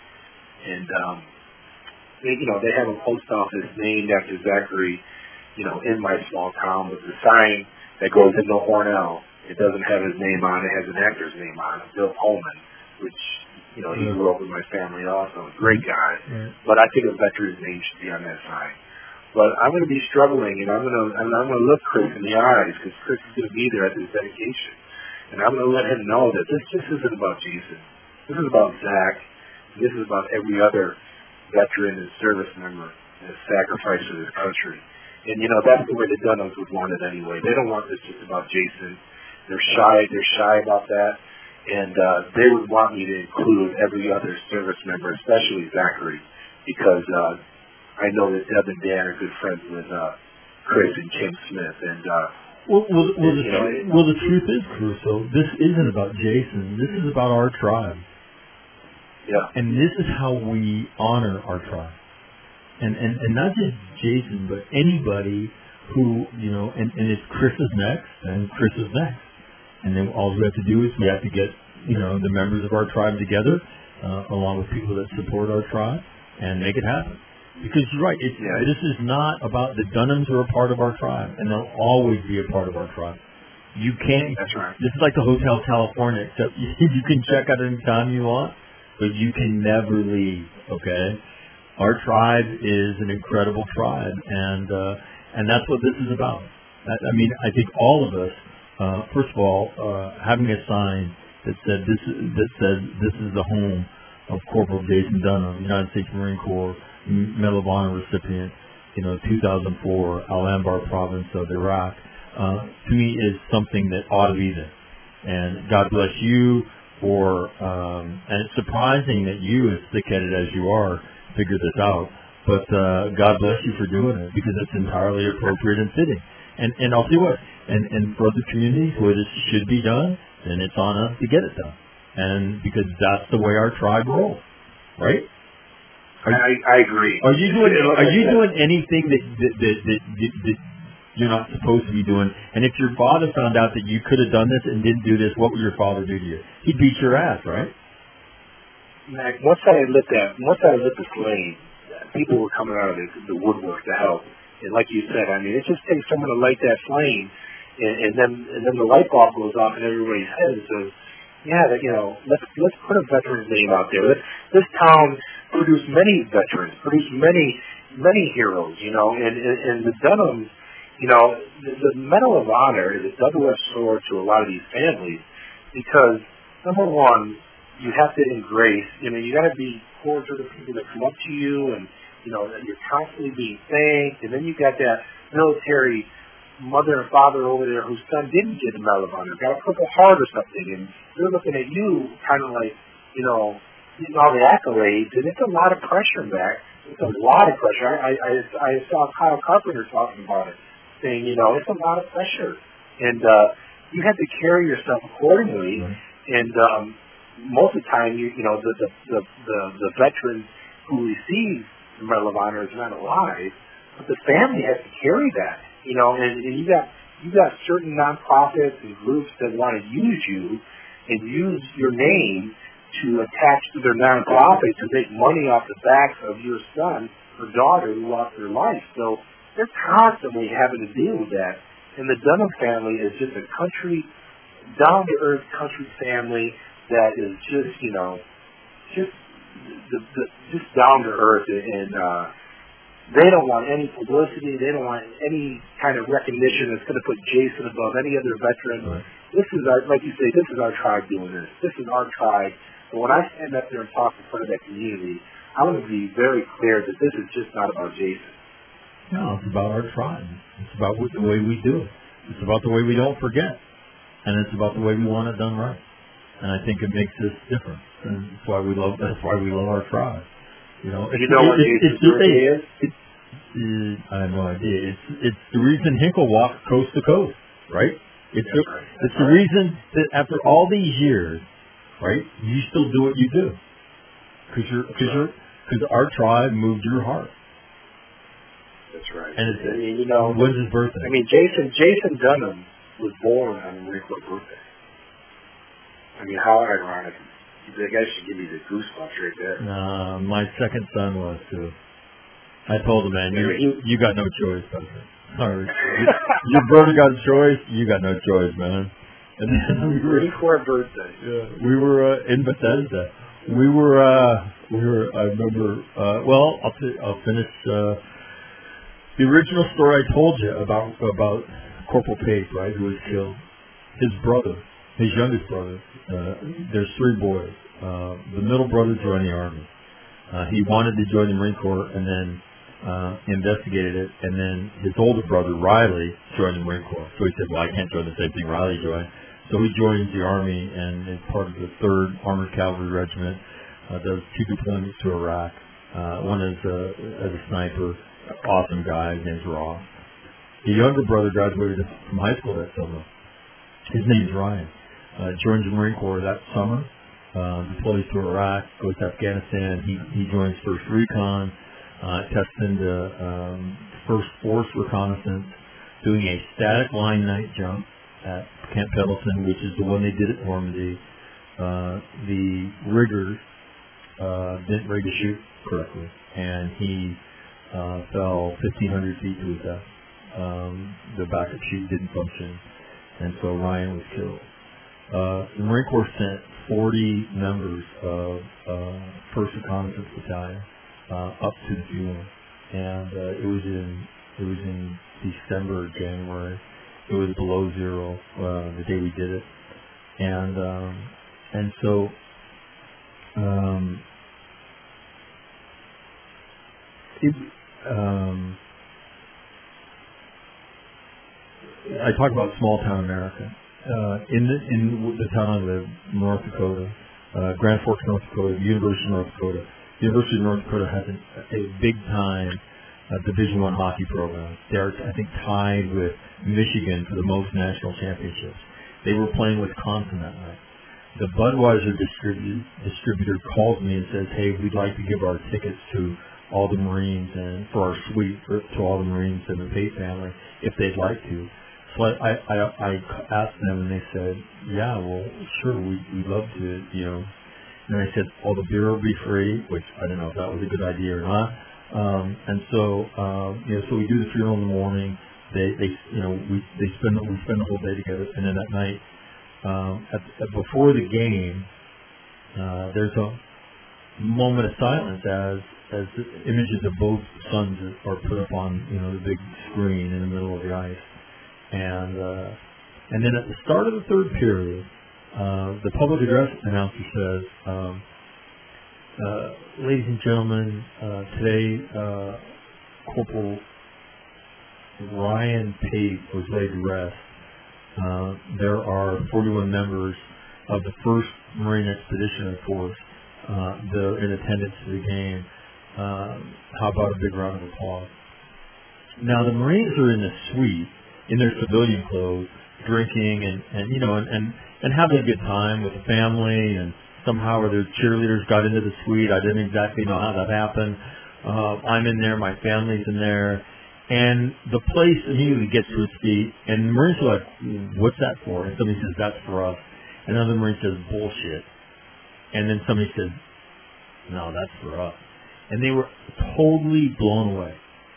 And, um, they, you know, they have a post office named after Zachary, you know, in my small town, but the sign that goes into Hornell, it doesn't have his name on it, it has an actor's name on it, Bill Pullman, which, you know, he grew up with my family also, a great guy. Right. But I think a veteran's name should be on that sign. But I'm going to be struggling, and I'm going to I'm, I'm going to look Chris in the eyes, because Chris is going to be there at this dedication. And I'm going to let him know that this just isn't about Jason. This is about Zach. This is about every other veteran and service member that has sacrificed for this country. And, you know, that's the way the Dunhams would want it anyway. They don't want this just about Jason. They're shy. They're shy about that. And uh, they would want me to include every other service member, especially Zachary, because uh, I know that Deb and Dan are good friends with uh, Chris and Kim Smith. And, uh, well, well, well, and, the, you know, tr- well, the truth is, Crusoe, this isn't about Jason. This is about our tribe. Yeah. And this is how we honor our tribe. And, and and not just Jason, but anybody who, you know, and, and if Chris is next, then Chris is next. And then all we have to do is we have to get, you know, the members of our tribe together, uh, along with people that support our tribe, and make it happen. Because you're right, it's, yeah. this is not about the Dunhams are a part of our tribe, and they'll always be a part of our tribe. You can't, That's right. This is like the Hotel California, except you, you can check out any time you want, but you can never leave, okay? Our tribe is an incredible tribe, and uh, and that's what this is about. I, I mean, I think all of us, uh, first of all, uh, having a sign that said this is, that says this is the home of Corporal Jason Dunham, United States Marine Corps Medal of Honor recipient, you know, two thousand four, Al-Anbar province of Iraq, uh, to me is something that ought to be there. And God bless you for, um, and it's surprising that you, as thick-headed as you are, figure this out, but uh, God bless you for doing it, because it's entirely appropriate and fitting. And and I'll tell you what, and, and for other communities where this should be done, then it's on us to get it done. And because that's the way our tribe rolls, right? Are, I, I agree. Are you doing Are you doing anything that that, that that that you're not supposed to be doing? And if your father found out that you could have done this and didn't do this, what would your father do to you? He'd beat your ass, right? Mac, once I lit that, once I lit the flame, people were coming out of the, the woodwork to help. And like you said, I mean, it just takes someone to light that flame, and, and then and then the light bulb goes off in everybody's head and says, "Yeah, that, you know, let's let's put a veteran's name out there. Let's, this town produced many veterans, produced many many heroes, you know, and and, and the Dunhams, you know, the, the Medal of Honor is a double-edged sword to a lot of these families, because number one, you have to embrace, you know, you got to be cordial to people that come up to you, and, you know, that you're constantly being thanked, and then you got that military mother and father over there whose son didn't get a Medal of Honor, got a Purple Heart or something, and they're looking at you kind of like, you know, getting all the accolades, and it's a lot of pressure back. It's a lot of pressure. I, I, I saw Kyle Carpenter talking about it, saying, you know, it's a lot of pressure, and uh, you have to carry yourself accordingly, mm-hmm. and um, most of the time, you, you know, the, the, the, the, the veteran who receives the Medal of Honor is not alive, but the family has to carry that, you know, and, and you got you got certain nonprofits and groups that want to use you and use your name to attach to their nonprofit to make money off the backs of your son or daughter who lost their life. So they're constantly having to deal with that. And the Dunham family is just a country, down-to-earth country family that is just, you know, just the, the, just down-to-earth, and uh, they don't want any publicity. They don't want any kind of recognition that's going to put Jason above any other veteran. Right. This is our, like you say, this is our tribe doing this. This is our tribe. But when I stand up there and talk in front of that community, I want to be very clear that this is just not about Jason. No, it's about our tribe. It's about the way we do it. It's about the way we don't forget. And it's about the way we want it done right. And I think it makes us different. And that's why we love that's why we love our tribe. You know, you know what Jason's birthday is? It's, it's, I have no idea. It's it's the reason Hinkle walks coast to coast, right? It's the, right. it's the reason that after all these years, right, you still do what you do. Because you're because you're because our tribe moved your heart. That's right. And it's, I mean, you know, when's his birthday? I mean, Jason Jason Dunham was born on a Marine Corps birthday. I mean, how ironic. The guy should give me the goosebumps right there. Nah, my second son was too. I told him, man, you you, you got no choice, brother. Sorry, your brother got a choice. You got no choice, man. And then we were Marine Corps birthday. Yeah, we were uh, in Bethesda. We were uh, we were. I remember. Uh, well, I'll t- I'll finish. Uh, The original story I told you about about Corporal Pate, right, who was killed, his brother, his youngest brother, uh, there's three boys. Uh, the middle brother joined the Army. Uh, he wanted to join the Marine Corps and then uh, investigated it, and then his older brother, Riley, joined the Marine Corps. So he said, well, I can't join the same thing Riley joined. So he joins the Army and is part of the third Armored Cavalry Regiment, uh, does two deployments to Iraq, uh, one as a, as a sniper. Awesome guy. His name's Ross. The younger brother graduated from high school that summer. His name's Ryan. Uh, joins the Marine Corps that summer. Uh, deploys to Iraq, goes to Afghanistan. He he joins First Recon, uh, tests into um, First Force Reconnaissance, doing a static line night jump at Camp Pendleton, which is the one they did at Normandy. Uh, the riggers uh, didn't rig to shoot correctly, and he Uh, fell fifteen hundred feet to his death. Um, the backup chute didn't function, and so Ryan was killed. Uh, the Marine Corps sent forty members of uh, First Reconnaissance Battalion uh, up to the funeral, and uh, it was in it was in December or January. It was below zero uh, the day we did it, and um, and so. Um, it, Um, I talk about small town America. Uh, in the in the town I live, North Dakota, uh, Grand Forks, North Dakota, University of North Dakota. The University of North Dakota has a, a big time uh, Division One hockey program. They're I think tied with Michigan for the most national championships. They were playing Wisconsin that night. The Budweiser distributor distributor calls me and says, "Hey, we'd like to give our tickets to all the Marines and for our suite for, to all the Marines and the Pate family if they'd like to." So I, I, I, I asked them and they said, yeah, well, sure, we, we'd love to, you know. And I said, all the beer will be free, which I don't know if that was a good idea or not. Um, and so, um, you know, so we do the funeral in the morning. They, they, you know, we, they spend, we spend the whole day together. And then at night, um, at, at, before the game, uh, there's a moment of silence as as the images of both sons are put up on, you know, the big screen in the middle of the ice. And uh, and then at the start of the third period, uh, the public address announcer says, um, uh, ladies and gentlemen, uh, today uh, Corporal Ryan Pate was laid to rest. Uh, there are forty-one members of the first Marine Expeditionary Force uh, that are in attendance to the game. Uh, how about a big round of applause? Now the Marines are in the suite in their civilian clothes, drinking and, and you know and, and, and having a good time with the family, and somehow or their cheerleaders got into the suite. I didn't exactly know how that happened. Uh, I'm in there, my family's in there, and the place immediately gets to its feet, and the Marines are like, what's that for? And somebody says, that's for us. And another Marine says, bullshit. And then somebody says, no, that's for us. And they were totally blown away.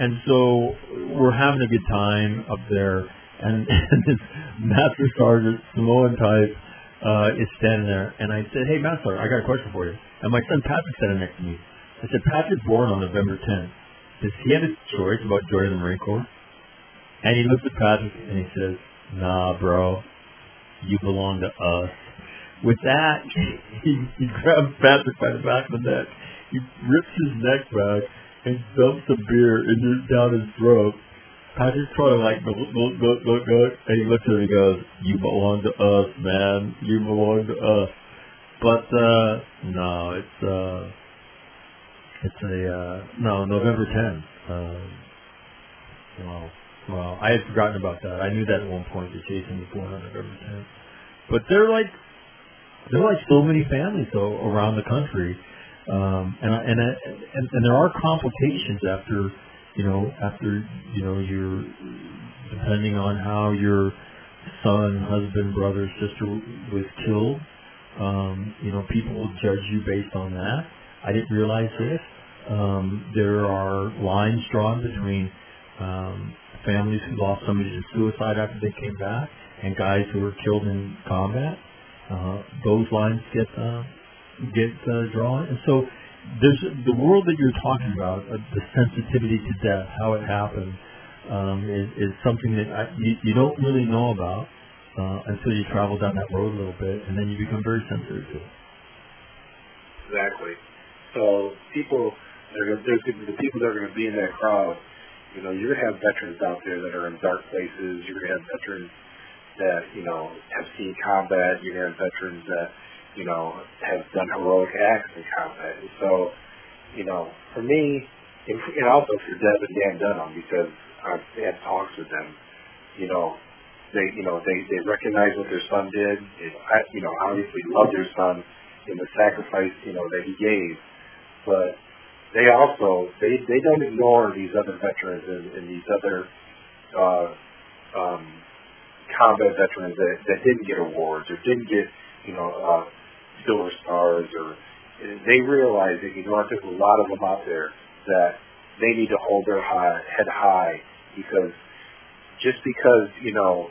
and so we're having a good time up there, and, and this Master Sergeant Samoan type uh, is standing there, and I said, hey, Master Sergeant, I got a question for you. And my son Patrick standing next to me. I said, Patrick's born on November tenth. Does he have a choice about joining the Marine Corps? And he looks at Patrick and he says, nah, bro, you belong to us. With that, he, he grabs Patrick by the back of the neck. He rips his neck back and dumps the beer into, down his throat. Patrick's trying to like, look, look, look, look, look, and he looks at him and he goes, you belong to us, man. You belong to us. But, uh, no, it's, uh, it's a, uh, no, November tenth. Um, well, well, I had forgotten about that. I knew that at one point that Jason was born on November tenth. But they're like, they're like so many families though around the country. Um, and, and, and, and there are complications after, you know, after, you know, your, depending on how your son, husband, brother, sister was killed. Um, you know, people will judge you based on that. I didn't realize this. Um, there are lines drawn between um, families who lost somebody to suicide after they came back and guys who were killed in combat. Uh, those lines get uh, get uh, drawn, and so there's the world that you're talking about, uh, the sensitivity to death, how it happens, um, is, is something that I, you, you don't really know about. Uh, until you travel down that road a little bit, and then you become very sensitive to it. Exactly. So people, there's the people that are going to be in that crowd. You know, you're going to have veterans out there that are in dark places. You're going to have veterans that, you know, have seen combat. You're going to have veterans that, you know, have done heroic acts in combat. And so, you know, for me, and, and also for Deb and Dan Dunham, because I've had talks with them, you know, They, you know, they, they recognize what their son did. They, you know, obviously love their son in the sacrifice, you know, that he gave. But they also, they, they don't ignore these other veterans and, and these other uh, um, combat veterans that, that didn't get awards or didn't get, you know, uh, silver stars. Or they realize that, you know, there's a lot of them out there that they need to hold their high, head high, because just because, you know,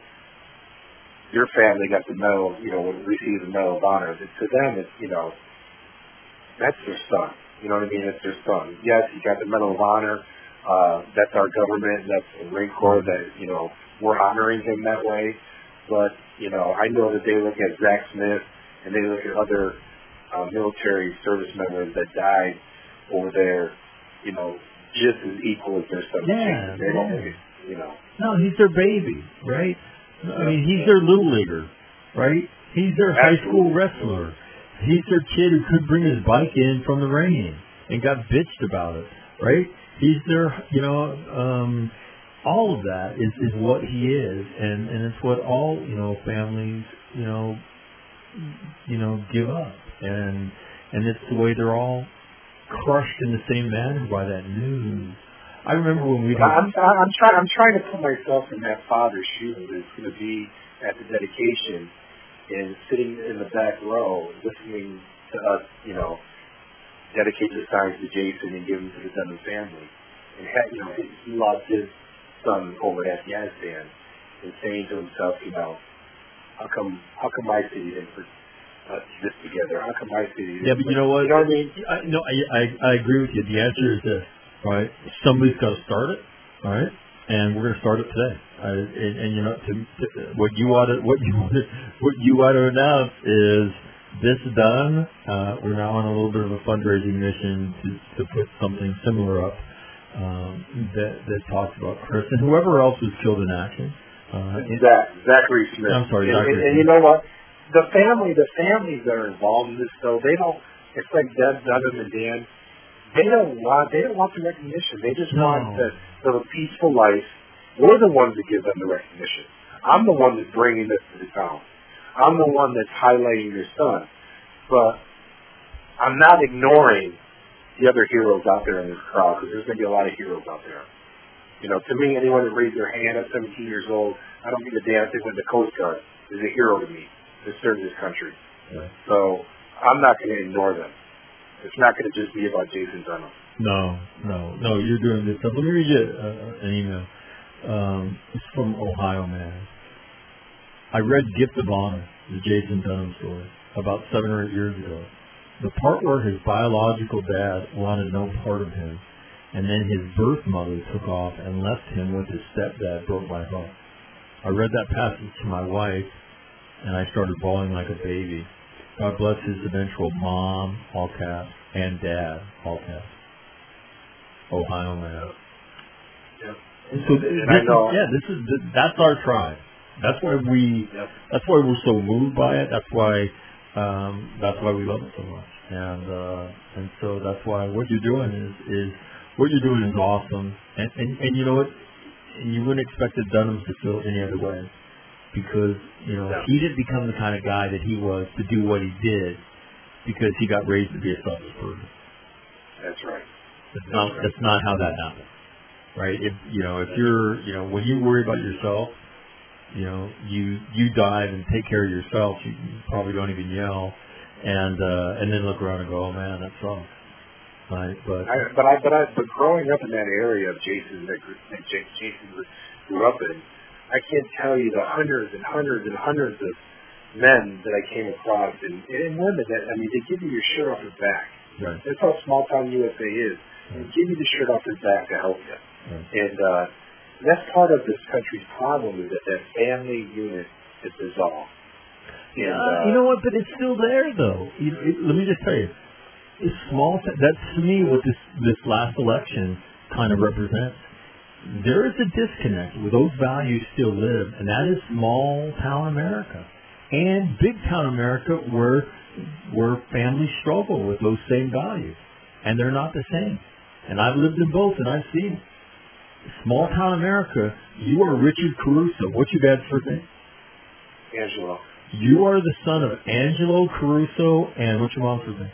your family got the medal, you know, received the Medal of Honor, to them, it's, you know, that's their son. You know what I mean? It's their son. Yes, he got the Medal of Honor. Uh, that's our government. That's the Marine Corps that, you know, we're honoring him that way. But, you know, I know that they look at Zach Smith and they look at other uh, military service members that died over there, you know, just as equal as their son. Yeah, they don't, yeah. You know. No, he's their baby, right? I mean, he's their little leaguer, right? He's their high school wrestler. He's their kid who couldn't bring his bike in from the rain and got bitched about it, right? He's their, you know, um, all of that is, is what he is, and, and it's what all, you know, families, you know, you know, give up, and and it's the way they're all crushed in the same manner by that news. I remember when we. I'm, I'm trying. I'm trying to put myself in that father's shoes that's going to be at the dedication and sitting in the back row, listening to us, you know, dedicate the signs to Jason and give them to the Dunham family, and ha- you know, he lost his son over in Afghanistan, and saying to himself, you know, how come, how come my city didn't put uh, this together? How come my city? Didn't yeah, but you know what? You know what I mean? I, no, I, I I agree with you. The answer is this. All right, somebody's got to start it. All right, and we're going to start it today. Uh, and, and you know, to, to, what you ought to what you what you ought to announce is this done. Uh, we're now on a little bit of a fundraising mission to to put something similar up um, that that talks about Chris and whoever else was killed in action. Uh, Zach, Zachary Smith. I'm sorry, and, Zachary and, Smith. and you know what? The family, the families that are involved in this, though, they don't. It's like Deb, Dunham, and Dan. They don't want. They don't want the recognition. They just No. want to live a peaceful life. We're the ones that give them the recognition. I'm the one that's bringing this to the town. I'm the one that's highlighting their son. But I'm not ignoring the other heroes out there in this crowd, because there's going to be a lot of heroes out there. You know, to me, anyone that raised their hand at seventeen years old, I don't give a damn if they went to the Coast Guard, is a hero to me to serve this country. Yeah. So I'm not going to ignore them. It's not going to just be about Jason Dunham. No, no, no. You're doing good stuff. Let me read you uh, an email. Um, it's from Ohio Man. I read Gift of Honor, the Jason Dunham story, about seven or eight years ago. The part where his biological dad wanted no part of him, and then his birth mother took off and left him with his stepdad broke my heart. I read that passage to my wife, and I started bawling like a baby. God bless his eventual mom, all caps, and dad, all caps. Ohio Man. Yep. And so th- and this I know. Is, yeah, this is th- that's our tribe. That's why we. Yep. That's why we're so moved by it. That's why. Um, that's why we love it so much. And uh, and so that's why what you're doing is is what you're doing is awesome. And and, and you know what? You wouldn't expect the Dunhams to feel any other way, because you know Yeah. he didn't become the kind of guy that he was to do what he did because he got raised to be a selfish person. That's right. That's not that's not how that happened, right? If you know if you're you know when you worry about yourself, you know you you dive and take care of yourself. You, you probably don't even yell, and uh, and then look around and go, oh man, that sucks. Right? But I, but I but I but growing up in that area of Jason that, gr- that J- Jason grew grew up in, I can't tell you the hundreds and hundreds and hundreds of men that I came across and, and women that I mean they give you your shirt off your back. right. That's how small town U S A is. They give you the shirt off your back to help you. Right. And uh, that's part of this country's problem is that that family unit is dissolved. And, Uh, uh, you know what? But it's still there, though. You, it, let me just tell you, it's small. T- that's to me what this this last election kind of represents. There is a disconnect where those values still live, and that is small town America and big town America, where where families struggle with those same values, and they're not the same. And I've lived in both, and I've seen it. Small town America, you are Richard Caruso. What's your dad's first name? Angelo. You are the son of Angelo Caruso, and what's your mom's first name?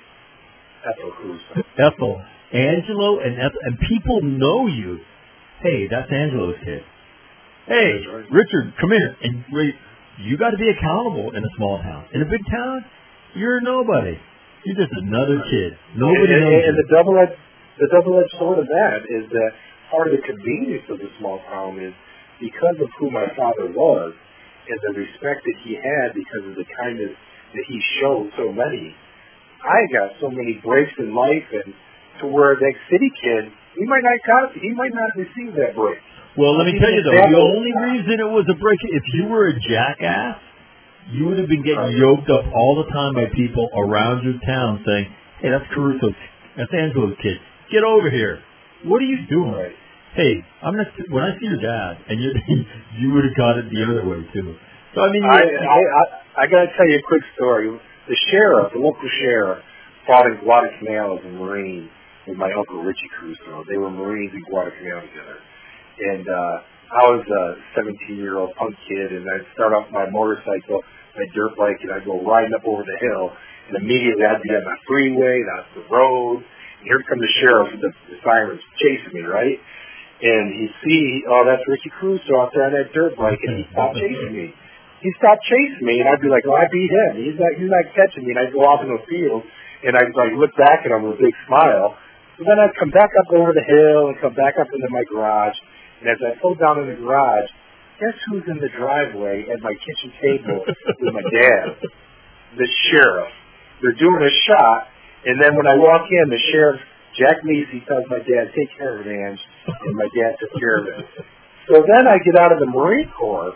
Ethel Caruso. Ethel. Angelo and Ethel, and people know you. Hey, that's Angelo's kid. Hey, That's right. Richard, come here. And wait, you got to be accountable in a small town. In a big town, you're nobody. You're just another kid. Nobody and, knows and, and you. the double-edged, the double-edged sword of that is that part of the convenience of the small town is because of who my father was and the respect that he had because of the kindness that he showed so many. I got so many breaks in life, and to where that city kid, he might not got, he might not receive that break. Well, let me I'll tell give you, an though, the example. only reason it was a break, if you were a jackass, you would have been getting Right. yoked up all the time by people around your town saying, hey, that's Caruso's, that's Angelo's kid. Get over here. What are you doing? Right. Hey, I'm not, when I see your dad, and you you would have got it the other way, too. So, I mean, I, you- I, I, I got to tell you a quick story. The sheriff, the local sheriff, fought in Guadalcanal as a Marine with my uncle Richie Caruso. They were Marines in Guadalcanal together. And uh, I was a seventeen-year-old punk kid, and I'd start off my motorcycle, my dirt bike, and I'd go riding up over the hill. And immediately I'd be on my freeway, that's the road. And here comes the sheriff with the, the sirens chasing me, right? And he'd see, oh, that's Richie Caruso out there on that dirt bike, and he stopped chasing me. He stopped chasing me, and I'd be like, oh, I beat him. He's not, he's not catching me. And I'd go off in the field, and I'd like look back at him with a big smile. And then I'd come back up over the hill and come back up into my garage. And as I pulled down in the garage, guess who's in the driveway at my kitchen table with my dad? The sheriff. They're doing a shot, and then when I walk in, the sheriff, Jack Macy, tells my dad, take care of it, Ange. And my dad took care of it. So then I get out of the Marine Corps,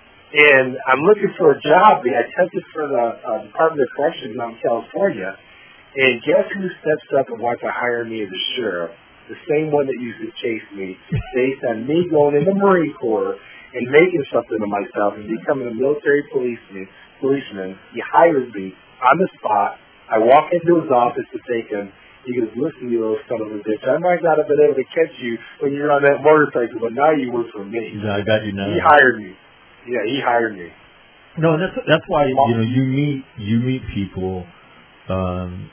and I'm looking for a job. I tested for the uh, Department of Corrections out in California, and guess who steps up and wants to hire me as a sheriff? The same one that used to chase me, based on me going in the Marine Corps and making something of myself and becoming a military policeman. Policeman. He hired me on the spot. I walk into his office to take him. He goes, listen, you little son of a bitch, I might not have been able to catch you when you're on that motorcycle, but now you work for me. I got you now. He hired me. Yeah, he hired me. No, and that's that's why you know you meet you meet people, um,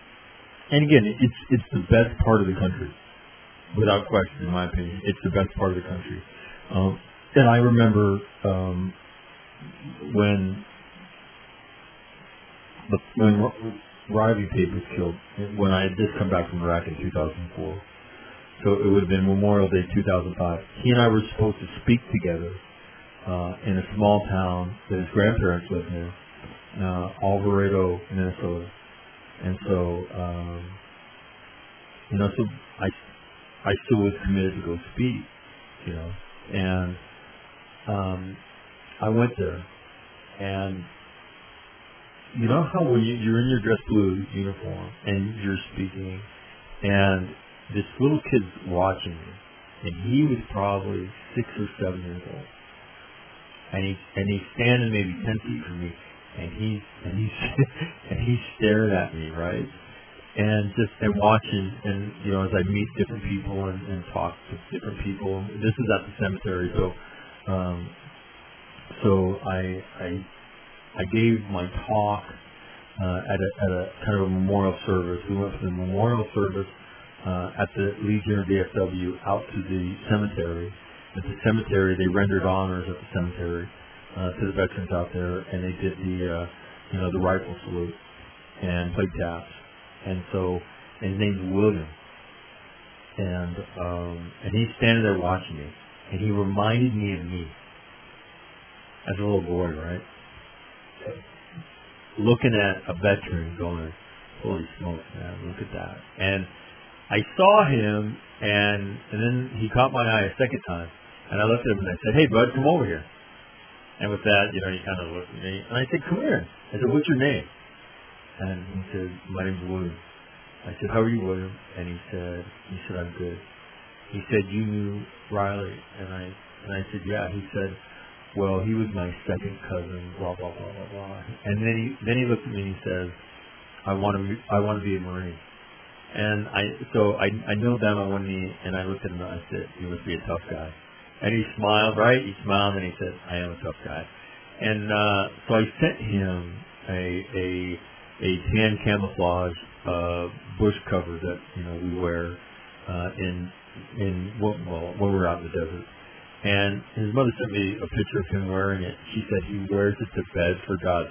and again, it's it's the best part of the country, without question, in my opinion. It's the best part of the country, um, and I remember um, when the when Riley Pape was killed when I had just come back from Iraq in two thousand four. So it would have been Memorial Day two thousand five. He and I were supposed to speak together uh, in a small town that his grandparents lived in, uh, Alvarado, Minnesota. And so, um, you know, so I, I still was committed to go speak, you know, and um, I went there, and you know how when you, you're in your dress blue uniform and you're speaking, and this little kid's watching you, and he was probably six or seven years old, and he and he's standing maybe ten feet from me, and he's and he's and he's staring at me, right, and just and watching, and you know as I meet different people and, and talk to different people. This is at the cemetery, so um, so I I. I gave my talk uh, at, a, at a kind of a memorial service. We went from the memorial service uh, at the Legion of D F W out to the cemetery. At the cemetery, they rendered honors at the cemetery uh, to the veterans out there, and they did the uh, you know the rifle salute and played taps. And so, and his name's William, and um, and he's standing there watching me, and he reminded me of me as a little boy, right? Looking at a veteran going, holy smokes, man, look at that. And I saw him, and and then he caught my eye a second time, and I looked at him and I said, hey, bud, come over here. And with that, you know, he kind of looked at me, and I said, come here. I said, what's your name? And he said, my name's William. I said, how are you, William? And he said, he said, I'm good. He said, you knew Riley? And I and I said, yeah. He said, well, he was my second cousin, blah, blah, blah, blah, blah. And then he then he looked at me and he says, I want to I want to be a Marine. And I so I I knelt down on one knee and I looked at him and I said, you must be a tough guy. And he smiled, right? He smiled and he said, I am a tough guy. And uh, so I sent him a a a tan camouflage uh, bush cover that you know we wear uh, in in well when we're out in the desert. And his mother sent me a picture of him wearing it. She said he wears it to bed, for God's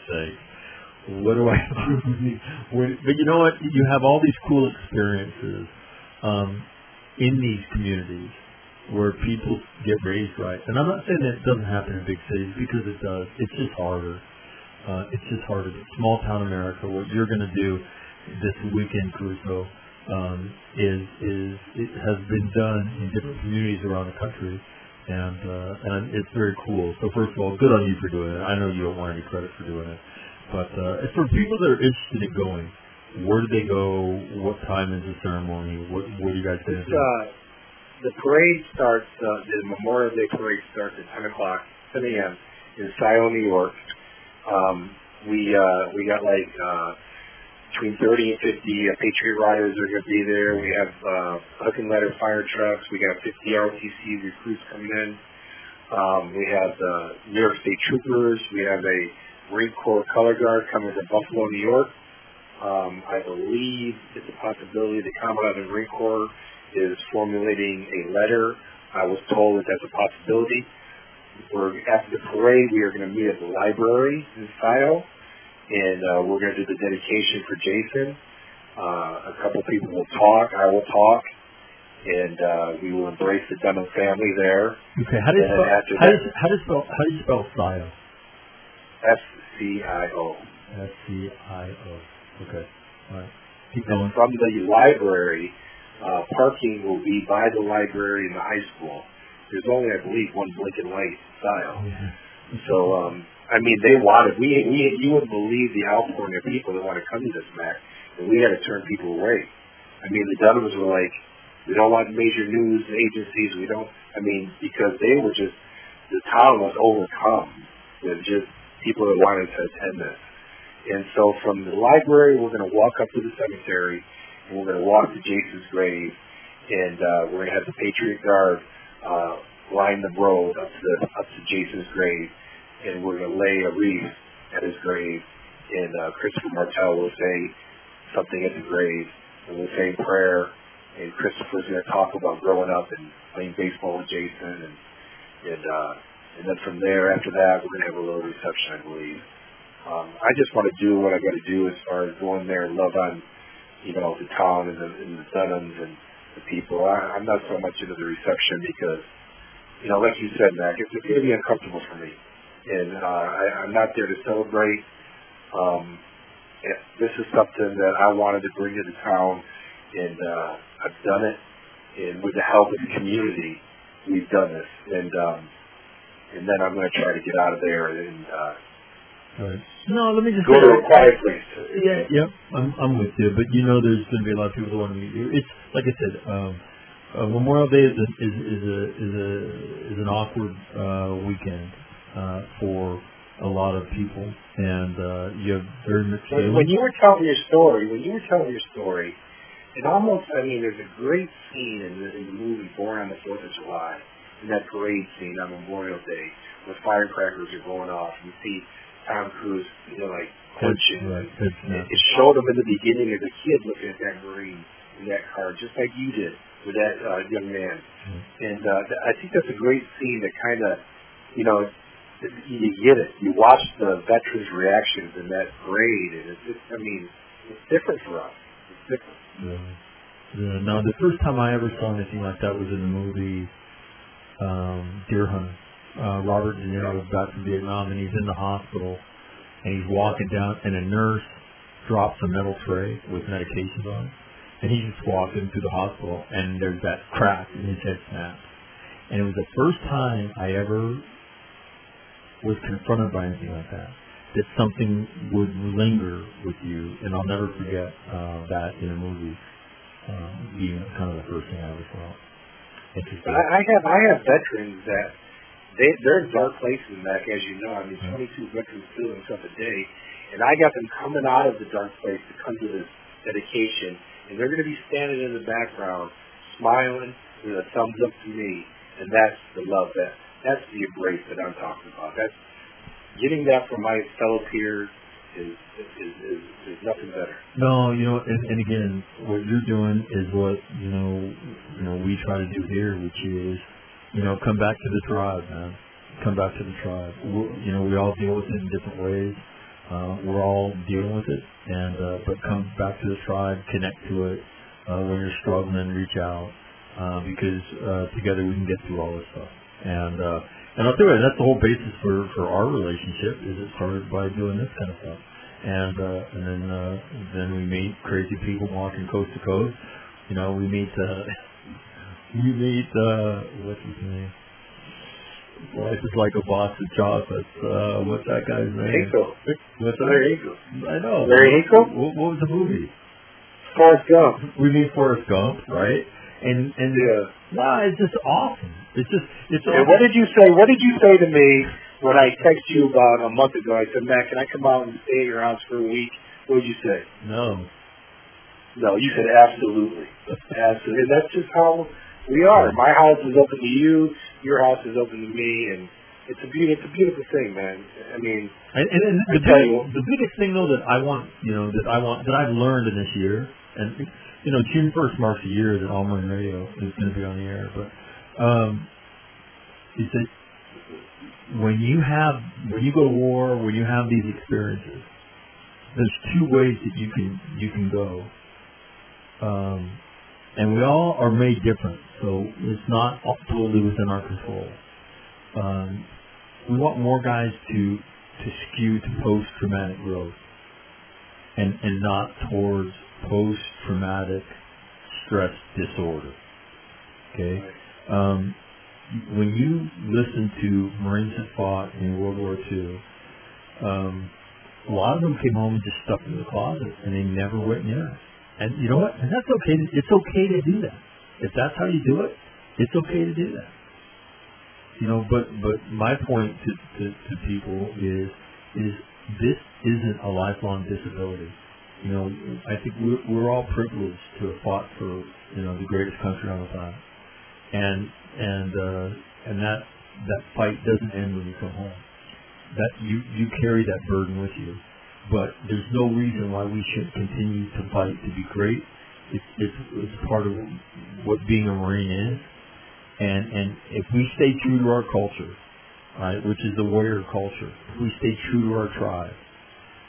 sake. What do I do? But you know what? You have all these cool experiences um, in these communities where people get raised right. And I'm not saying that it doesn't happen in big cities, because it does. It's just harder. Uh, it's just harder. Small town America, what you're going to do this weekend, Crusoe, um, is is it has been done in different communities around the country. And uh, and it's very cool. So first of all, good on you for doing it. I know you don't want any credit for doing it, but uh, it's for people that are interested in going. Where do they go? What time is the ceremony? What what are you guys going to do? Uh, the parade starts. Uh, the Memorial Day parade starts at ten o'clock, ten a.m. in Scioto, New York. Um, we uh, we got like uh, between thirty and fifty uh, Patriot Riders are going to be there. We have uh, hook and ladder fire trucks. We got fifty R O T C recruits coming in. Um, we have the New York State Troopers. We have a Marine Corps Color Guard coming to Buffalo, New York. Um, I believe it's a possibility the Commandant of the Marine Corps is formulating a letter. I was told that that's a possibility. We're, after the parade, we are going to meet at the library in Scioto. And uh, we're going to do the dedication for Jason. Uh, a couple people will talk. I will talk. And uh, we will embrace the Dunham family there. Okay, how do you spell, how, that, how, do you spell, how do you spell Scioto? S C I O. S C I O. Okay, all right. Keep going. And from the library, uh, parking will be by the library and the high school. There's only, I believe, one blinking light in Scioto. Yeah. So, um, I mean, they wanted, we, we, you wouldn't believe the outpouring of people that want to come to this, Mac, and we had to turn people away. I mean, the Dunhams were like, we don't want major news agencies, we don't, I mean, because they were just, the town was overcome with just people that wanted to attend this. And so from the library, we're going to walk up to the cemetery, and we're going to walk to Jason's grave, and uh, we're going to have the Patriot Guard uh, line the road up to, the, up to Jason's grave, and we're going to lay a wreath at his grave, and uh, Christopher Martel will say something at the grave, and we'll say a prayer, and Christopher's going to talk about growing up and playing baseball with Jason, and and, uh, and then from there, after that, we're going to have a little reception, I believe. Um, I just want to do what I got to do as far as going there and love on, you know, the town and the, and the Dunhams and the people. I, I'm not so much into the reception because, you know, like you said, Mac, it's, it's going to be uncomfortable for me. And uh, I, I'm not there to celebrate. Um, this is something that I wanted to bring to the town, and uh, I've done it. And with the help of the community, we've done this. And um, and then I'm going to try to get out of there and uh, right. No, let me just go say, to a quiet place. Yeah, yep, I'm, I'm with you. But you know, there's going to be a lot of people that want to meet you. It's like I said, um, uh, Memorial Day is a, is, is a is a is an awkward uh, weekend uh, for a lot of people, and uh, you have very mixed feelings. When you were telling your story, when you were telling your story, it almost, I mean, there's a great scene in the, in the movie Born on the Fourth of July, in that parade scene on Memorial Day, where firecrackers are going off. You see Tom Cruise, you know, like punching. Right. It, it showed him in the beginning as a kid looking at that Marine in that car, just like you did with that uh, young man. Mm-hmm. And uh, th- I think that's a great scene that kind of, you know, you get it. You watch the veterans' reactions in that parade, and it's just, I mean, it's different for us. It's different. Yeah. Yeah. Now, the first time I ever saw anything like that was in the movie um, Deer Hunter. Uh, Robert De Niro was back from Vietnam, and he's in the hospital, and he's walking down, and a nurse drops a metal tray with medications on it, and he's just walking through the hospital, and there's that crack, and his head snaps. And it was the first time I ever was confronted by anything like that, that something would linger with you, and I'll never forget uh, that in a movie, um, being kind of the first thing I ever saw. But I, I have I have veterans that they they're in dark places, Mac, as you know. I mean, twenty-two veterans kill themselves a day, and I got them coming out of the dark place to come to this dedication, and they're going to be standing in the background, smiling with a thumbs up to me, and that's the love that. That's the embrace that I'm talking about. That's getting that from my fellow peers is is, is, is nothing better. No, you know, and, and again, what you're doing is what you know, you know, we try to do here, which is, you know, come back to the tribe, man. Come back to the tribe. We're, you know, we all deal with it in different ways. Uh, we're all dealing with it, and uh, but come back to the tribe, connect to it uh, when you're struggling, reach out uh, because uh, together we can get through all this stuff. And uh, and I'll tell you, that's the whole basis for, for our relationship. Is it started by doing this kind of stuff, and uh, and then uh, then we meet crazy people walking coast to coast. You know, we meet uh, we meet uh, what's his name? Life is like a box of chocolates. Uh, what's that guy's name? Hinkle. What's that? Larry Hinkle. I know. Larry Hinkle. What, what was the movie? Forrest Gump. We meet Forrest Gump, right? And and yeah, nah, it's just awesome. It's just it's. And awesome. what did you say? What did you say to me when I texted you about a month ago? I said, Matt, can I come out and stay at your house for a week? What did you say? No. No, you said absolutely, absolutely. And that's just how we are. My house is open to you. Your house is open to me, and it's a beautiful, it's a beautiful thing, man. I mean, and, and, and the, tell big, you, the biggest thing though that I want, you know, that I want that I've learned in this year, and you know, June first marks a year that All Marine Radio is going to be on the air, but um, is that when you have when you go to war, when you have these experiences, there's two ways that you can you can go. Um, and we all are made different, so it's not totally within our control. Um, we want more guys to to skew to post-traumatic growth, and and not towards post-traumatic stress disorder. Okay, um, when you listen to Marines that fought in World War Two, um, a lot of them came home and just stuck in the closet, and they never went near it. And you know what? And that's okay. To, it's okay to do that. If that's how you do it, it's okay to do that. You know, but but my point to, to, to people is is this isn't a lifelong disability. You know, I think we're, we're all privileged to have fought for, you know, the greatest country on the planet, and and uh, and that that fight doesn't end when you come home. That you you carry that burden with you. But there's no reason why we should continue to fight to be great. It's, it's, it's part of what being a Marine is. And, and if we stay true to our culture, right, which is the warrior culture, if we stay true to our tribe,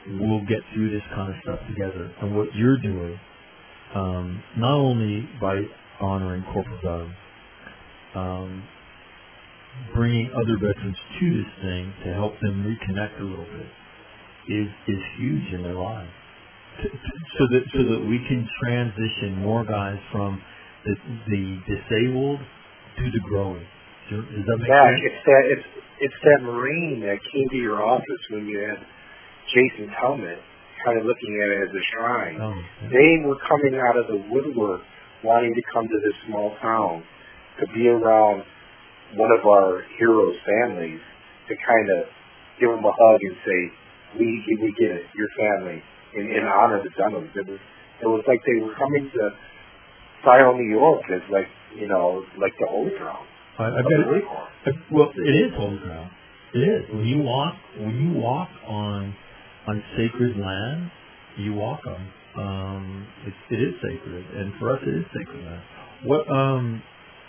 we'll get through this kind of stuff together. And what you're doing, um, not only by honoring Corporal Dunn, um, bringing other veterans to this thing to help them reconnect a little bit is is huge in their lives. To, to, so that so that we can transition more guys from the, the disabled to the growing. Does that make yeah, sense? it's that it's it's that Marine that came to your office when you had Jason's helmet, kind of looking at it as a shrine. Oh, yeah. They were coming out of the woodwork, wanting to come to this small town to be around one of our heroes' families, to kind of give them a hug and say, "We we get it, your family," and, and honor the Dunhams. It was it was like they were coming to Sion, New York, as like you know, like the holy ground. I, I bet it, well, it is holy ground. It is. When you walk, when you walk on on sacred land, you walk on. Um, it, it is sacred, and for us, it is sacred land. What um,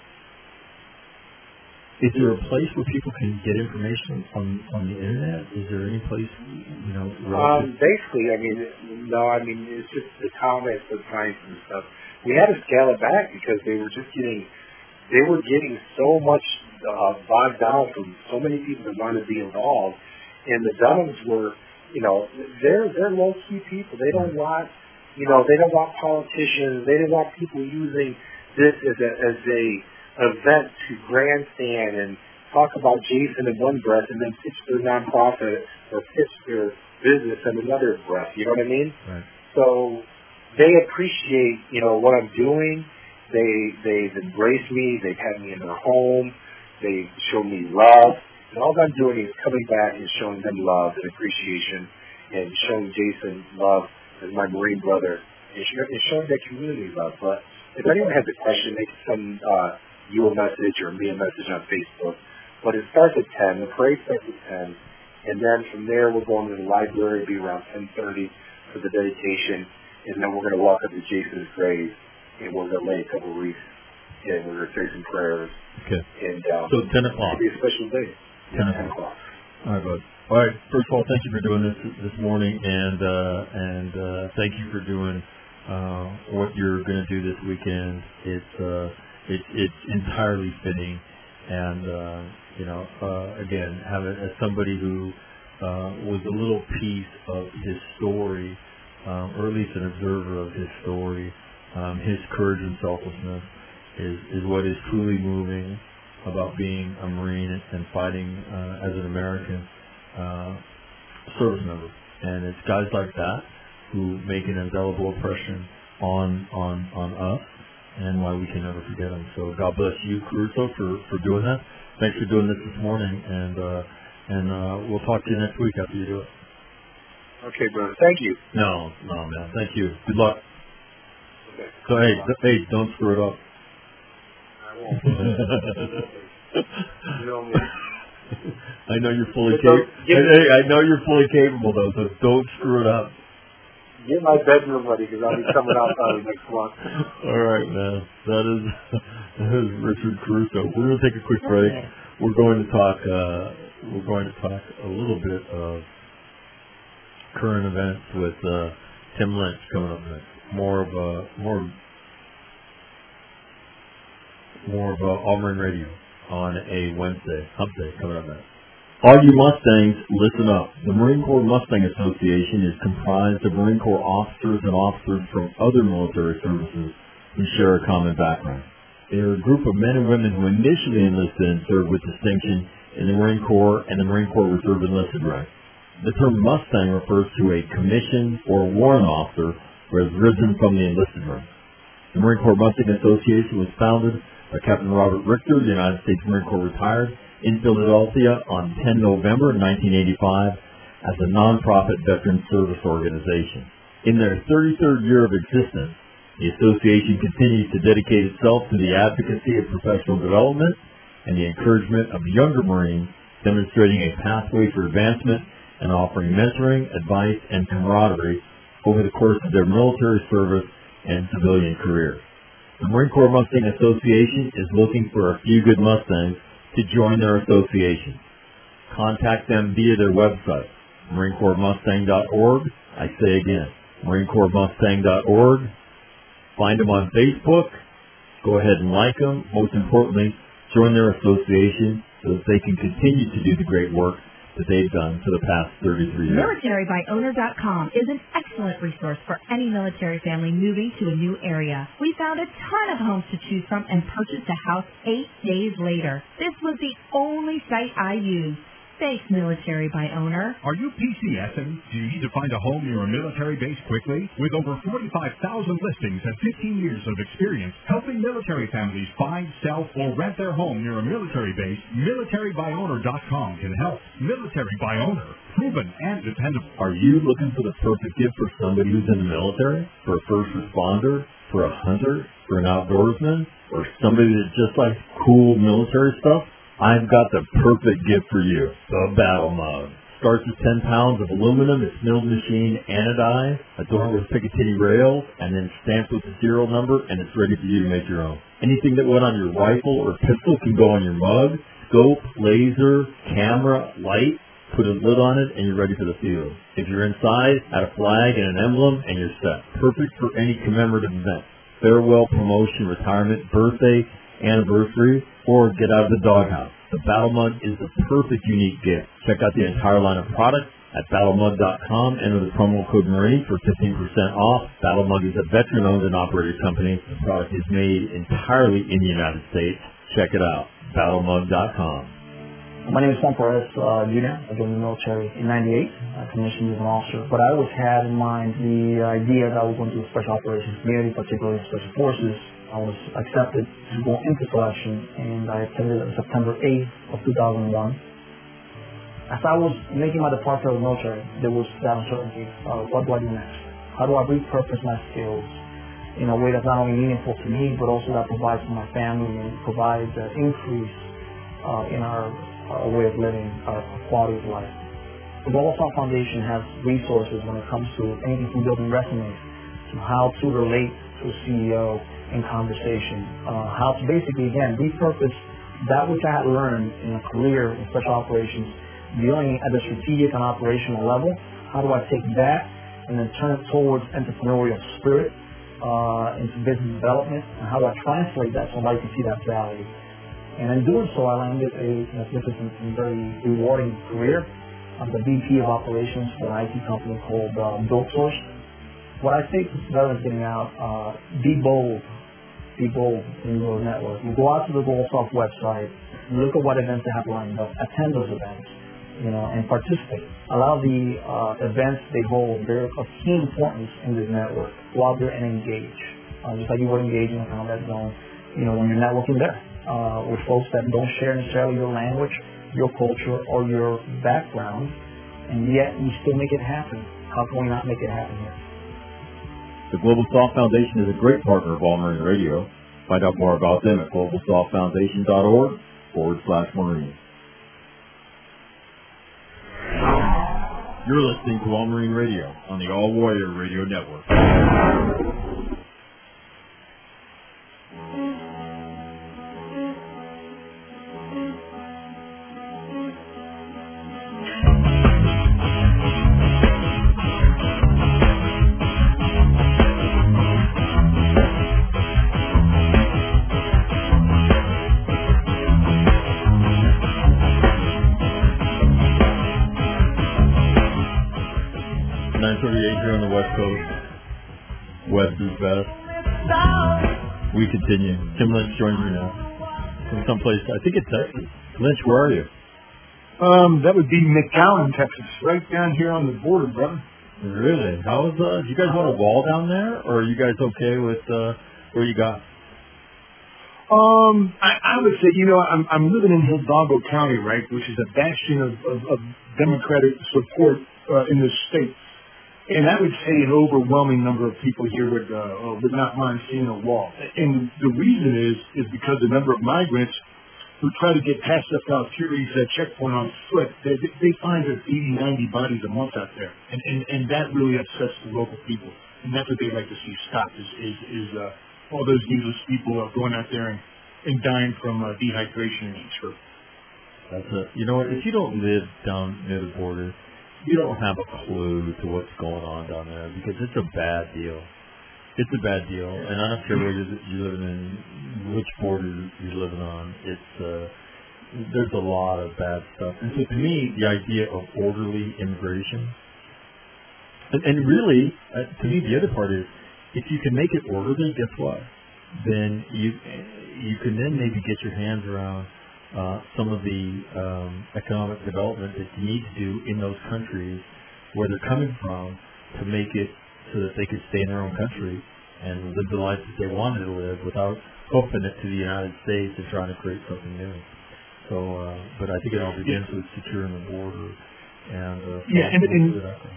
is there a place where people can get information on on the internet? Is there any place, you know? Um, basically, I mean, no, I mean it's just the comments, the signs and stuff. We had to scale it back because they were just getting. They were getting so much uh, bogged down from so many people that wanted to be involved, and the Dunhams were, you know, they're they're low key people. They don't want, you know, they don't want politicians. They don't want people using this as a as a event to grandstand and talk about Jason in one breath and then pitch their nonprofit or pitch their business in another breath. You know what I mean? Right. So they appreciate, you know, what I'm doing. They, they've embraced me. They've had me in their home. They've shown me love. And all I'm doing is coming back and showing them love and appreciation and showing Jason love as my Marine brother and, sh- and showing that community love. But if anyone has a question, they can send uh, you a message or me a message on Facebook. But it starts at ten. The parade starts at ten. And then from there, we're going to the library. It'll be around ten thirty for the dedication. And then we're going to walk up to Jason's grave. And we're going to lay a couple of wreaths, and we're going to say some prayers. Okay. And um, so ten o'clock. It'll be a special day. Ten yeah, o'clock. ten o'clock. All right, bud. All right. First of all, thank you for doing this this morning, and uh, and uh, thank you for doing uh, what you're going to do this weekend. It's uh, it's it's entirely fitting, and uh, you know, uh, again, have it as somebody who uh, was a little piece of his story, um, or at least an observer of his story. Um, his courage and selflessness is, is what is truly moving about being a Marine and fighting uh, as an American uh, service member. And it's guys like that who make an indelible impression on on on us, and why we can never forget them. So God bless you, Caruso, for, for doing that. Thanks for doing this this morning, and uh, and uh, we'll talk to you next week after you do it. Okay, brother. Thank you. No, no, man. Thank you. Good luck. So hey, th- hey, don't screw it up. I won't. You know me. I know you're fully But capable. don't- Hey, I know you're fully capable though, so don't screw it up. Get my bedroom ready because I'll be coming out probably next month. All right, man. That is that is Richard Caruso. We're going to take a quick break. We're going to talk. Uh, we're going to talk a little bit of current events with uh, Tim Lynch coming up next. More of a more more of a Auburn Radio on a Wednesday, Hump Day, coming up next. All you Mustangs, listen up. The Marine Corps Mustang Association is comprised of Marine Corps officers and officers from other military services who share a common background. They are a group of men and women who initially enlisted and served with distinction in the Marine Corps and the Marine Corps Reserve enlisted ranks. The term Mustang refers to a commissioned or warrant officer who has risen from the enlisted ranks. The Marine Corps Mustang Association was founded by Captain Robert Richter, the United States Marine Corps retired, in Philadelphia on the tenth of November nineteen eighty-five as a nonprofit veteran service organization. In their thirty-third year of existence, the association continues to dedicate itself to the advocacy of professional development and the encouragement of younger Marines, demonstrating a pathway for advancement and offering mentoring, advice, and camaraderie over the course of their military service and civilian careers. The Marine Corps Mustang Association is looking for a few good Mustangs to join their association. Contact them via their website, Marine Corps Mustang dot org. I say again, Marine Corps Mustang dot org. Find them on Facebook. Go ahead and like them. Most importantly, join their association so that they can continue to do the great work that they've done for the past thirty-three years. military by owner dot com is an excellent resource for any military family moving to a new area. We found a ton of homes to choose from and purchased a house eight days later. This was the only site I used. Thanks, Military by Owner. Are you P C S-ing? Do you need to find a home near a military base quickly? With over forty-five thousand listings and fifteen years of experience helping military families find, sell, or rent their home near a military base, military by owner dot com can help. Military by Owner, proven and dependable. Are you looking for the perfect gift for somebody who's in the military? For a first responder? For a hunter? For an outdoorsman? Or somebody that just likes cool military stuff? I've got the perfect gift for you, the Battle Mug. Starts with ten pounds of aluminum, it's milled machine anodized, adorned with Picatinny rails, and then stamped with the serial number, and it's ready for you to make your own. Anything that went on your rifle or pistol can go on your mug. Scope, laser, camera, light, put a lid on it, and you're ready for the field. If you're inside, add a flag and an emblem, and you're set. Perfect for any commemorative event. Farewell, promotion, retirement, birthday, anniversary, or get out of the doghouse. The Battle Mug is the perfect unique gift. Check out the entire line of products at battle mug dot com. Enter the promo code Marine for fifteen percent off. Battle Mug is a veteran-owned and operated company. The product is made entirely in the United States. Check it out, battle mug dot com. My name is Juan Perez uh, Junior I joined the military in ninety-eight, uh, commissioned as an officer. But I always had in mind the idea that I was going to do Special Operations Community, particularly Special Forces. I was accepted to go into selection, and I attended on September eighth of two thousand one. As I was making my departure of the military, there was that uncertainty. Uh, what do I do next? How do I repurpose my skills in a way that's not only meaningful to me, but also that provides for my family and provides an increase uh, in our uh, way of living, our quality of life. The Global South Foundation has resources when it comes to anything from building resumes to how to relate to a C E O in conversation, uh, how to basically, again, repurpose that which I had learned in a career in special operations, dealing at the strategic and operational level. How do I take that and then turn it towards entrepreneurial spirit uh, into business development, and how do I translate that so somebody can see that value? And in doing so, I landed a magnificent and very rewarding career. I'm the V P of operations for an I T company called uh, BuiltSource. What I say to veterans getting out, uh, be bold. Be bold in your network. You go out to the Global South website, look at what events they have lined up, attend those events, you know, and participate. Allow the uh, events they hold, they're of key importance in this network. Go out there and engage. Uh, just like you would engage in a combat zone, you know, when you're networking there uh, with folks that don't share necessarily your language, your culture, or your background, and yet you still make it happen. How can we not make it happen here? The Global Soft Foundation is a great partner of All Marine Radio. Find out more about them at global soft foundation dot org forward slash Marine. You're listening to All Marine Radio on the All Warrior Radio Network. nine thirty-eight here on the West Coast. West is best. We continue. Tim Lynch joins me now from someplace, I think it's Texas. Lynch, where are you? Um, that would be McAllen, Texas, right down here on the border, brother. Really? How is uh? Do you guys want a wall down there, or are you guys okay with uh where you got? Um, I, I would say, you know, I'm I'm living in Hidalgo County, right, which is a bastion of, of, of Democratic support uh, in this state. And I would say an overwhelming number of people here would uh, would not mind seeing a wall. And the reason is is because the number of migrants who try to get past the Valkyries uh, checkpoint on foot, they, they find there's eighty, ninety bodies a month out there. And, and, and that really upsets the local people. And that's what they like to see stop is, is, is uh, all those needless people uh, going out there and, and dying from uh, dehydration and heat stroke. That's it. You know what? If you don't live down near the border, you don't have a clue to what's going on down there because it's a bad deal. It's a bad deal, and I don't care where you're, you're living in, which border you're living on. It's uh, there's a lot of bad stuff. And so to me, the idea of orderly immigration, and, and really, uh, to me, the other part is, if you can make it orderly, guess what? Then you you can then maybe get your hands around uh, some of the um, economic development that you need to do in those countries where they're coming from to make it so that they could stay in their own country and live the life that they wanted to live without hoping it to the United States and trying to create something new. So, uh, but I think it all begins with securing the border and uh, yeah, and, and,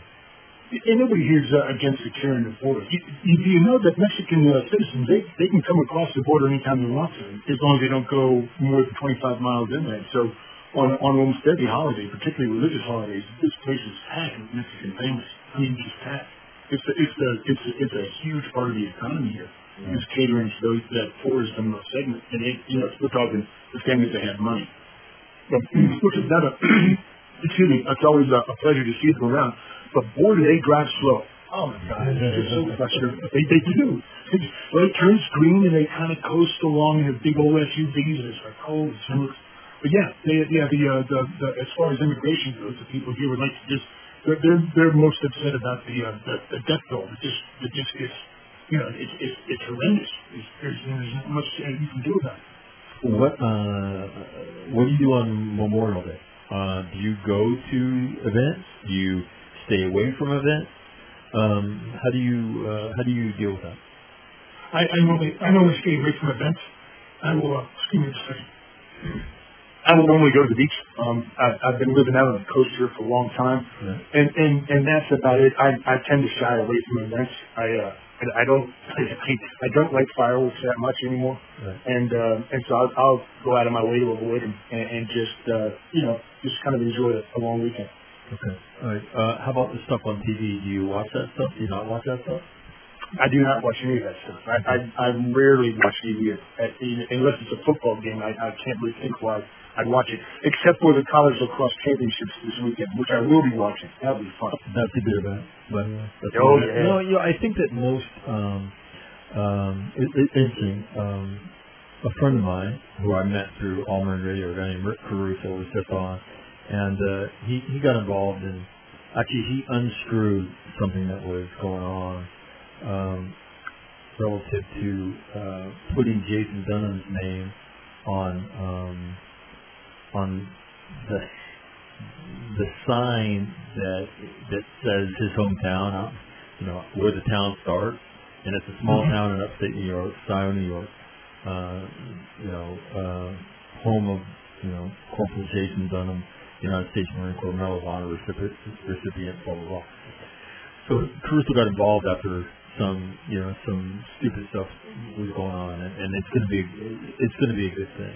and nobody here is uh, against securing the border. You, you, you know that Mexican uh, citizens they they can come across the border anytime they want to, as long as they don't go more than twenty-five miles inland. So, on on almost every holiday, particularly religious holidays, this place is packed with Mexican families. I mean, just packed. It's a, it's a, it's a, it's a huge part of the economy here. Mm-hmm. It's catering to those that tourism segment, and it, you know, we're talking the families that have money. But which is not a excuse me. It's always a, a pleasure to see them around. But boy, do they drive slow. Oh my God, it's so frustrating. They they do. Well, it turns green and they kind of coast along in their big old S U Vs, and it's like cold. Oh, but yeah, they, yeah, the, uh, the the as far as immigration goes, the people here would like to just. They're, they're they're most upset about the uh, the, the death toll. It just it just gets you know it's it's it's horrendous. It's, there's, there's not much uh, you can do about it. What uh what do you do on Memorial Day? Uh, do you go to events? Do you stay away from events? Um, how do you uh, how do you deal with that? I, I normally I normally stay away from events. I will uh, excuse me a second. I will normally go to the beach. Um, I, I've been living out on the coast here for a long time, yeah. and, and and that's about it. I I tend to shy away from events. I uh I, I don't I, I don't like fireworks that much anymore, right. and uh, and so I'll, I'll go out of my way to avoid them and, and just uh, you know just kind of enjoy a long weekend. Okay. All right. Uh, how about the stuff on T V? Do you watch that stuff? Do you not watch that stuff? I do not watch any of that stuff. I I, I rarely watch T V at, at, unless it's a football game. I, I can't really think why I'd watch it, except for the college lacrosse championships this weekend, which I will be watching. That'll be fun. That's a bit of that. But that's oh yeah. yeah. No, you know, I think that most um, um, it, it, interesting. Um, a friend of mine who I met through Allman Radio, a guy named Rick Caruso, was just on, and uh, he he got involved in. Actually, he unscrewed something that was going on. Um, relative to uh, putting Jason Dunham's name on um, on the the sign that that says his hometown, you know, where the town starts, and it's a small town in upstate New York, Scioto, New York, uh, you know, uh, home of you know Corporal Jason Dunham, United States Marine Corps Medal of Honor recipient, recipient, blah blah blah. So Caruso got involved after some, you know, some stupid stuff was going on, and, and it's going to be, it's going to be a good thing.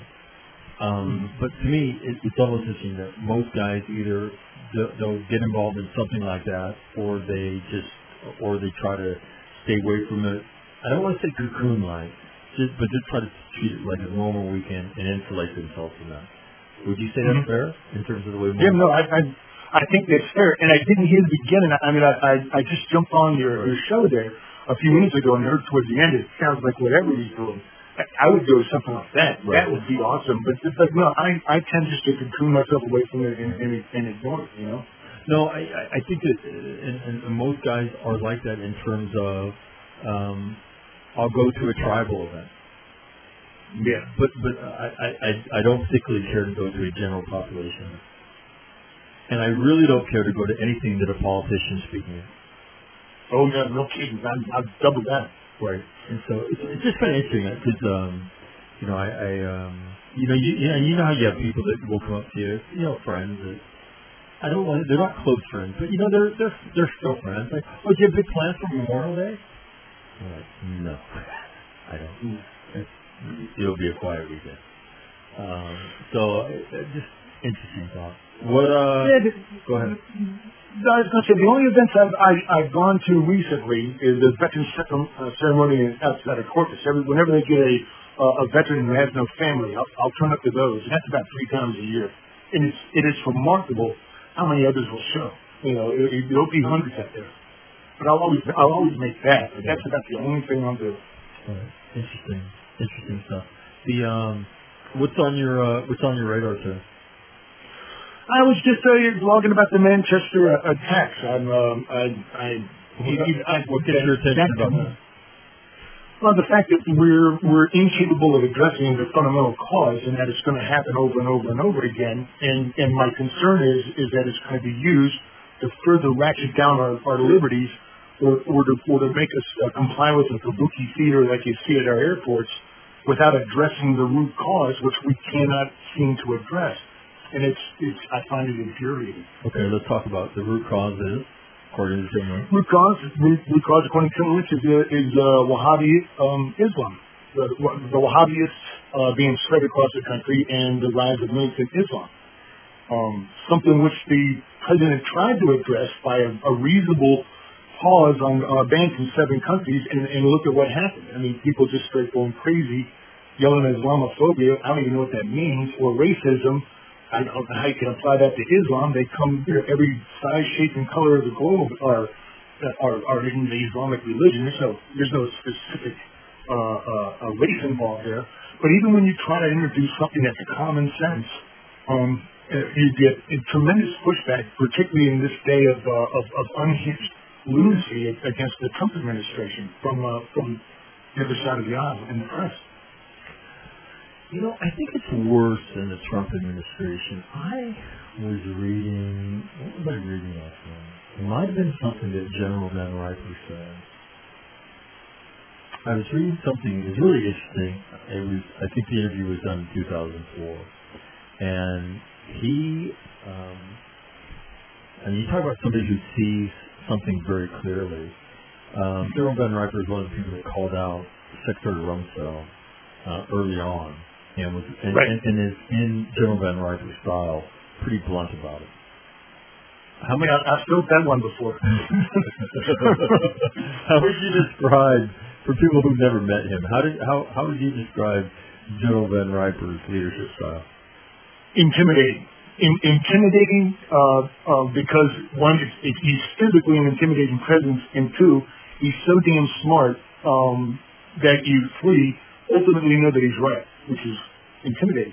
Um, but to me, it, it's almost interesting that most guys either they'll get involved in something like that, or they just, or they try to stay away from it. I don't want to say cocoon-like, just, but just try to treat it like a normal weekend and insulate themselves from that. Would you say that's mm-hmm. fair in terms of the way? Yeah, no, I, I, I think that's fair, and I didn't hear the beginning. I mean, I, I, I just jumped on your, your show there a few minutes ago and heard towards the end. It sounds like whatever he's doing, I would go with something like that. Right. That would be awesome. But it's like, no, I, I tend just to cocoon myself away from it and, and, and ignore it. You know. No, I, I think that, and, and most guys are like that in terms of, um, I'll go to a tribal event. Yeah. But but I, I, I don't particularly care to go to a general population. And I really don't care to go to anything that a politician's speaking at. Oh, yeah, no kidding. I'm, I'm double that. Right. And so it's, it's just kind of interesting because, um, you know, I, I um, you know, you, you know, you know how you have people that will come up to you, you know, friends that, I don't want, they're not close friends, but, you know, they're, they're, they're still friends. Like, oh, do you have big plans for Memorial Day? I'm like, no, I don't. It's, it'll be a quiet weekend. Um, so, it, it just interesting thought. What, uh, yeah, the, go ahead. I was going to say, the only events I've, I, I've gone to recently is the Veterans uh, Ceremony outside of Corpus. Every, whenever they get a, uh, a veteran who has no family, I'll, I'll turn up to those. And that's about three times a year. And it's, it is remarkable how many others will show. You know, it, it, there'll be hundreds out there. But I'll always, I'll always make that. But that's about the only thing I'll do. Right. Interesting. Interesting stuff. The um, what's on your uh, what's on your radar, sir? I was just uh, blogging about the Manchester uh, attacks. I'm, um, I, I, What, I, I what gets your attention about that? Well, the fact that we're we're incapable of addressing the fundamental cause, and that it's going to happen over and over and over again. And and my concern is is that it's going to be used to further ratchet down our, our liberties, or, or to or to make us uh, comply with the kabuki theater like you see at our airports, without addressing the root cause, which we cannot seem to address. And it's it's I find it infuriating. Okay, let's talk about the root cause is. According to Tim Lynch. Root cause, root, root cause, according to Tim Lynch, is, uh, is uh, Wahhabi um, Islam. The, the Wahhabists uh, being spread across the country and the rise of militant Islam. Um, something which the president tried to address by a, a reasonable pause on uh, bans in seven countries, and, and look at what happened. I mean, people just straight going crazy, yelling Islamophobia. I don't even know what that means, or racism. I don't know how you can apply that to Islam. They come here, every size, shape, and color of the globe are are, are in the Islamic religion. There's no there's no specific uh, uh, race involved there. But even when you try to introduce something that's common sense, um, you get a tremendous pushback, particularly in this day of uh, of, of unhinged lunacy against the Trump administration from uh, from the other side of the aisle in the press. You know, I think it's worse than the Trump administration. I was reading, what was I reading last night? It might have been something that General Van Riper said. I was reading something, it was really interesting. It was, I think the interview was done in two thousand four. And he, um, I mean, you talk about somebody who sees something very clearly. Um, General Van Riper is one of the people that called out Secretary Rumsfeld uh, early on. And was and, right. and, and is in General Van Riper's style, pretty blunt about it. How many? I, I've filled that one before. How would you describe, for people who've never met him, how did how how would you describe General Van Riper's leadership style? Intimidating. In, intimidating uh, uh, because one, it's, it, he's physically an intimidating presence, and two, he's so damn smart um, that you three ultimately know that he's right, which is intimidating.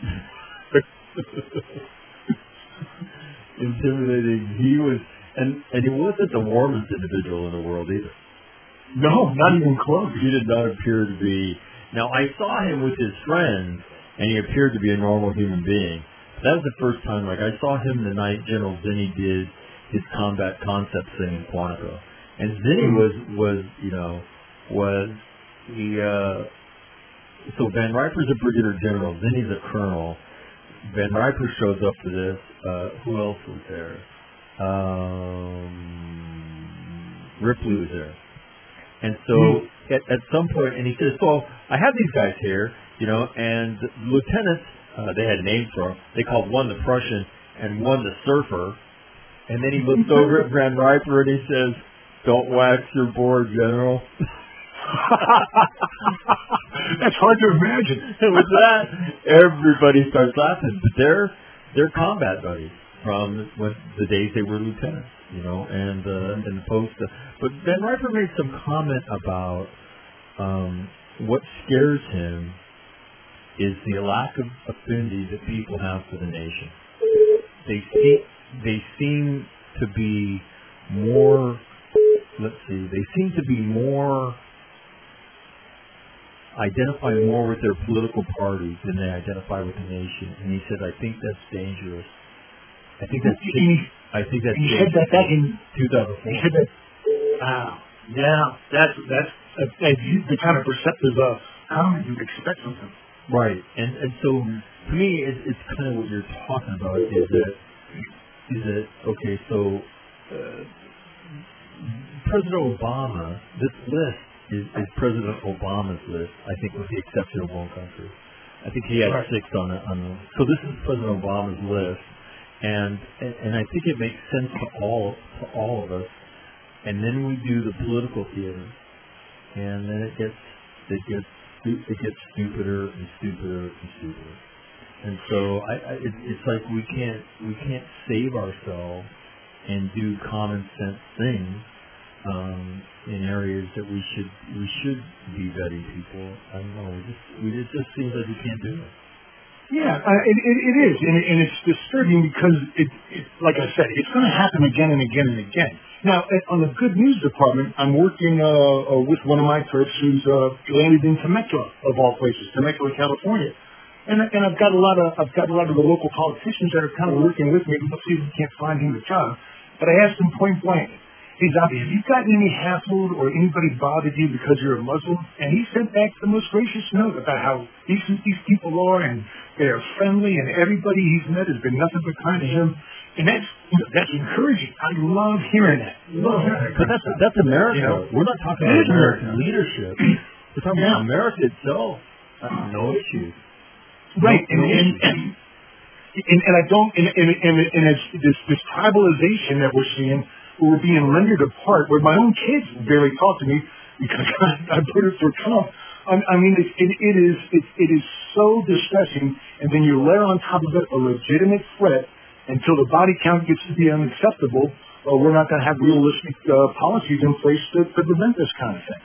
Intimidating. He was, and and he wasn't the warmest individual in the world either. No, not even close. He did not appear to be. Now, I saw him with his friends, and he appeared to be a normal human being. That was the first time. Like, I saw him the night General Zinni did his combat concept thing in Quantico, and Zinni was was you know was he. Uh, So Van Riper's a brigadier general. Zinni's a colonel. Van Riper shows up for this. Uh, who else was there? Um, Ripley was there. And so mm. at, at some point, and he says, so I have these guys here, you know, and the lieutenants, uh, they had names for them. They called one the Prussian and one the Surfer. And then he looks over at Van Riper and he says, don't wax your board, General. That's hard to imagine. With that, everybody starts laughing. But they're they're combat buddies from when, the days they were lieutenants, you know, and uh, and post. Uh, but Van Riper made some comment about um, what scares him is the lack of affinity that people have for the nation. They see they seem to be more. Let's see. They seem to be more. Identify more with their political parties than they identify with the nation. And he said, I think that's dangerous. I think that's he, I think that's he said that back in two thousand four. He said that, wow. Yeah, that's that's uh, the kind of perceptive uh, comment you'd expect from him. Right. And and so to me it, it's kind of what you're talking about is that is that okay, so uh, President Obama, this list Is, is President Obama's list, I think, with the exception of one country. I think he had right. six on the, on the... So this is President Obama's list, and, and and I think it makes sense to all to all of us. And then we do the political theater, and then it gets it gets it gets stupider and stupider and stupider. And so I, I it, it's like we can't we can't save ourselves and do common sense things um, in areas that we should we should be vetting people. I don't know. We just we, it just seems like we can't do it. Yeah, uh, it, it, it is, and, and it's disturbing because, it, it, like I said, it's going to happen again and again and again. Now, on the good news department, I'm working uh, uh, with one of my turfs who's uh, landed in Temecula, of all places, Temecula, California, and and I've got a lot of I've got a lot of the local politicians that are kind of working with me to see if we can't find him a job. But I asked him point blank, "Hey, Zabi, have you gotten any hassled or anybody bothered you because you're a Muslim?" And he sent back the most gracious note about how decent these people are and they're friendly, and everybody he's met has been nothing but kind to him. And that's you know, that's encouraging. I love hearing that. Love hearing that. But that's that's America. You know, we're not talking about American leadership. We're talking yeah. about America itself. Uh, no issues. Right, no, and, no and, and and and I don't and and and, and it's this this tribalization that we're seeing, where we're being rendered apart, where my own kids barely talk to me because I, I voted for Trump. I, I mean, it, it, it is it, it is so distressing, and then you layer on top of it a legitimate threat until the body count gets to be unacceptable, or we're not going to have realistic uh, policies in place to, to prevent this kind of thing.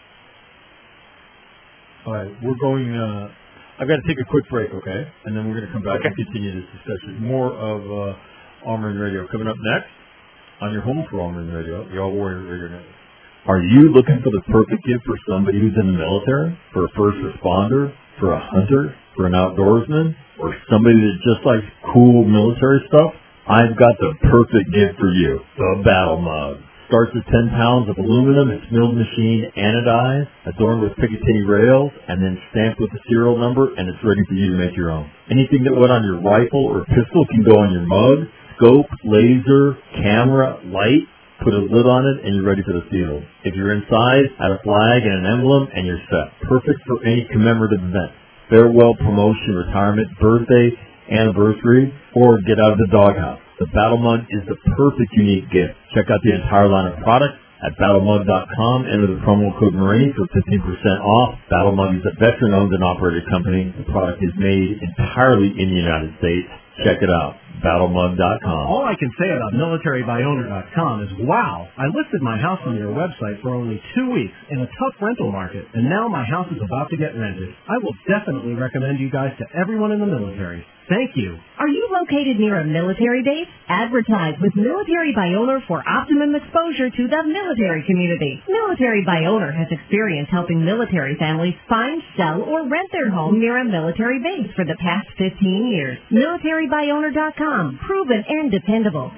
All right, we're going. Uh, I've got to take a quick break, okay, and then we're going to come back okay. and continue this discussion. More of uh, Armoring Radio coming up next on your home for Armoring Radio, the All Warrior Radio Network. Are you looking for the perfect gift for somebody who's in the military, for a first responder, for a hunter, for an outdoorsman, or somebody that just likes cool military stuff? I've got the perfect gift for you, the Battle Mug. Starts at ten pounds of aluminum. It's milled machine anodized, adorned with Picatinny rails, and then stamped with the serial number, and it's ready for you to make your own. Anything that went on your rifle or pistol can go on your mug. Scope, laser, camera, light. Put a lid on it, and you're ready for the field. If you're inside, add a flag and an emblem, and you're set. Perfect for any commemorative event. Farewell, promotion, retirement, birthday, anniversary, or get out of the doghouse. The Battle Mug is the perfect unique gift. Check out the entire line of products at battle mug dot com. Enter the promo code Marine for fifteen percent off. Battle Mug is a veteran-owned and operated company. The product is made entirely in the United States. Check it out. battle mug dot com. All I can say about military by owner dot com is, wow, I listed my house on your website for only two weeks in a tough rental market, and now my house is about to get rented. I will definitely recommend you guys to everyone in the military. Thank you. Are you located near a military base? Advertise with Military by Owner for optimum exposure to the military community. Military by Owner has experience helping military families find, sell, or rent their home near a military base for the past fifteen years. military by owner dot com. Proven and dependable.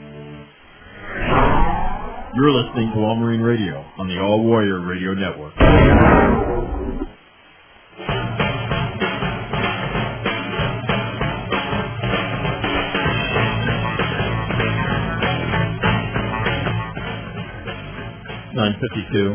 You're listening to All Marine Radio on the All Warrior Radio Network. nine fifty-two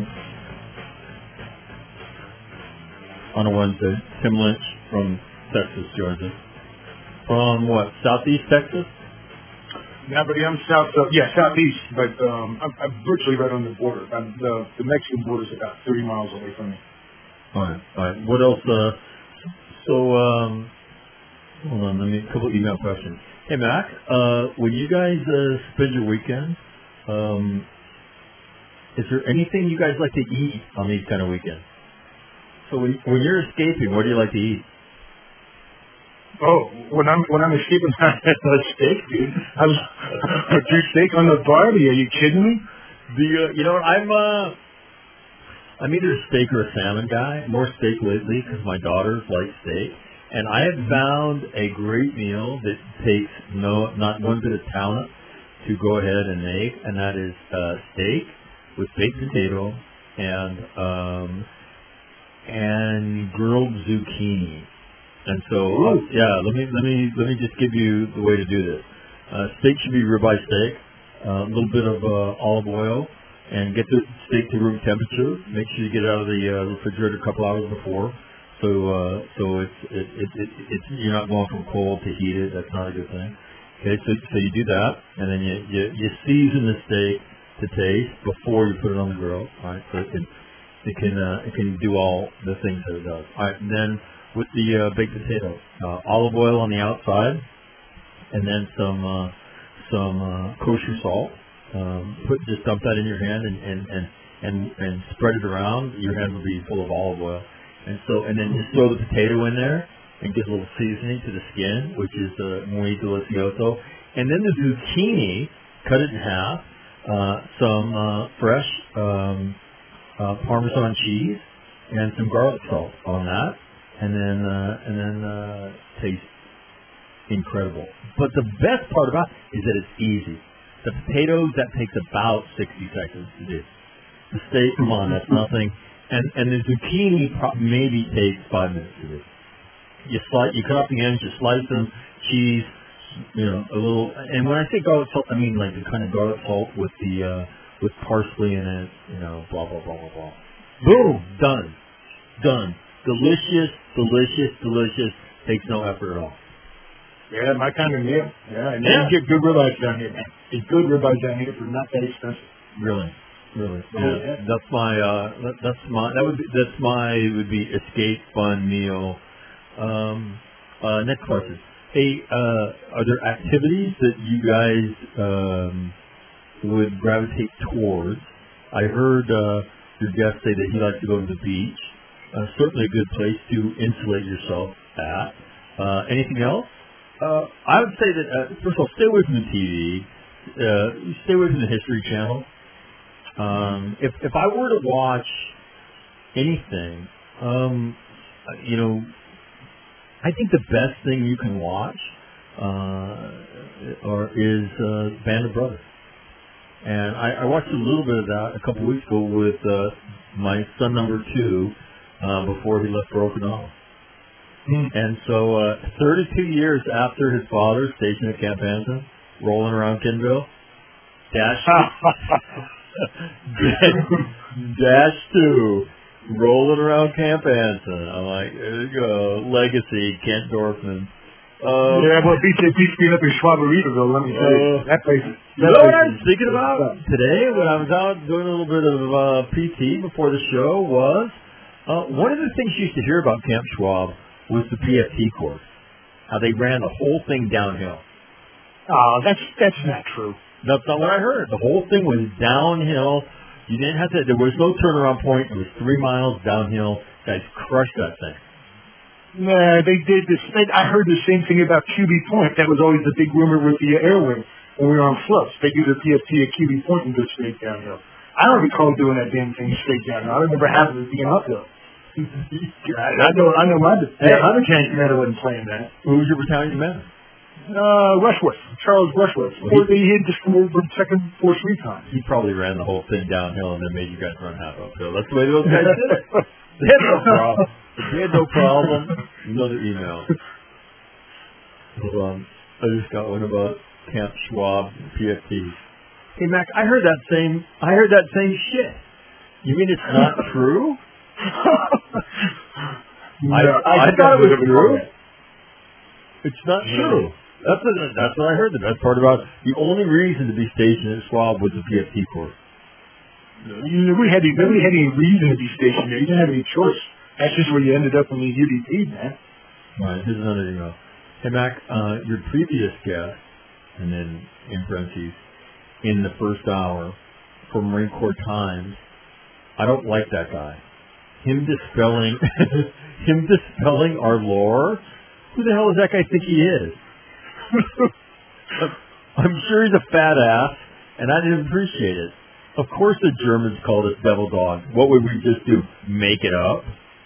on a Wednesday. Tim Lynch from Texas joins us. From what, southeast Texas? Yeah, but I'm south, uh, yeah, southeast, but um, I'm, I'm virtually right on the border. I'm, the, the Mexican border is about thirty miles away from me. All right, all right. What else? Uh, so, um, hold on, let me, a couple email questions. Hey, Mac, uh, when you guys uh, spend your weekend, um, is there anything you guys like to eat on these kind of weekends? So when, when you're escaping, what do you like to eat? Oh, when I'm when I'm escaping, I had a steak, dude. I was a two steak on the barbie. Are you kidding me? The uh, you know what, I'm uh, I'm either a steak or a salmon guy. More steak lately because my daughters like steak, and I have found a great meal that takes no not one bit of talent to go ahead and make, and that is uh, steak with baked potato and um, and grilled zucchini. And so, uh, yeah, let me let me let me just give you the way to do this. Uh, steak should be ribeye steak, uh, a little bit of uh, olive oil, and get the steak to room temperature. Make sure you get it out of the uh, refrigerator a couple hours before, so uh, so it's it, it, it, it's you're not going from cold to heated. That's not a good thing. Okay, so so you do that, and then you you, you season the steak to taste before you put it on the grill. All right, so it can it can uh, it can do all the things that it does. All right, and then with the uh, baked potato, uh, olive oil on the outside, and then some uh, some uh, kosher salt, Um, put just dump that in your hand and and, and and and spread it around. Your hand will be full of olive oil, and so and then just throw the potato in there and give a little seasoning to the skin, which is uh, muy delicioso. And then the zucchini, cut it in half. Uh, some uh, fresh um, uh, Parmesan cheese and some garlic salt on that, and then uh, and then uh, tastes incredible. But the best part about it is that it's easy. The potatoes, that takes about sixty seconds to do. The steak, come on, that's nothing. And and the zucchini pro- maybe takes five minutes to do. You slice, you cut off the ends, you slice them, cheese, you know, a little. And when I say garlic salt, I mean like the kind of garlic salt with the uh, with parsley in it, you know, blah blah blah blah blah. Boom, done, done. Delicious, delicious, delicious. Takes no effort at all. Yeah, my kind of meal. Yeah, and Yeah. you get good ribeyes down here, man. Get good ribeyes down here for not that expensive. Really, really. Oh, Yeah. yeah. That's my. Uh, that, that's my. That would. Be, that's my. Would be escape fun meal. Um, uh, next question. Hey, uh, are there activities that you guys um, would gravitate towards? I heard uh, your guest say that he likes to go to the beach. Uh, certainly a good place to insulate yourself at. Uh, anything else? Uh, I would say that, uh, first of all, stay away from the T V. Uh, stay away from the History Channel. Um, if if I were to watch anything, um, you know, I think the best thing you can watch uh, or is uh, Band of Brothers. And I, I watched a little bit of that a couple weeks ago with uh, my son number two uh, before he left for Okinawa. And so, uh, thirty-two years after his father, stationed at Camp Anson, rolling around Kinville, dash, dash two, rolling around Camp Anson. I'm like, there you go, legacy, Kent Dorfman. Um, yeah, well, B J P's being up in Schwaberitaville, let me tell you. Uh, that place is... You know what I was thinking about today when I was out doing a little bit of uh, P T before the show was, uh, one of the things you used to hear about Camp Schwab was the P F T course. How they ran the whole thing downhill. Oh, that's that's not true. That's not what I heard. The whole thing was downhill. You didn't have to, there was no turnaround point. It was three miles downhill. Guys crushed that thing. Nah, they did this. They, I heard the same thing about Q B Point. That was always the big rumor with the air wing when we were on floats. They do the P F T at Q B Point and go straight downhill. I don't recall doing that damn thing straight downhill. I remember having it being uphill. I know, I know my, yeah, my battalion commander wasn't playing that. Who was your battalion commander? Uh, Rushworth, Charles Rushworth. Well, he, he had just come over from Second Force Recon. He probably ran the whole thing downhill and then made you guys run half uphill. That's the way those guys did it. They had no problem. They had no problem. Another email. Hold on. I just got one about Camp Schwab P F T. Hey Mac, I heard that same. I heard that same shit. You mean it's not true? I, no, I, I thought it was true. It. It's not true. That's what, that's what I heard. The best part about the only reason to be stationed at Schwab was the P F T course. You know, we had nobody had any reason to be stationed there. You didn't have any choice. That's just where you ended up in the U D P, man. All right, here's another email. Hey Mac, uh, your previous guest, and then in parentheses, in the first hour from Marine Corps Times, I don't like that guy. Him dispelling, him dispelling our lore. Who the hell does that guy think he is? I'm sure he's a fat ass, and I didn't appreciate it. Of course the Germans called us devil dog. What would we just do? Make it up?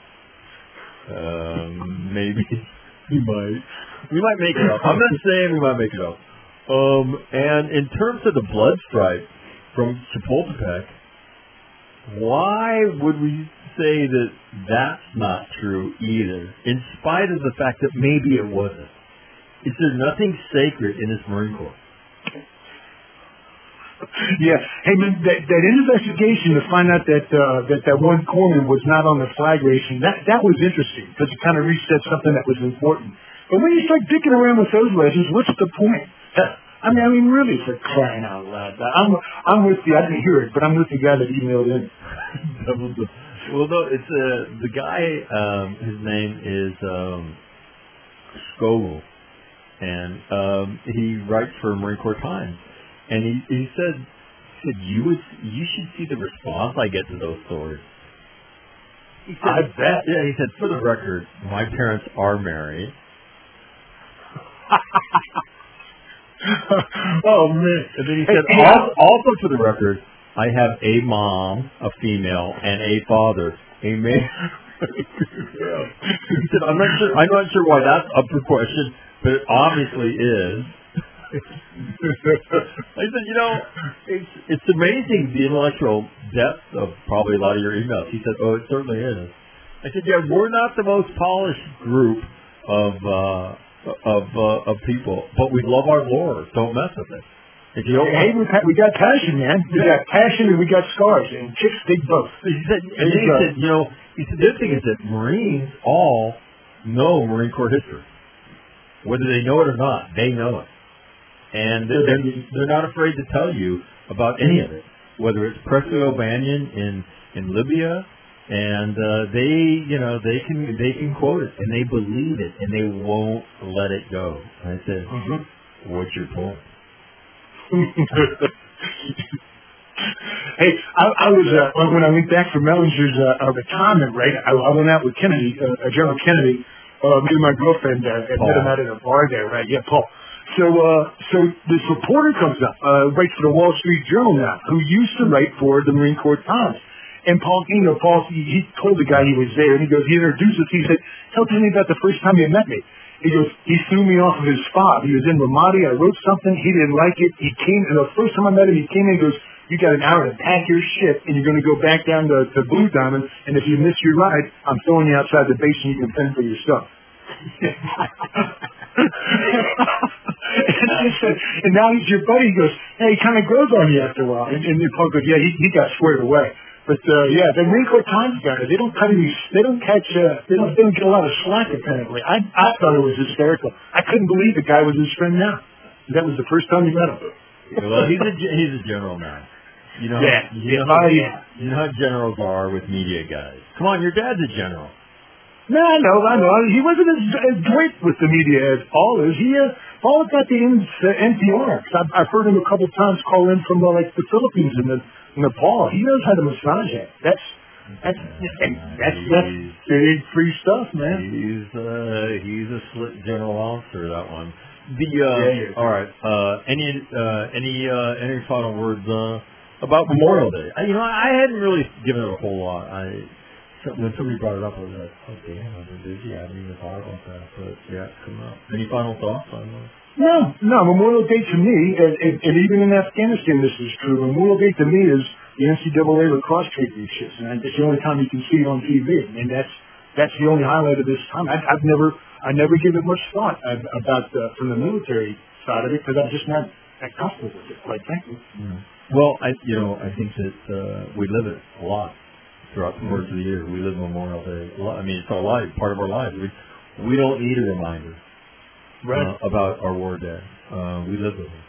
Um, maybe. We might. We might make it up. I'm not saying we might make it up. Um, and in terms of the blood stripe from Chapultepec, why would we say that that's not true either, in spite of the fact that maybe it wasn't? Is there nothing sacred in this Marine Corps? Yeah. Hey, man, that, that investigation to find out that uh, that that one corpsman was not on the flag raising, that that was interesting because it kind of reset something that was important. But when you start dicking around with those legends, what's the point? I mean, I mean, really, for crying out loud. I'm I'm with you. I didn't hear it, but I'm with the guy that emailed in. Well, no, it's uh, the guy. Um, his name is um, Scoville, and um, he writes for Marine Corps Times. And he, he said said, you would, you should see the response I get to those stories. He said, I bet. Yeah, he said, for the record, my parents are married. Oh, man. And then he said, Hey, also, also for the record, I have a mom, a female, and a father, a male. He said, I'm not sure, I'm not sure why that's up for question, but it obviously is. I said, you know, it's, it's amazing the intellectual depth of probably a lot of your emails. He said, oh, it certainly is. I said, yeah, we're not the most polished group of uh, of uh, of people, but we love our lore. Don't mess with it. If you don't hey, we, we got passion, man. We Yeah. got passion and we got scars, and chicks dig both. He said, and then he said, you know, he said, the other thing is that Marines all know Marine Corps history. Whether they know it or not, they know it. And they're, they're, they're not afraid to tell you about any of it, whether it's Presley O'Banion in, in Libya, and uh, they, you know, they can they can quote it, and they believe it, and they won't let it go. And I said, mm-hmm. What's your point? Hey, I, I was uh, when I went back from Mellinger's uh, uh, retirement, right? I, I went out with Kennedy, uh, General Kennedy, uh, me and my girlfriend, uh, and met him out at a bar there, right? Yeah, Paul. So, uh, so this reporter comes up, uh, writes for the Wall Street Journal now, who used to write for the Marine Corps Times. And Paul, you know, Paul, he, he told the guy he was there, and he goes, he introduced us. He said, "Tell me about the first time you met me." He goes, he threw me off of his fob. He was in Ramadi. I wrote something. He didn't like it. He came, and the first time I met him, he came in and goes, "You got an hour to pack your shit, and you're going to go back down to, to Blue Diamond, and if you miss your ride, I'm throwing you outside the base and you can fend for yourself." and I said, and now he's your buddy. He goes, "Hey, he kind of grows on you after a while." And, and Paul goes, "Yeah, he, he got squared away." But uh, yeah, the Marine Corps Times guys, they don't cut any, they don't catch, uh, they don't, they don't get a lot of slack apparently. I, I thought it was hysterical. I couldn't believe the guy was his friend now. That was the first time you met him. Well, he's a he's a general now. You know, yeah, you know, yeah, how, yeah. you know how generals are with media guys. Come on, your dad's a general. No, I know, I know. He wasn't as, as great with the media as Paul is. He, uh, Paul got the N P R. I've, I've heard him a couple of times call in from uh, like the Philippines and the Nepal. He knows how to massage it. That's that's that's that's big free stuff, man. He's uh, he's a slick general officer. That one. The uh, yeah, yeah. All right. Uh, any uh, any uh, any final words uh, about Memorial Day? I, you know, I hadn't really given it a whole lot. I. When somebody brought it up, I was like, oh, damn, I've been busy. I haven't even thought about that. But, yeah, it's coming up. Any final thoughts on that? No, no. Memorial Day to me, and, and, and even in Afghanistan this is true, Memorial Day to me is the N C double A lacrosse championships. And it's the only time you can see it on T V. And that's that's the only highlight of this time. I, I've never I never given much thought about uh, from the military side of it because I'm just not that comfortable with it, quite frankly. Mm. Well, I you know, I think that uh, we live it a lot. Throughout the course of the year, we live Memorial Day. I mean, it's our life, part of our lives. We we don't need a reminder right. uh, about our war day. Uh, we live with it,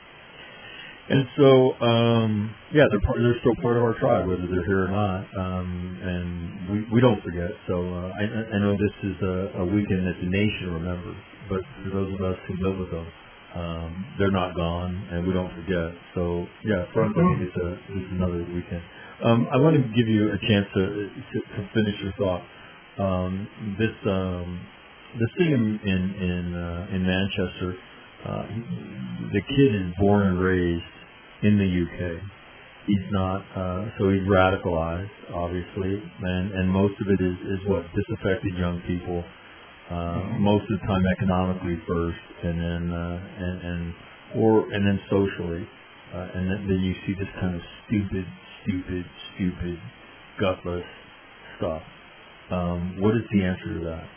and so um, yeah, they're part, they're still part of our tribe, whether they're here or not. Um, and we we don't forget. So uh, I I know this is a, a weekend that the nation remembers, but for those of us who live with them, um, they're not gone, and we don't forget. So yeah, for us, I think it's a it's another weekend. Um, I want to give you a chance to to, to finish your thought. Um, this um, the city in in in, uh, in Manchester, uh, the kid is born and raised in the U K. He's not uh, so he's radicalized, obviously, and and most of it is is what disaffected young people. Uh, most of the time, economically first, and then uh, and and or and then socially, uh, and then, then you see this kind of stupid. Stupid, stupid, gutless stuff. Um, what is the answer to that?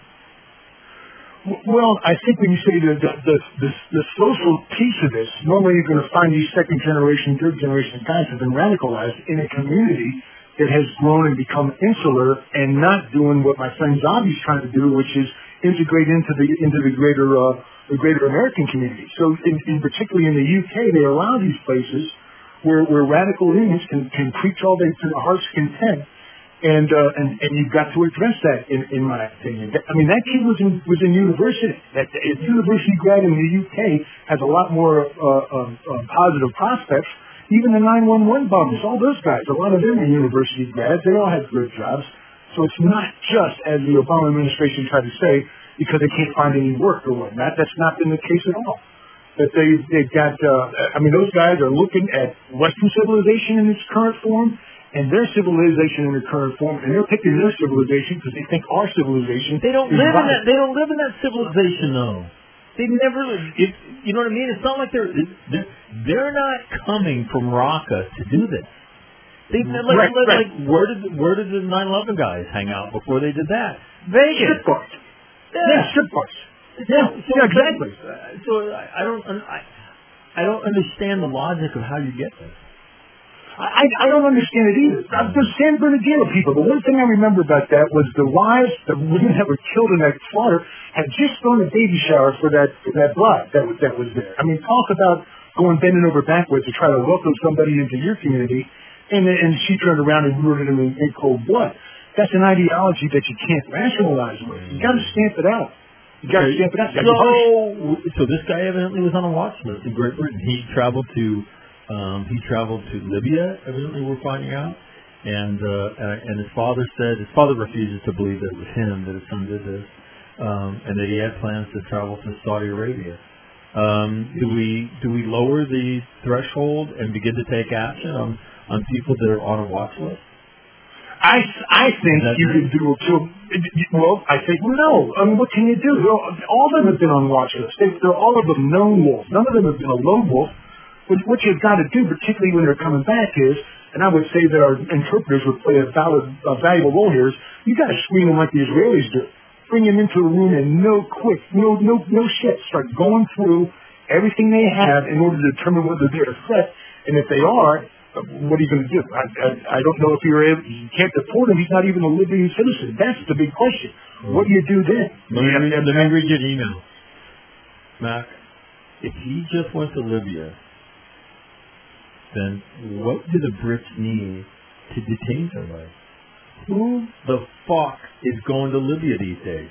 Well, I think when you say the the, the the the social piece of this, normally you're going to find these second generation, third generation guys have been radicalized in a community that has grown and become insular and not doing what my friend Zombie's trying to do, which is integrate into the into the greater uh, the greater American community. So, in, in particularly in the U K, they allow these places where, where radical leanings can, can preach all day to the heart's content, and uh, and and you've got to address that, in, in my opinion. I mean, that kid was in was in university. That a university grad in the U K has a lot more uh, uh, uh, positive prospects. even the nine one one bums, all those guys, a lot of them are university grads. They all had good jobs. So it's not just, as the Obama administration tried to say, because they can't find any work or whatnot. That's not been the case at all. That they, they've got, uh, I mean, those guys are looking at Western civilization in its current form and their civilization in its current form, and they're picking their civilization because they think our civilization They don't is live in right. that. They don't live in that civilization, though. They never. It, you know what I mean? It's not like they're they're, they're not coming from Raqqa to do this. They like, Right, like, right. like where did where did the nine eleven guys hang out before they did that? Vegas. Strip bars. Yeah. Yeah, strip bars. Yeah, So, yeah, exactly. So I, I don't I, I don't understand the logic of how you get this. I, I don't understand it either. Uh, The San Bernardino people, the one thing I remember about that was the wives, the women that were killed in that slaughter, had just thrown a baby shower for that for that blood that was, that was there. I mean, talk about going bending over backwards to try to welcome somebody into your community, and and she turned around and murdered him in, in cold blood. That's an ideology that you can't rationalize with. You got to stamp it out. You got to Okay. stamp it out. You gotta So, punish. so this guy evidently was on a watch list in Great Britain. He traveled to, um, he traveled to Libya. Evidently, we're finding out, and uh, uh, and his father said his father refuses to believe that it was him that his son did this, um, and that he had plans to travel to Saudi Arabia. Um, do we do we lower the threshold and begin to take action on on people that are on a watch list? I, I think you could do it too. Well, I think no. I mean, what can you do? They're, all of them have been on watch lists. They, they're all of them lone wolf. None of them have been a lone wolf. But what you've got to do, particularly when they're coming back, is, and I would say that our interpreters would play a, valid, a valuable role here, is you got to screen them like the Israelis do. Bring them into a room and no quick, no no no shit. Start going through everything they have in order to determine whether they're a threat, and if they are, what are you going to do? I, I, I don't know if you're able, you can't deport him. He's not even a Libyan citizen. That's the big question. What do you do then? Let me, let me, let me read you an email. Mac, if he just went to Libya, then what do the Brits need to detain somebody? Who the fuck is going to Libya these days?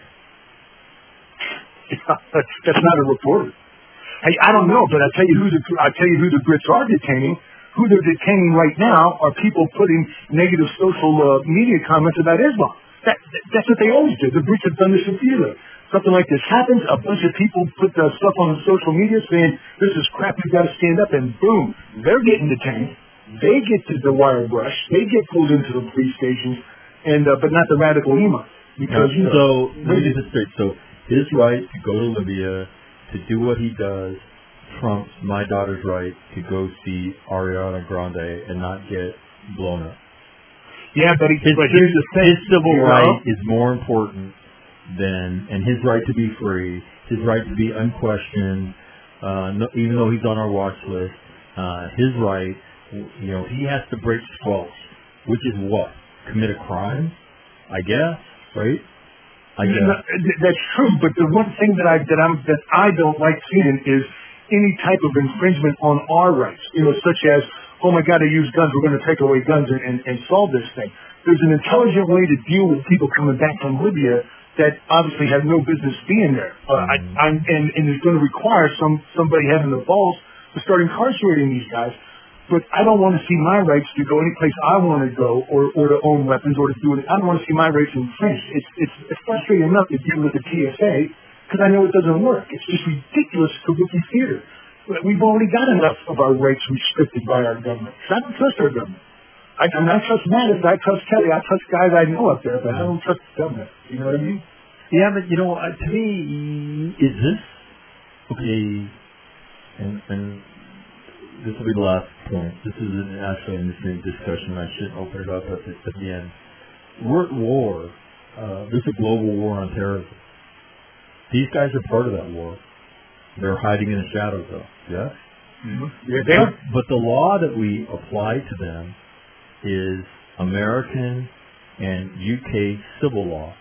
that's, that's not a reporter. Hey, I don't know, but I tell you who the I tell you who the Brits are detaining. Who they're detaining right now are people putting negative social uh, media comments about Islam. That, that, that's what they always do. The Brits have done this repeatedly. Something like this happens, a bunch of people put uh, stuff on social media saying, this is crap, we've got to stand up, and boom, they're getting detained. They get to the wire brush. They get pulled into the police stations, and uh, but not the radical imam. Because, you know, so, let me get this straight. So, his right to go to Libya, to do what he does, trumps my daughter's right to go see Ariana Grande and not get blown up. Yeah, but, he, his, but here's the thing. His civil you know? right is more important than, and his right to be free, his right to be unquestioned, uh, no, even though he's on our watch list, uh, his right, you know, he has to break squelch, which is what? Commit a crime? I guess, right? I guess. No, that's true, but the one thing that I that I'm that I don't like seeing is any type of infringement on our rights. You know, such as, oh my God, they use guns, we're going to take away guns and, and, and solve this thing. There's an intelligent way to deal with people coming back from Libya that obviously have no business being there. Uh, I, I'm, and, and is going to require some somebody having the balls to start incarcerating these guys. But I don't want to see my rights to go any place I want to go, or, or to own weapons, or to do it. I don't want to see my rights infringed. It's, it's, it's frustrating enough to deal with the T S A because I know it doesn't work. It's just ridiculous kabuki theater. We've already got enough of our rights restricted by our government. I don't trust our government. I, I, mean, I trust Mattis, I trust Kelly, I trust guys I know up there, but I don't trust the government. You know what I mean? Yeah, but you know, uh, to me, is this okay? And, and this will be the last point. This is an, actually an interesting discussion. I shouldn't open it up at the, at the end. We're at war. Uh, there's a global war on terrorism. These guys are part of that war. They're hiding in the shadows, though. Yeah. Mm-hmm. Yeah, they are. But the law that we apply to them is American and U K civil law.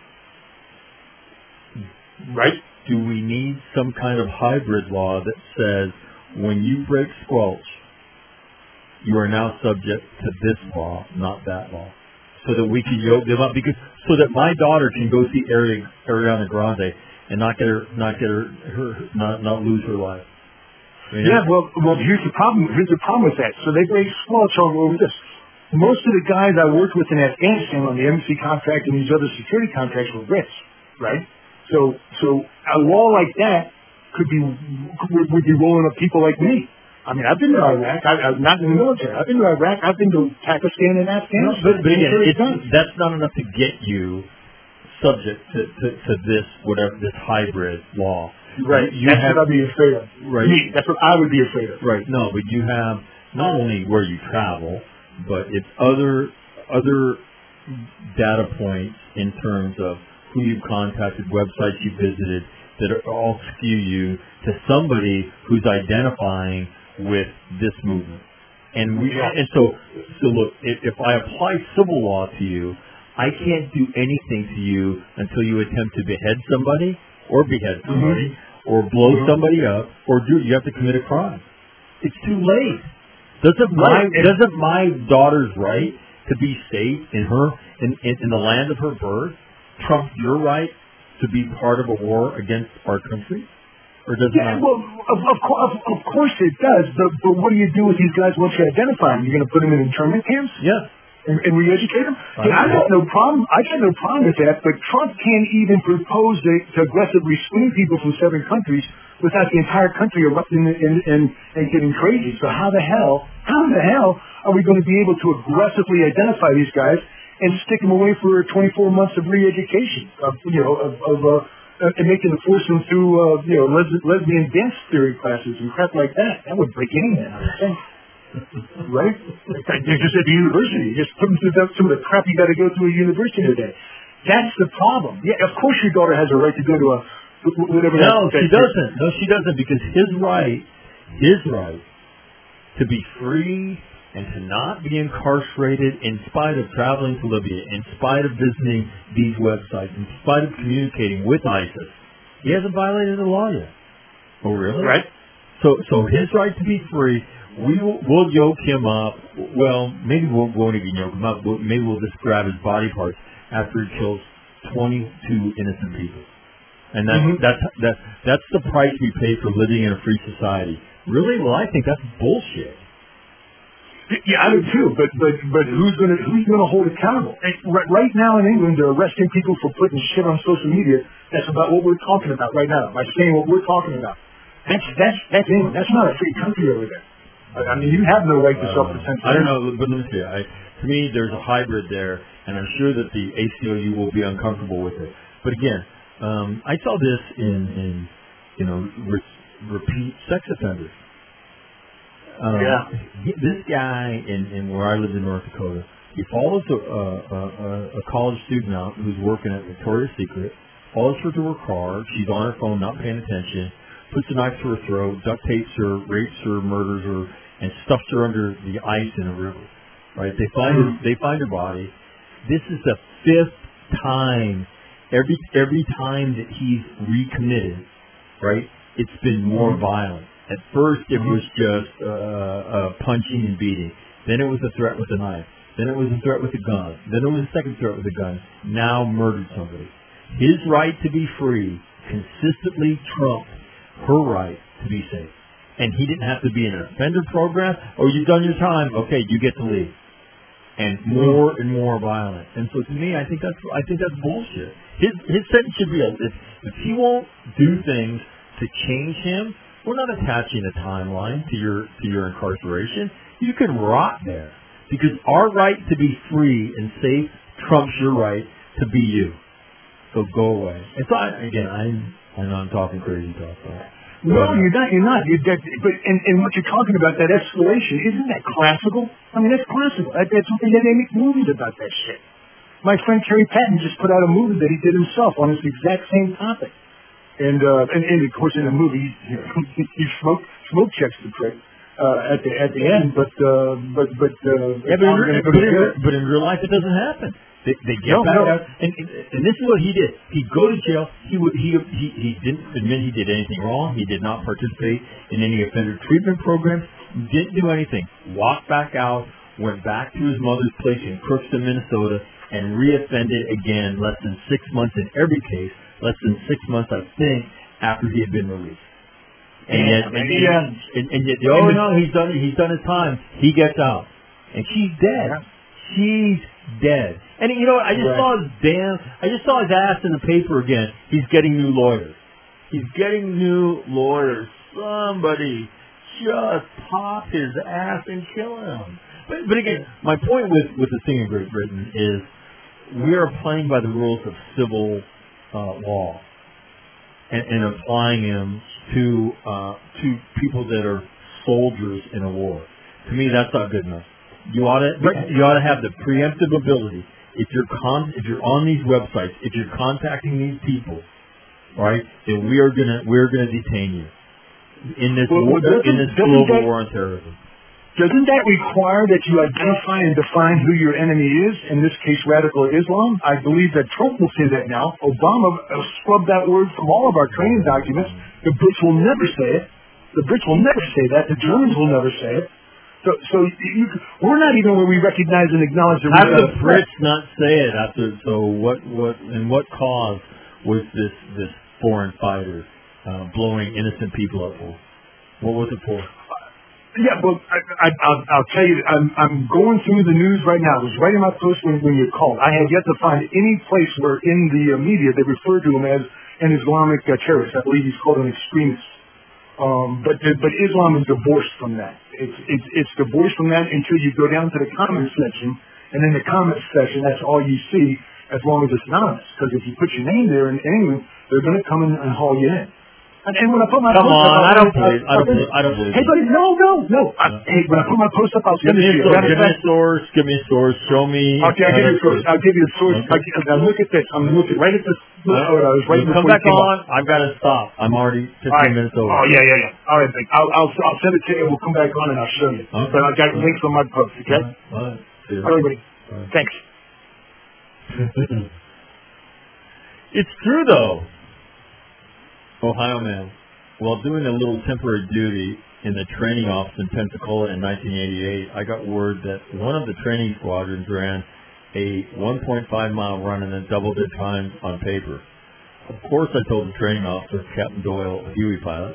Right. Do we need some kind of hybrid law that says when you break squelch, you are now subject to this law, not that law, so that we can yoke them up? Because so that my daughter can go see Ari, Ariana Grande and not get her, not get her, her not not lose her life. mean, yeah, well, well, here's the problem. Here's the problem with that. So they make small talk over this. Most of the guys I worked with in Afghanistan on the M C contract and these other security contracts were Brits, right? So, so a law like that could be would, would be rolling up people like me. I mean, I've been to Iraq. I, I'm not in the military. I've been to Iraq. I've been to Pakistan and Afghanistan. No, but, but again, it's, that's not enough to get you subject to, to, to this whatever this hybrid law. Right. You that's have, what I'd be afraid of. Right. Me. That's what I would be afraid of. Right. No, but you have not only where you travel, but it's other other data points in terms of who you've contacted, websites you visited that are all skew you to somebody who's identifying with this movement. And we and so so look, if, if I apply civil law to you, I can't do anything to you until you attempt to behead somebody or behead somebody mm-hmm. or blow mm-hmm. somebody up or do you have to commit a crime. It's too late. Doesn't my right. doesn't my daughter's right to be safe in her in, in, in the land of her birth trump your right to be part of a war against our country? Or does yeah, it not? Well, of, of, of, of course it does, but, but what do you do with these guys once you identify them? You're going to put them in internment camps? Yeah. And, and re-educate them? I, I got no problem. I got no problem with that, but Trump can't even propose to, to aggressively screen people from seven countries without the entire country erupting and, and, and, and getting crazy. So how the hell, how the hell are we going to be able to aggressively identify these guys and stick them away for twenty-four months of re-education, of, you know, of, of uh, and make them force them through, uh, you know, les- lesbian dance theory classes and crap like that? That would break any man, I think. Right? They're just at the university. Just put them through some of the crap you got to go through at university today. That's the problem. Yeah, of course your daughter has a right to go to a whatever. No, that, she that, doesn't. No, she doesn't because his right, his right to be free and to not be incarcerated in spite of traveling to Libya, in spite of visiting these websites, in spite of communicating with ISIS, he hasn't violated the law yet. Oh, really? Right. So, so his right to be free. We will, we'll yoke him up. Well, maybe we won't, won't even yoke him up. We'll, maybe we'll just grab his body parts after he kills twenty-two innocent people. And that's, mm-hmm. that's, that's, that's the price we pay for living in a free society. Really? Well, I think that's bullshit. Yeah, I do too. But but but who's gonna who's gonna hold accountable? Right, right now in England, they're arresting people for putting shit on social media. That's about what we're talking about right now. By saying what we're talking about, that's that's that's England. That's not a free country over there. I mean, you have no right to uh, self-defense. I don't know, but let me see. I, to me, there's a hybrid there, and I'm sure that the A C L U will be uncomfortable with it. But again, um, I saw this in in you know re- repeat sex offenders. Um, yeah. He, this guy in, in where I lived in North Dakota, he follows a, a, a, a college student out who's working at Victoria's Secret, follows her to her car, she's on her phone, not paying attention, puts a knife to her throat, duct tapes her, rapes her, murders her, and stuffs her under the ice in a river. Right? They find her, they find her body. This is the fifth time, every every time that he's recommitted, right? It's been more violent. At first, it was just uh, uh, punching and beating. Then it was a threat with a knife. Then it was a threat with a gun. Then it was a second threat with a gun. Now murdered somebody. His right to be free consistently trumped her right to be safe. And he didn't have to be in an offender program. Oh, you've done your time. Okay, you get to leave. And more and more violent. And so to me, I think that's I think that's bullshit. His his sentence should be if, if he won't do things to change him. We're not attaching a timeline to your to your incarceration. You can rot there because our right to be free and safe trumps your right to be you. So go away. And so I, again, I'm I know I'm talking crazy talk. But, no, you're not. You're not. You're that, but and, and what you're talking about, that escalation, isn't that classical? I mean, that's classical. That, that's something that they make movies about that shit. My friend Kerry Patton just put out a movie that he did himself on this exact same topic. And, uh, and, and of course, in the movie, he, he smoke smoke checks the prick uh, at the at the end. But uh, but but uh, yeah, but, in, but, in, but in real life, it doesn't happen. They, they get no, back no. out, and, and this is what he did. He'd go to jail. He would he he he didn't admit he did anything wrong. He did not participate in any offender treatment programs. Didn't do anything. Walked back out. Went back to his mother's place in Crookston, Minnesota, and reoffended again. Less than six months in every case. Less than six months, I think, after he had been released. And yet, and, and, and, and yet, oh no, he's done he's done his time. He gets out, and she's dead. She's dead. And you know what? I just Right. saw his damn. I just saw his ass in the paper again. He's getting new lawyers. He's getting new lawyers. Somebody just pop his ass and kill him. But, but again, my point with with the thing in Great Britain is we are playing by the rules of civil uh, law and, and applying them to uh, to people that are soldiers in a war. To me, that's not good enough. You ought to you ought to have the preemptive ability. If you're con if you're on these websites, if you're contacting these people, right, then we are gonna we're gonna detain you in this Well, war, doesn't- in this doesn't global that- war on terrorism. Doesn't that require that you identify and define who your enemy is, in this case radical Islam? I believe that Trump will say that now. Obama uh, scrubbed that word from all of our training documents. The Brits will never say it. The Brits will never say that. The Germans will never say it. So, so you, we're not even where we recognize and acknowledge that How we've did got the a threat. Brits not say it after? So what? What? And what cause was this this foreign fighter uh, blowing innocent people up for? What was it for? Yeah, well, I, I, I'll, I'll tell you, I'm, I'm going through the news right now. It was right in my post when, when you called. I have yet to find any place where in the uh, media they refer to him as an Islamic uh, terrorist. I believe he's called an extremist. Um, but but Islam is divorced from that. It's, it's it's divorced from that until you go down to the comments section, and in the comments section, that's all you see as long as it's anonymous. Because if you put your name there in England, they're going to come in and haul you in. And, and when I put my Come post on, up, I don't believe. I don't believe. I don't believe. Hey, buddy, no, no, no. I, hey, when I put my post up, I'll Give send me it to a you. source. Matter of Give me a fact- source. Give me a source. Show me. Okay, I'll give you a source. I'll give you a source. Okay. I, now look at this. I'm looking right at this. Look, Uh, oh, I was right you before come back you came on. up. I've got to stop. I'm already fifteen All right. minutes over. Oh yeah, yeah, yeah. All right, Vic. I'll, I'll I'll send it to you. We'll come back on and I'll show you. Okay. But I got links on my post. Okay. All right. All right. See you. All right, buddy. All right. Thanks. It's true though. Ohio man, while doing a little temporary duty in the training office in Pensacola in nineteen eighty-eight, I got word that one of the training squadrons ran a one point five mile run and then doubled the time on paper. Of course, I told the training officer, Captain Doyle, a Huey pilot.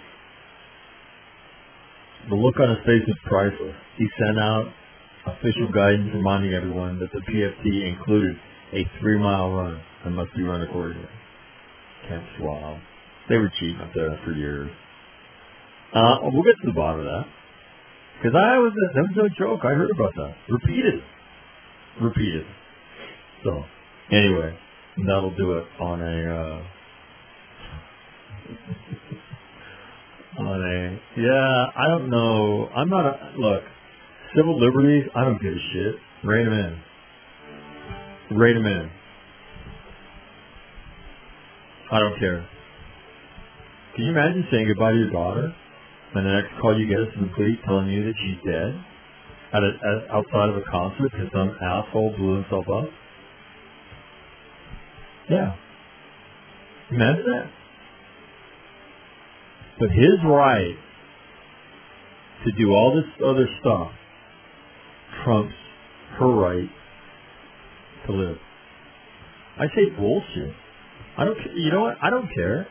The look on his face was priceless. He sent out official guidance reminding everyone that the P F T included a three mile run and must be run accordingly. Camp Schwab. They were cheating up there for years. Uh, we'll get to the bottom of that. Because I was, that was no joke. I heard about that. Repeated. Repeated. So, anyway, that'll do it on a, uh, on a, yeah, I don't know. I'm not a, look, civil liberties, I don't give a shit. Rein them in. Rein them in. I don't care. Can you imagine saying goodbye to your daughter, and the next call you get is from the police telling you that she's dead at, a, at outside of a concert because some asshole blew himself up? Yeah. Imagine that. But his right to do all this other stuff trumps her right to live. I say bullshit. I don't. You know what? I don't care.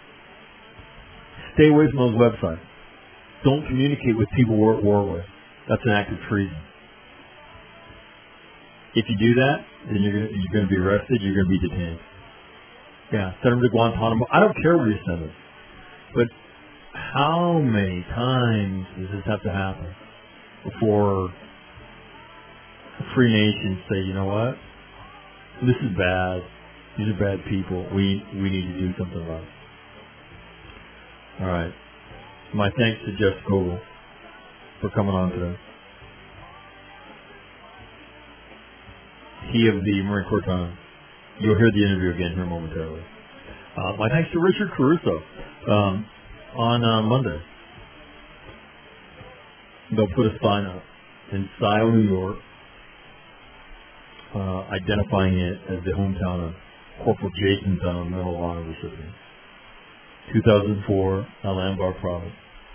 Stay away from those websites. Don't communicate with people we're at war with. That's an act of treason. If you do that, then you're going you're going to be arrested. You're going to be detained. Yeah, send them to Guantanamo. I don't care where you send them. But how many times does this have to happen before free nations say, you know what? This is bad. These are bad people. We we need to do something about it. All right. My thanks to Jeff Scoville for coming on today. He of the Marine Corps Times. You'll hear the interview again here momentarily. Uh, my thanks to Richard Caruso um, on uh, Monday. They'll put a sign up in Scioto, New York, uh, identifying it as the hometown of Corporal Jason Dunn, Medal of Honor recipient. two thousand four, Al-Anbar Province.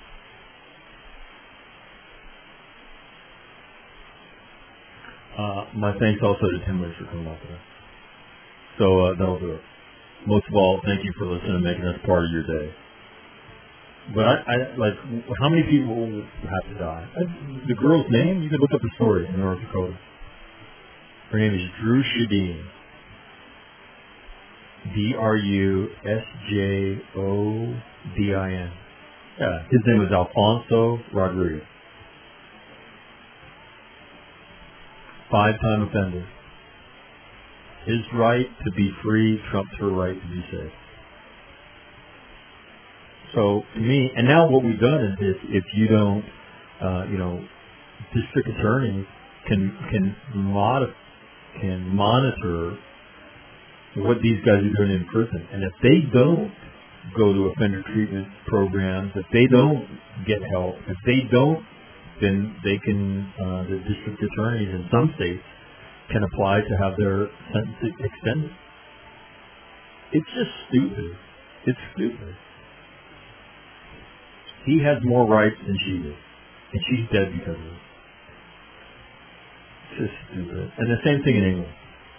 Uh, my thanks also to Tim Lynch for coming out today. So uh, that'll do it. Most of all, thank you for listening and making us part of your day. But I, I like, how many people have to die? The girl's name, you can look up the story in North Dakota. Her name is Drew Shadeen. D R U S J O D I N. Yeah, his name was Alfonso Rodriguez. Five-time offender. His right to be free trumps her right to be safe. So, to me, and now what we've done is if, if you don't, uh, you know, district attorneys can can mod- can monitor what these guys are doing in prison. And if they don't go to offender treatment programs, if they don't get help, if they don't, then they can, uh, the district attorneys in some states can apply to have their sentence extended. It's just stupid. It's stupid. He has more rights than she does, and she's dead because of it. It's just stupid. And the same thing in England.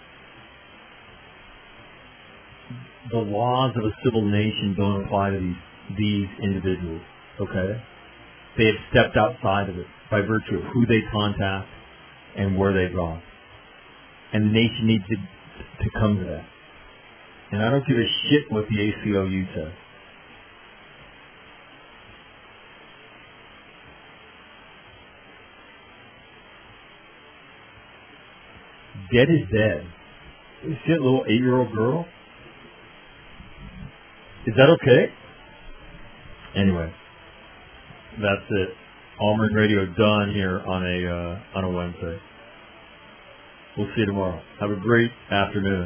The laws of a civil nation don't apply to these these individuals, okay? They have stepped outside of it by virtue of who they contact and where they've gone. And the nation needs to, to come to that. And I don't give a shit what the A C L U says. Dead is dead. You see that little eight-year-old girl? Is that okay? Anyway, that's it. Allman Radio done here on a uh, on a Wednesday. We'll see you tomorrow. Have a great afternoon.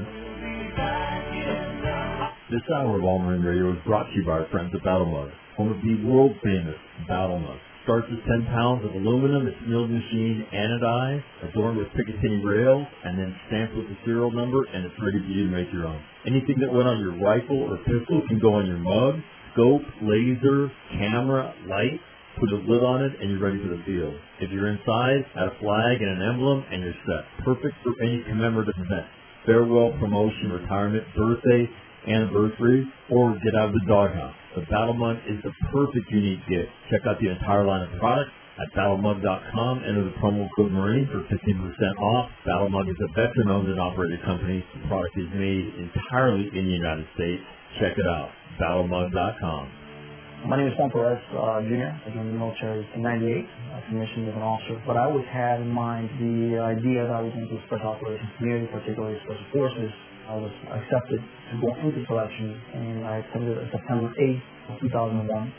This hour of Allman Radio is brought to you by our friends at Battle Mug, home of the world famous Battle Mug. Starts with ten pounds of aluminum. It's milled machine anodized, adorned with Picatinny rails, and then stamped with the serial number, and it's ready for you to make your own. Anything that went on your rifle or pistol can go on your mug, scope, laser, camera, light. Put a lid on it, and you're ready for the field. If you're inside, add a flag and an emblem, and you're set. Perfect for any commemorative event. Farewell, promotion, retirement, birthday, anniversary, or get out of the doghouse. The Battle Mug is the perfect unique gift. Check out the entire line of products at battle mug dot com. Enter the promo code Marine for fifteen percent off. Battle Mug is a veteran-owned and operated company. The product is made entirely in the United States. Check it out, battle mug dot com. My name is Juan Perez, uh, Junior I joined the military in ninety-eight. I commissioned as an officer. But I always had in mind the idea that I was going to do Special Operations Community, particularly Special Forces. I was accepted to go into selection, and I attended on September eighth of two thousand one.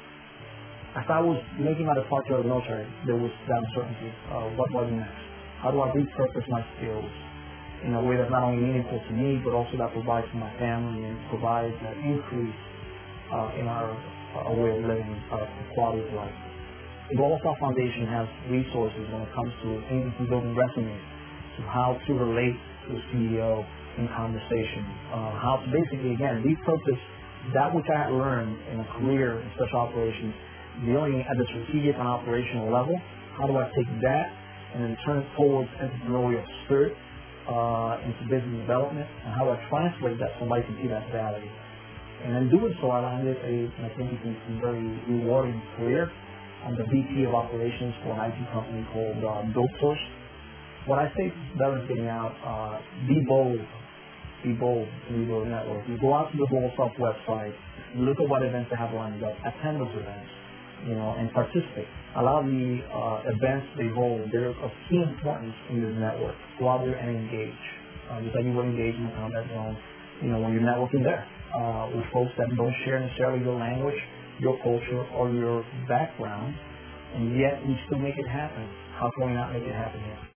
As I was making my departure out of the military, there was that uncertainty. Uh, what was next? How do I repurpose my skills in a way that's not only meaningful to me, but also that provides for my family and provides an increase uh, in our uh, way of living, uh, quality of life. The Global South Foundation has resources when it comes to anything from building resumes, to how to relate to a C E O in conversation, uh, how to basically, again, repurpose that which I had learned in a career in special operations, dealing at the strategic and operational level. How do I take that and then turn it towards entrepreneurial spirit uh, into business development, and how do I translate that so somebody can see that value? And in doing so, I landed a, I think it's a very rewarding career. I'm the V P of operations for an I T company called uh, BuildSource. When I say veterans getting out, uh, be bold. Be bold in your network. You go out to the Global South website, look at what events they have lined up, attend those events, you know, and participate. Allow the uh, events they hold. They're of key importance in this network. Go out there and engage. Uh, just like you would engage in the combat zone, you know, when you're networking there uh, with folks that don't share necessarily your language, your culture, or your background, and yet you still make it happen. How can we not make it happen here?